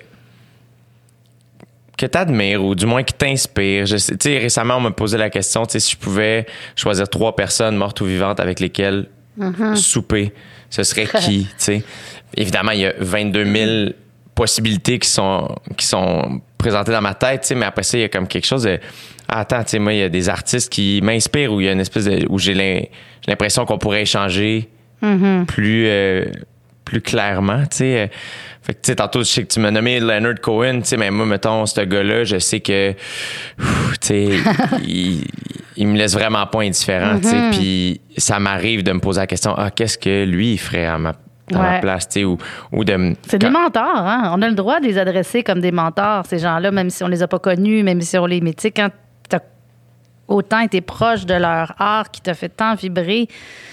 que t'admires ou du moins qui t'inspirent. Tu sais, récemment, on m'a posé la question, tu sais, si je pouvais choisir trois personnes mortes ou vivantes avec lesquelles mm-hmm. souper, ce serait qui, tu sais? Évidemment, il y a vingt-deux mille possibilités qui sont, qui sont présentées dans ma tête, tu sais, mais après ça, il y a comme quelque chose de... Ah, attends, tu sais, moi, il y a des artistes qui m'inspirent où il y a une espèce de... où j'ai, l'in, j'ai l'impression qu'on pourrait échanger mm-hmm. plus, euh, plus clairement, tu sais. Fait que, tu sais, tantôt, je sais que tu m'as nommé Leonard Cohen, tu sais, mais moi, mettons, ce gars-là, je sais que, tu sais, il, il me laisse vraiment pas indifférent, mm-hmm. tu sais, puis ça m'arrive de me poser la question, ah, qu'est-ce que lui, il ferait à ma à ouais. ma place, tu sais, ou, ou de... C'est quand... des mentors, hein? On a le droit de les adresser comme des mentors, ces gens-là, même si on les a pas connus, même si on les... Mais tu sais, quand t'as autant été proche de leur art qui t'a fait tant vibrer,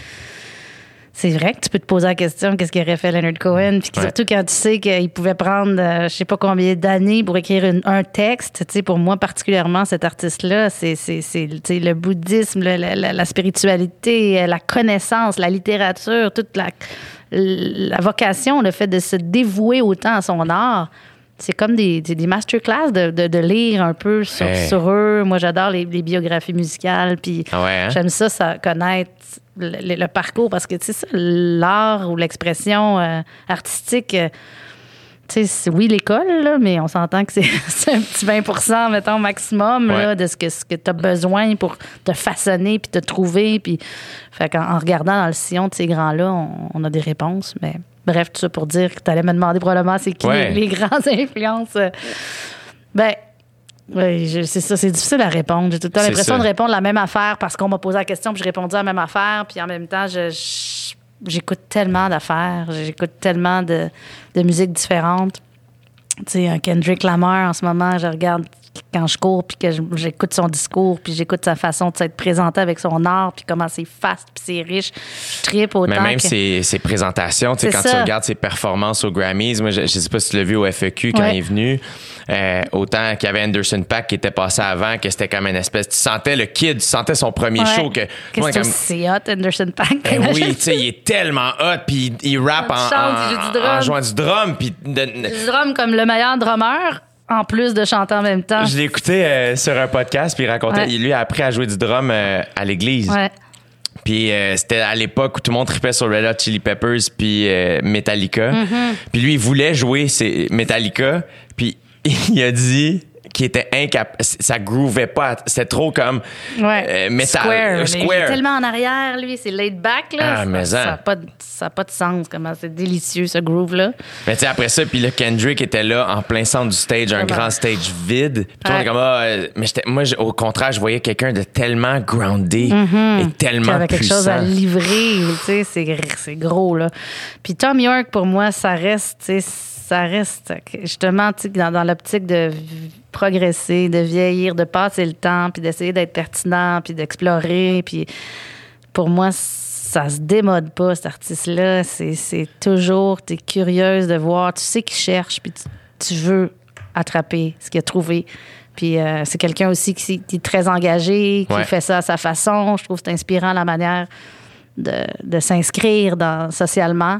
c'est vrai que tu peux te poser la question qu'est-ce qu'aurait fait Leonard Cohen, puis ouais. surtout quand tu sais qu'il pouvait prendre euh, je sais pas combien d'années pour écrire une, un texte. Tu sais, pour moi particulièrement, cet artiste-là, c'est, c'est, c'est tu sais, le bouddhisme, le, la, la, la spiritualité, la connaissance, la littérature, toute la, la vocation, le fait de se dévouer autant à son art. C'est comme des, des masterclass de, de, de lire un peu sur, hey. sur eux. Moi, j'adore les, les biographies musicales. Puis ah ouais, hein? J'aime ça, ça, connaître le, le parcours. Parce que, tu sais, ça, l'art ou l'expression euh, artistique, euh, tu sais, oui, l'école, là, mais on s'entend que c'est, c'est un petit vingt pour cent, mettons, maximum, ouais. là, de ce que, ce que tu as besoin pour te façonner puis te trouver. Puis, fait qu'en en regardant dans le sillon de ces grands-là, on, on a des réponses, mais... Bref, tout ça pour dire que tu allais me demander probablement c'est qui ouais. les, les grandes influences. Ben, oui, je, c'est ça, c'est difficile à répondre. J'ai tout le temps c'est l'impression ça. de répondre la même affaire parce qu'on m'a posé la question puis j'ai répondu à la même affaire. Puis en même temps, je, je, j'écoute tellement d'affaires, j'écoute tellement de, de musiques différentes. Tu sais, un Kendrick Lamar, en ce moment, je regarde quand je cours, puis que j'écoute son discours, puis j'écoute sa façon de s'être présenté avec son art, puis comment c'est fast, puis c'est riche. Je trippe autant. Mais même que... ses, ses présentations, tu sais, quand ça. tu regardes ses performances aux Grammys, moi, je, je sais pas si tu l'as vu au F E Q quand ouais. il est venu, euh, autant qu'il y avait Anderson .Paak qui était passé avant, que c'était comme une espèce... Tu sentais le kid, tu sentais son premier ouais. show. Que, Qu'est-ce que comme... c'est hot, Anderson .Paak? Ben oui, tu sais, il est tellement hot, puis il, il rappe en, chante, en, en, en jouant du drum. Puis de... Du drum comme le meilleur drummer. En plus de chanter en même temps. Je l'ai écouté euh, sur un podcast, puis il racontait, ouais. lui, a appris à jouer du drum euh, à l'église. Ouais. Puis euh, c'était à l'époque où tout le monde tripait sur Red Hot Chili Peppers puis euh, Metallica. Mm-hmm. Puis lui, il voulait jouer ses Metallica, puis il a dit qu'il était incapable. Ça groovait pas. C'était trop comme ouais. euh, metal. Square. Square. Il est tellement en arrière, lui. C'est laid back, là. Ah, mais ça n'a pas, pas de sens. Comment c'est délicieux, ce groove-là. Mais tu sais, après ça, puis là, Kendrick était là en plein centre du stage, un grand stage vide. Puis tout le monde était comme, ah, mais j'étais, moi, au contraire, je voyais quelqu'un de tellement groundé mm-hmm. et tellement puissant. Qui avait quelque chose à livrer. Tu sais, c'est, c'est gros, là. Puis Thom Yorke, pour moi, ça reste, tu sais, ça reste justement dans, dans l'optique de progresser, de vieillir, de passer le temps, puis d'essayer d'être pertinent, puis d'explorer. Puis pour moi, ça se démode pas, cet artiste-là. C'est, c'est toujours, tu es curieuse de voir, tu sais qu'il cherche, puis tu, tu veux attraper ce qu'il a trouvé. Puis euh, c'est quelqu'un aussi qui, qui est très engagé, qui ouais. fait ça à sa façon. Je trouve que c'est inspirant la manière de, de s'inscrire dans, socialement.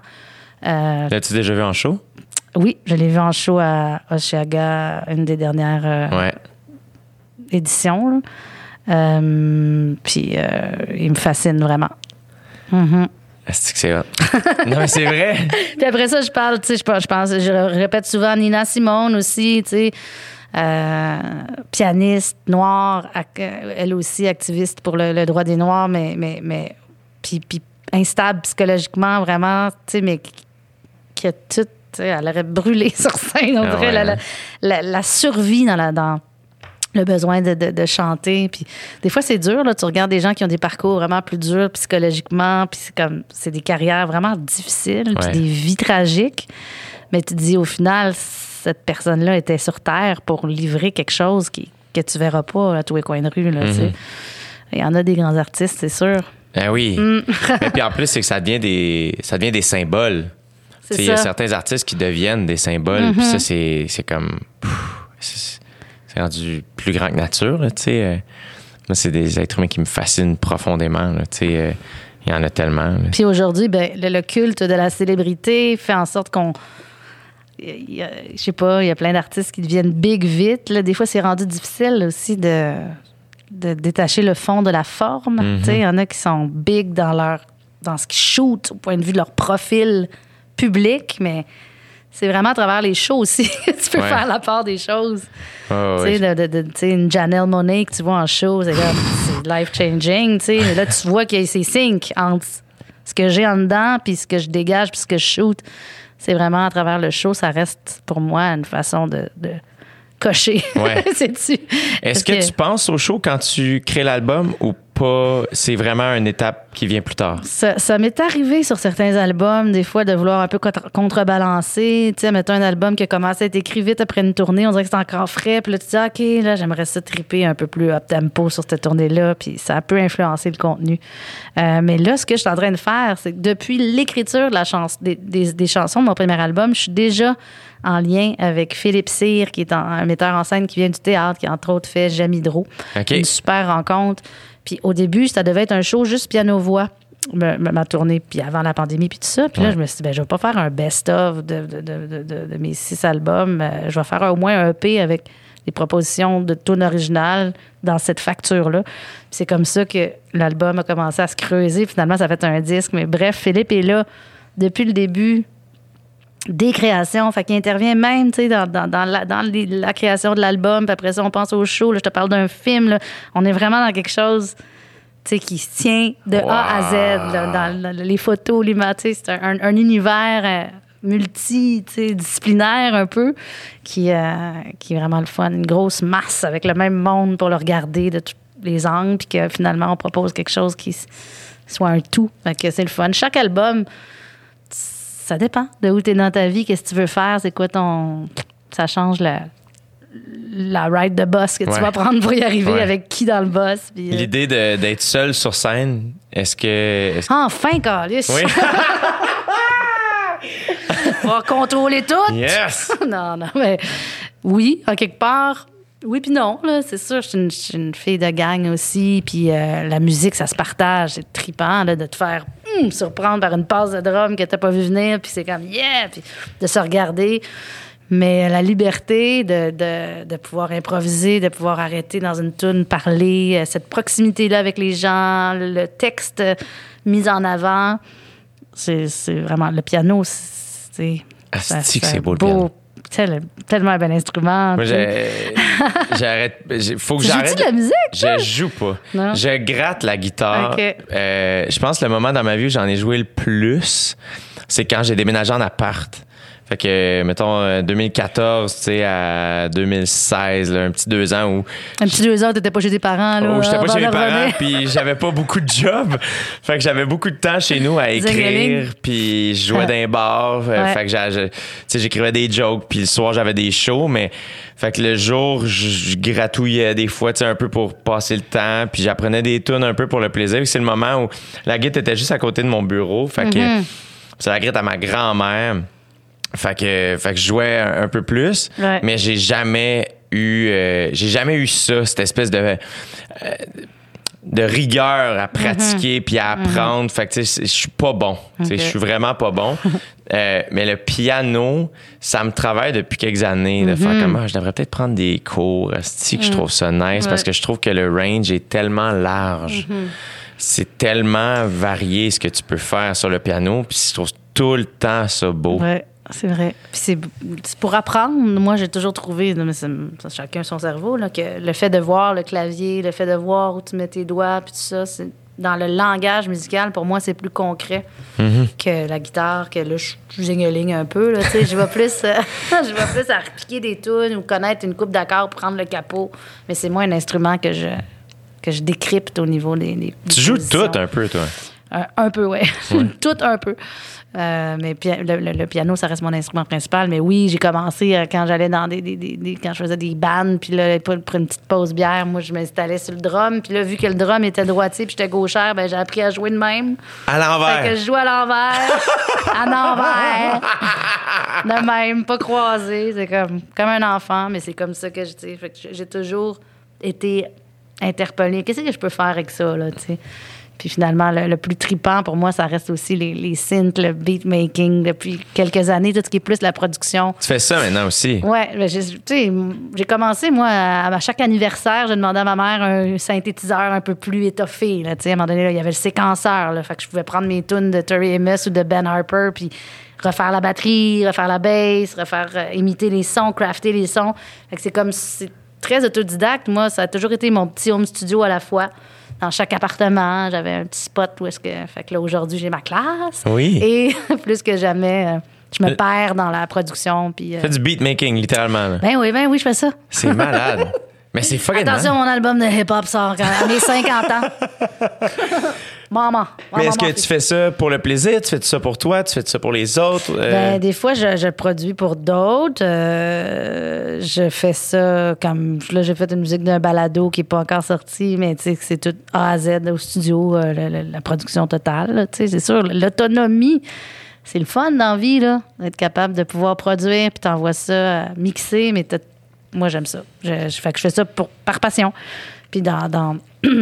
Euh, L'as-tu déjà vu en show? Oui, je l'ai vu en show à Osheaga, une des dernières euh, ouais. éditions. Euh, puis euh, il me fascine vraiment. Mm-hmm. Est-ce que c'est hot? Non, mais c'est vrai. Puis après ça, je parle, tu sais, je pense, je pense, je répète souvent Nina Simone aussi, tu sais, euh, pianiste noire, elle aussi activiste pour le, le droit des Noirs, mais, mais, mais puis, puis instable psychologiquement, vraiment, tu sais, mais qui a tout tu sais, elle aurait brûlé sur scène, on Ah dirait, ouais, la, hein. la, la, la survie dans la... Dans le besoin de, de, de chanter. Puis des fois, c'est dur. Là. Tu regardes des gens qui ont des parcours vraiment plus durs psychologiquement, puis c'est comme c'est des carrières vraiment difficiles, Ouais. puis des vies tragiques. Mais tu te dis, au final, cette personne-là était sur Terre pour livrer quelque chose qui, que tu verras pas à tous les coins de rue. Là, tu sais. Il y en a des grands artistes, c'est sûr. Ben oui. Mm. Et puis en plus, c'est que ça devient des, ça devient des symboles. C'est Tu sais, il y a ça. certains artistes qui deviennent des symboles, puis ça, c'est, c'est comme... pff, c'est, c'est rendu plus grand que nature, là, tu sais. Euh, moi, c'est des êtres humains qui me fascinent profondément, là, tu sais. Euh, il y en a tellement. Là. Puis aujourd'hui, ben, le, le culte de la célébrité fait en sorte qu'on... il y a- Je sais pas, il y a plein d'artistes qui deviennent big vite. Là. Des fois, c'est rendu difficile aussi de, de détacher le fond de la forme. Mhm. Tu sais, il y en a qui sont big dans, leur, dans ce qu'ils shootent au point de vue de leur profil public, mais c'est vraiment à travers les shows aussi que tu peux Ouais. faire la part des choses. Oh, Tu ouais. sais, de, de- de- tu sais, une Janelle Monáe que tu vois en show, c'est comme, c'est life-changing, tu sais. Mais là, tu vois qu'il y a ces syncs entre ce que j'ai en dedans, puis ce que je dégage, puis ce que je shoot. C'est vraiment à travers le show, ça reste pour moi une façon de, de cocher. Ouais. C'est-tu? Est-ce Parce que, tu penses au show quand tu crées l'album ou pas? C'est vraiment une étape qui vient plus tard. Ça, ça m'est arrivé sur certains albums, des fois, de vouloir un peu contre- contrebalancer. Tu sais, mettons un album qui a commencé à être écrit vite après une tournée, on dirait que c'est encore frais. Puis là, tu dis, OK, là, j'aimerais ça triper un peu plus up-tempo sur cette tournée-là. Puis ça a peu influencé le contenu. Euh, mais là, ce que je suis en train de faire, c'est que depuis l'écriture de la chans- des, des, des chansons de mon premier album, je suis déjà en lien avec Philippe Cyr, qui est un, un metteur en scène qui vient du théâtre, qui a entre autres fait Jamidro. OK. Une super rencontre. Puis au début, ça devait être un show juste piano-voix, ma, ma- ma tournée, puis avant la pandémie, puis tout ça. Puis là, Ouais. je me suis dit, ben, je vais pas faire un best-of de, de, de, de, de- de mes six albums. Euh, je vais faire au moins un E P avec des propositions de tunes originales dans cette facture-là. Puis c'est comme ça que l'album a commencé à se creuser. Finalement, ça a fait un disque. Mais bref, Philippe est là depuis le début des créations. Fait qu'il intervient même, tu sais, dans, dans, dans, la, dans les- la création de l'album. Puis après ça, on pense au show. Là, je te parle d'un film. Là. On est vraiment dans quelque chose, tu sais, qui se tient de A à Z. Là, dans, dans les photos, l'image, tu sais, c'est un, un- un univers euh, multi, tu sais, disciplinaire un peu, qui, euh, qui est vraiment le fun. Une grosse masse avec le même monde pour le regarder de tous les angles. Puis que finalement, on propose quelque chose qui s- soit un tout. Fait que c'est le fun. Chaque album, ça dépend de où tu es dans ta vie, qu'est-ce que tu veux faire, c'est quoi ton... Ça change la, la ride de boss que Ouais. tu vas prendre pour y arriver, Ouais. avec qui dans le boss. Puis, euh, L'idée de- d'être seul sur scène, est-ce que... est-ce- Enfin, Carlis! Oui. On va contrôler tout! Yes! non, non, mais oui, en quelque part, oui puis non, là, c'est sûr. Je suis une, je suis une fille de gang aussi, puis euh, la musique, ça se partage. C'est trippant là, de te faire hum, surprendre par une passe de drum que t'as pas vu venir, puis c'est comme yeah, puis de se regarder. Mais la liberté de, de, de pouvoir improviser, de pouvoir arrêter dans une toune, parler, euh, cette proximité-là avec les gens, le texte euh, mis en avant, c'est c'est vraiment... Le piano, c'est... Asti que c'est beau, le piano. Tel- tellement un bel instrument. Moi, tu sais. j'ai- j'arrête. j'ai- Faut que Tu j'arrête. joues-tu de la musique, toi? Je joue pas. Non? Je gratte la guitare. Ok. Euh, je pense que le moment dans ma vie où j'en ai joué le plus, c'est quand j'ai déménagé en appart. Fait que, mettons, euh, deux mille quatorze, tu sais, à deux mille seize, là, un petit deux ans où Un petit deux heures, t'étais pas chez tes parents. Là, Oh, j'étais pas avant chez mes de parents, revenir. puis j'avais pas beaucoup de job. Fait que j'avais beaucoup de temps chez nous à écrire, Zingaling. puis je jouais Ah. dans les bars. Euh, Ouais. Fait que j'ai- je- tu sais, j'écrivais des jokes, puis le soir, j'avais des shows, mais fait que le jour, je, je gratouillais des fois, tu sais, un peu pour passer le temps, puis j'apprenais des tunes un peu pour le plaisir. Puis c'est le moment où la guitare était juste à côté de mon bureau. Fait que Mm-hmm. c'est la guitare à ma grand-mère. Fait que, fait que je jouais un, un peu plus, Ouais. mais j'ai jamais eu, euh, j'ai jamais eu ça, cette espèce de euh, de rigueur à pratiquer puis à apprendre. Fait que tu sais, je suis pas bon. Tu sais, Ok. je suis vraiment pas bon. Euh, mais le piano, ça me travaille depuis quelques années de faire comme ah, je devrais peut-être prendre des cours. Asti que je trouve ça nice parce Ouais. que je trouve que le range est tellement large. C'est tellement varié ce que tu peux faire sur le piano, puis je trouve tout le temps ça beau. Ouais, c'est vrai. Puis c'est, c'est pour apprendre, moi, j'ai toujours trouvé, mais c'est, c'est chacun son cerveau, là, que le fait de voir le clavier, le fait de voir où tu mets tes doigts, puis tout ça, c'est dans le langage musical, pour moi, c'est plus concret Mm-hmm. que la guitare, que là, je je zingeligne un peu. Là, tu sais, je vais plus, euh, je vais plus à repiquer des tunes ou connaître une coupe d'accords pour prendre le capot. Mais c'est moins un instrument que je, que je décrypte au niveau des, des Tu des joues positions. tout un peu, toi. Un, un peu, ouais. Tout un peu. Euh, mais pia- le, le- le piano, ça reste mon instrument principal. Mais oui, j'ai commencé euh, quand j'allais dans des, des, des- des- quand je faisais des bands, puis là, pour, pour une petite pause bière, moi, je m'installais sur le drum. Puis là, vu que le drum était droitier, puis j'étais gauchère, ben j'ai appris à jouer de même. À Fait que l'envers. je joue à l'envers, à l'envers, de même, pas croisé. C'est comme, comme un enfant, mais c'est comme ça que je dis. Fait que j'ai toujours été interpellée. Qu'est-ce que je peux faire avec ça, là, tu sais? Puis finalement, le, le plus tripant pour moi, ça reste aussi les, les synths, le beatmaking depuis quelques années, tout ce qui est plus la production. Tu fais ça maintenant aussi. Ouais, ben, j'ai, tu sais, j'ai commencé, moi, à, à chaque anniversaire, je demandais à ma mère un synthétiseur un peu plus étoffé. Là, tu sais, à un moment donné, là, il y avait le séquenceur. Là, fait que je pouvais prendre mes tunes de Tori Amos ou de Ben Harper, puis refaire la batterie, refaire la bass, refaire euh, imiter les sons, crafter les sons. Fait que c'est comme, c'est très autodidacte. Moi, ça a toujours été mon petit home studio à la fois. Dans chaque appartement, j'avais un petit spot où est-ce que... Fait que là, aujourd'hui, j'ai ma classe. Oui. Et plus que jamais, euh, je me perds dans la production. Puis, euh, Tu fais du beatmaking, littéralement. là. ben oui, ben oui, je fais ça. C'est malade. Mais c'est fucking Attention, malade. mon album de hip-hop sort quand- à mes cinquante ans. Maman. Mais est-ce maman, que tu fais ça pour le plaisir? Tu fais ça pour toi? Tu fais ça pour les autres? Euh, Ben, des fois, je, je produis pour d'autres. Euh, je fais ça comme... Là, j'ai fait une musique d'un balado qui n'est pas encore sorti, mais tu sais, c'est tout A à Z au studio, euh, la, la- la production totale. là. Tu sais, c'est sûr, l'autonomie, c'est le fun dans la vie, là, d'être capable de pouvoir produire, puis t'envoies ça euh, mixer, mais t'as- moi, j'aime ça. Je, je, fait que je fais ça pour, par passion. Puis dans... dans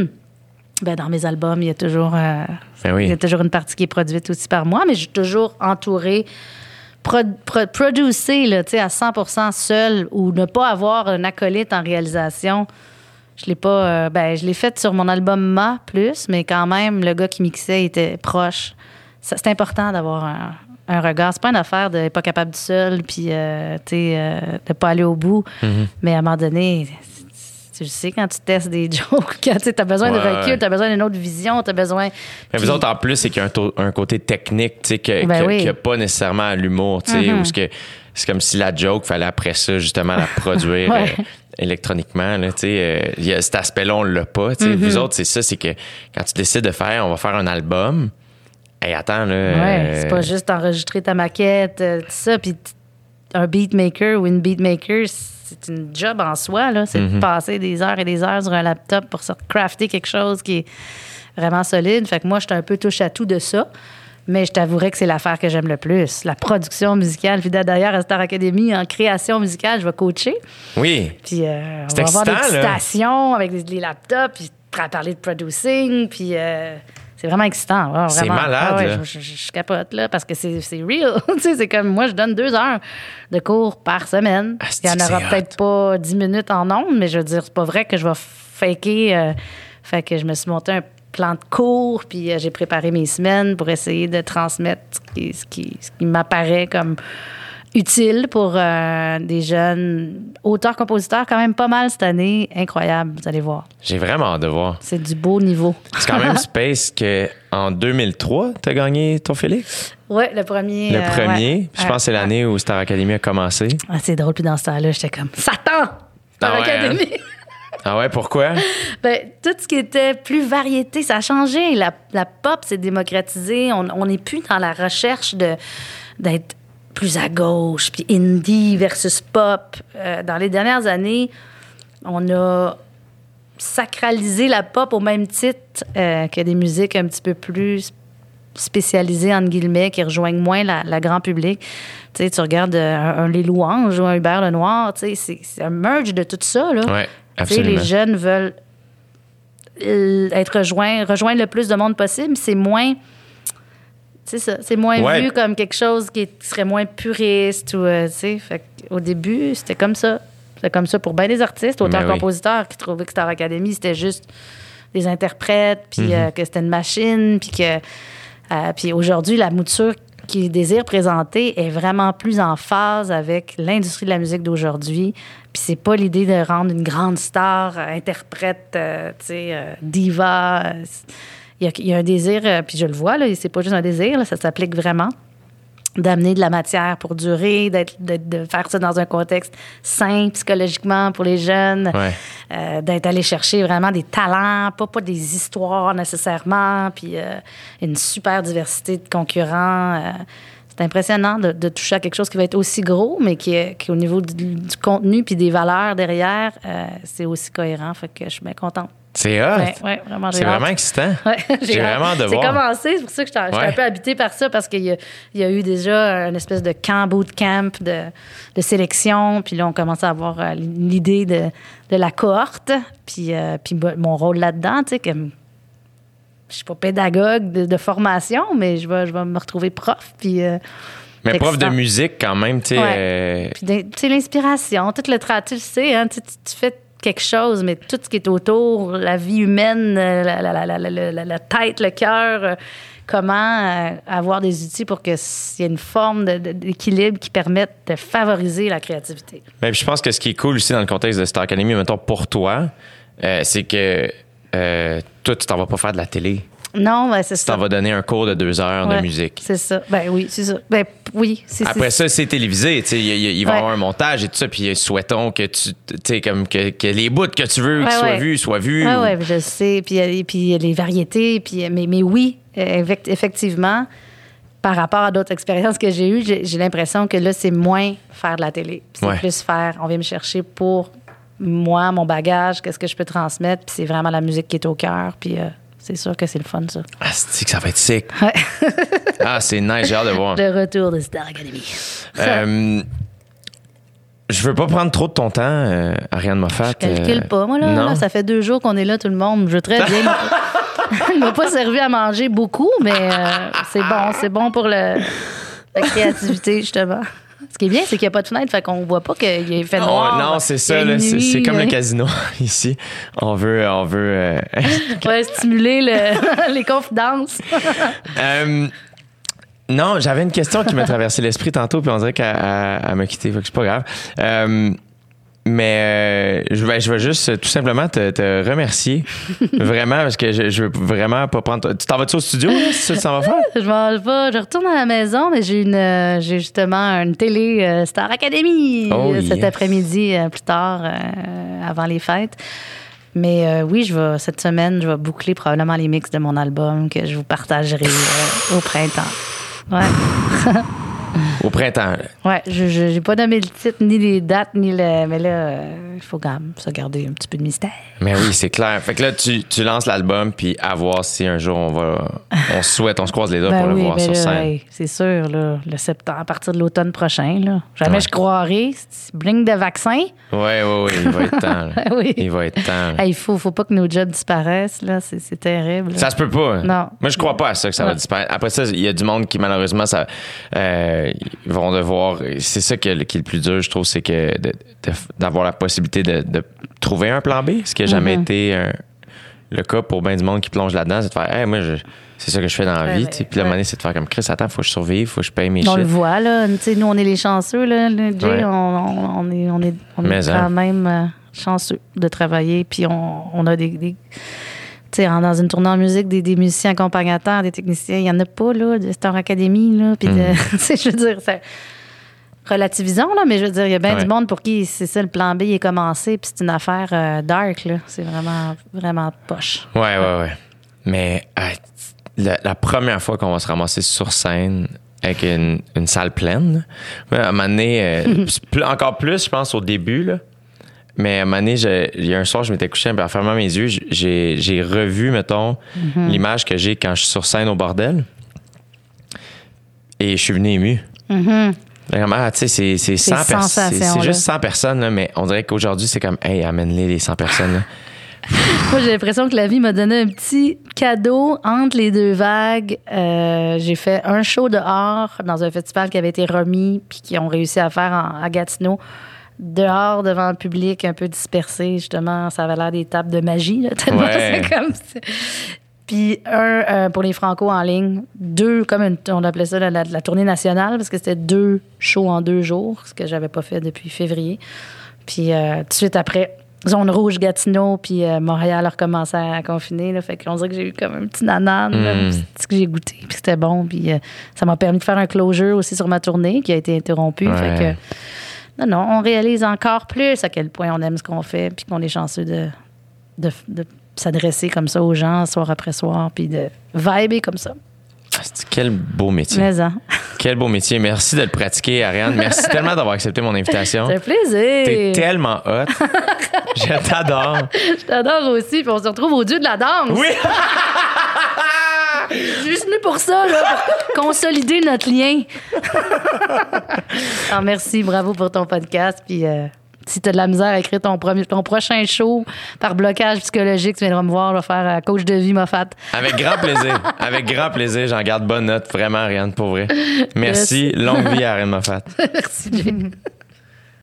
Ben, dans mes albums, il y a toujours euh, Ben oui. il y a toujours une partie qui est produite aussi par moi, mais je suis toujours entourée, pro, pro, producée là, tu sais, à cent pour cent seule ou ne pas avoir un acolyte en réalisation. Je l'ai pas. euh, ben, je l'ai fait sur mon album Ma plus, mais quand même, le gars qui mixait était proche. Ça, c'est important d'avoir un, un regard. C'est pas une affaire de pas capable du seul, puis euh, tu sais, euh, de pas aller au bout. Mm-hmm. Mais à un moment donné, tu le sais, quand tu testes des jokes, quand tu as besoin Ouais, de recul, ouais. tu as besoin d'une autre vision, tu as besoin. Mais vous Puis- autres, en plus, c'est qu'il y a un, taux- un côté technique, tu sais, que- Ben que- oui. qu'il n'y a pas nécessairement à l'humour, tu sais, Mhm. où ce que c'est comme si la joke, fallait après ça, justement, la produire Ouais. euh, électroniquement, là, tu sais. euh, il y a cet aspect-là, on l'a pas, tu sais. Mhm. Vous autres, c'est ça, c'est que quand tu décides de faire, on va faire un album, hey, attends, là... Ouais, euh, c'est pas juste enregistrer ta maquette, euh, tout ça. Puis t- un beatmaker ou une beatmaker, c'est une job en soi, là. C'est Mhm. de passer des heures et des heures sur un laptop pour se crafter quelque chose qui est vraiment solide. Fait que moi, je suis un peu touche à tout de ça. Mais je t'avouerais que c'est l'affaire que j'aime le plus. La production musicale. Puis d'ailleurs, à Star Academy, en création musicale, je vais coacher. Oui. Puis euh, on C'est va avoir des excitant, petites là. stations avec des, les laptops, puis à parler de producing, puis euh, c'est vraiment excitant. Ouais, C'est vraiment. malade, Ah ouais, là. je, je- je capote, là, parce que c'est c'est real. Tu sais, c'est comme, moi, je donne deux heures de cours par semaine. Asti Il y en que aura c'est peut-être pas dix minutes en ondes, mais je veux dire, c'est pas vrai que je vais faker. euh, fait que je me suis monté un plan de cours, puis euh, j'ai préparé mes semaines pour essayer de transmettre ce qui, ce qui, ce qui m'apparaît comme utile pour euh, des jeunes auteurs-compositeurs, quand même pas mal cette année. Incroyable, vous allez voir. J'ai vraiment hâte de voir. C'est du beau niveau. C'est quand même space que en deux mille trois, t'as gagné ton Félix? Oui, le premier. Le euh, premier. ouais. Je pense que c'est Ouais. l'année où Star Academy a commencé. Ah, c'est drôle, puis dans ce temps-là, j'étais comme Satan! Star Ah ouais, Academy! Ah ouais, pourquoi? Ben, tout ce qui était plus variété, ça a changé. La, la pop s'est démocratisée. On n'est plus dans la recherche de, d'être plus à gauche, puis indie versus pop. Euh, dans les dernières années, on a sacralisé la pop au même titre euh, que des musiques un petit peu plus spécialisées, entre guillemets, qui rejoignent moins la, la grand public. Tu sais, tu regardes euh, un, un Les Louanges ou un Hubert Lenoir, tu sais, c'est, c'est un merge de tout ça, là. Ouais, Tu sais, absolument. les jeunes veulent euh, être rejoints, rejoindre le plus de monde possible. C'est moins, c'est ça, c'est moins Ouais. vu comme quelque chose qui, est- qui serait moins puriste ou, euh, tu sais. Fait au début, c'était comme ça. C'était comme ça pour bien des artistes, Mais oui. auteurs-compositeurs qui trouvaient que Star Academy, c'était juste des interprètes, puis Mhm. euh, que c'était une machine, puis que... euh, puis aujourd'hui, la mouture qu'ils désirent présenter est vraiment plus en phase avec l'industrie de la musique d'aujourd'hui. Puis c'est pas l'idée de rendre une grande star, euh, interprète, euh, tu sais, euh, diva. euh, il y a, il y a un désir, euh, puis je le vois, là, c'est pas juste un désir, là, ça s'applique vraiment, d'amener de la matière pour durer, d'être, de, de faire ça dans un contexte sain psychologiquement pour les jeunes, Ouais. euh, d'être allé chercher vraiment des talents, pas, pas des histoires nécessairement, puis euh, une super diversité de concurrents. Euh, c'est impressionnant de, de toucher à quelque chose qui va être aussi gros, mais qui, est, qui au niveau du, du contenu puis des valeurs derrière, euh, c'est aussi cohérent. Fait que je suis bien contente. C'est hot. Ouais, ouais, vraiment, j'ai C'est hâte. vraiment excitant. Ouais, J'ai hâte. vraiment hâte de C'est voir. commencé, c'est pour ça que j'étais j'étais Ouais. un peu habitée par ça, parce qu'il y a, il y a eu déjà une espèce de camp, bootcamp de, de sélection, puis là, on commence à avoir euh, l'idée de, de la cohorte, puis, euh, puis mon rôle là-dedans, tu sais, que je suis pas pédagogue de, de formation, mais je vais, je vais me retrouver prof, puis... Euh, Mais prof de excitant. musique, quand même, tu sais. Ouais. euh, Puis, tu sais, l'inspiration, tout le travail, tu le sais, hein, tu, tu- tu fais quelque chose, mais tout ce qui est autour, la vie humaine, la, la, la, la, la, la, la tête, le cœur, euh, comment euh, avoir des outils pour qu'il y ait une forme de, de, d'équilibre qui permette de favoriser la créativité. Mais je pense que ce qui est cool aussi dans le contexte de Star Academy, mettons, pour toi, euh, c'est que euh, toi, tu t'en vas pas faire de la télé. Non, ben, c'est Tu ça. t'en vas donner un cours de deux heures Ouais, de musique. C'est ça. Ben oui, c'est ça. Ben oui, c'est Après c'est, ça, c'est télévisé. tu sais, Il y a- il va y Ouais. avoir un montage et tout ça. Puis souhaitons que tu, tu sais, comme que, que les bouts que tu veux Ouais, qu'ils soient ouais. vus soient vus. Oui, ou- ouais, je sais. Puis, et puis les variétés. Puis, mais, mais oui, effect- effectivement, par rapport à d'autres expériences que j'ai eues, j'ai, j'ai l'impression que là, c'est moins faire de la télé. Puis c'est Ouais. plus faire, on vient me chercher pour moi, mon bagage, qu'est-ce que je peux transmettre. Puis c'est vraiment la musique qui est au cœur. Puis euh, c'est sûr que c'est le fun, ça. Ah, c'est que ça va être sick. Ouais. Ah, c'est nice, j'ai hâte de voir. Le retour de Star Academy. Euh, je veux pas prendre trop de ton temps, euh, Ariane Moffat. Je calcule euh, pas. Moi, là, non. là, ça fait deux jours qu'on est là, tout le monde. Je veux très bien. Il m'a pas servi à manger beaucoup, mais euh, c'est bon. C'est bon pour le, la créativité, justement. Ce qui est bien, c'est qu'il n'y a pas de fenêtre, fait qu'on voit pas qu'il est fait noir. Oh, non, c'est il y ça. a une là, c'est, nuit, c'est comme là. le casino ici. On veut. On veut euh, Ouais, stimuler le- les confidences. euh, non, j'avais une question qui m'a traversé l'esprit tantôt, puis on dirait qu'elle elle- elle m'a quitté. Fait que c'est pas grave. Euh, mais euh, je, vais, je vais juste euh, tout simplement te, te remercier. Vraiment, parce que je, je veux vraiment pas prendre. Tu t'en vas-tu au studio, là, c'est ça que tu t'en vas faire? Je m'en vais, je retourne à la maison, mais j'ai une, euh, j'ai justement une télé euh, Star Academy Oh, euh, cet yes. après-midi, euh, plus tard, euh, avant les fêtes. Mais euh, oui, je vais, cette semaine, je vais boucler probablement les mix de mon album que je vous partagerai euh, au printemps. Ouais. Au printemps. là. Ouais, je je- j'ai pas nommé le titre, ni les dates, ni le. Mais là, euh, il faut quand même se garder un petit peu de mystère. Mais oui, c'est clair. Fait que là, tu, tu lances l'album, puis à voir si un jour on va. On se souhaite, on se croise les doigts Ben pour oui, le voir ben sur là, scène. hey, c'est sûr, là, le septembre, à partir de l'automne prochain, là. Jamais Ouais. je croirais. C'est bling de vaccin. Oui, oui, oui, il va être temps. là. Oui. Il va être temps. là. Hey, il faut, faut pas que nos jobs disparaissent, là. C'est, c'est terrible. là. Ça se peut pas. Non. Moi, je crois pas à ça que ça va Ouais. disparaître. Après ça, il y a du monde qui, malheureusement, ça, euh, ils vont devoir. C'est ça qui est, qui est le plus dur, je trouve, c'est que de- de- d'avoir la possibilité de, de trouver un plan B, ce qui n'a jamais Mm-hmm. été un- le cas pour bien du monde qui plonge là-dedans. C'est de faire, hey, moi, je- c'est ça que je fais dans la Ouais, vie. ouais, tu sais. Puis la ouais. monnaie, c'est de faire comme Chris, attends, faut que je survive, faut que je paye mes On le shit. voit, là. Tu sais, nous, on est les chanceux, là. là, Jay, Ouais. on, on- on est, on est, on est Mais, quand hein. même euh, chanceux de travailler. Puis on, on a des. des tu sais, en- dans une tournée en musique, des, des musiciens accompagnateurs, des techniciens, il n'y en a pas, là, de Star Academy, là. Puis, de- Mm. tu sais, je veux dire, ça- relativisons, là, mais je veux dire, il y a bien Ouais. du monde pour qui c'est ça, le plan B il est commencé, puis c'est une affaire euh, dark, là. C'est vraiment, vraiment poche. Ouais, ouais, ouais. Mais ah, la, la première fois qu'on va se ramasser sur scène avec une, une salle pleine, là, à un moment donné, euh, plus- encore plus, je pense, au début, là. Mais à un moment donné, je- il y a un soir, je m'étais couché, puis en fermant mes yeux, j'ai, j'ai revu, mettons, l'image que j'ai quand je suis sur scène au bordel. Et je suis venu ému. Vraiment, ah, tu sais, c'est, c'est Ces cent personnes. C'est, c'est sensations-là. juste cent personnes, là, mais on dirait qu'aujourd'hui, c'est comme, hey, amène-les, les cent personnes. Là. Moi, j'ai l'impression que la vie m'a donné un petit cadeau entre les deux vagues. Euh, j'ai fait un show dehors dans un festival qui avait été remis puis qui ont réussi à faire en, à Gatineau. Dehors, devant le public, un peu dispersé, justement. Ça avait l'air des tables de magie, là, tellement Ouais. c'est comme ça. Puis un euh, pour les Franco en ligne. Deux, comme une- on appelait ça la, la- la tournée nationale, parce que c'était deux shows en deux jours, ce que j'avais pas fait depuis février. Puis euh, tout de suite après, zone rouge Gatineau, puis euh, Montréal a recommencé à confiner. Là, fait qu'on dirait que j'ai eu comme un petit nanan là, Mm. que j'ai goûté, puis c'était bon. Puis euh, ça m'a permis de faire un closure aussi sur ma tournée qui a été interrompue. Ouais. Fait que, non, non, on réalise encore plus à quel point on aime ce qu'on fait, puis qu'on est chanceux de, de, de s'adresser comme ça aux gens, soir après soir, puis de vibrer comme ça. C'est- Quel beau métier. Mais hein, Quel beau métier. Merci de le pratiquer, Ariane. Merci tellement d'avoir accepté mon invitation. c'est un plaisir. T'es tellement hot. Je t'adore. Je t'adore aussi, puis on se retrouve au Dieu de la danse. Oui! Je suis juste venue pour ça, là, pour consolider notre lien. Alors, merci, bravo pour ton podcast. Puis euh, si tu as de la misère à écrire ton, premier, ton prochain show par blocage psychologique, tu viendras me voir, là, faire euh, coach de vie Moffat. Avec grand plaisir. Avec grand plaisir. J'en garde bonne note. Vraiment, Ariane, pour vrai. Merci. Merci. Longue vie à Ariane Moffat. Merci, Jay.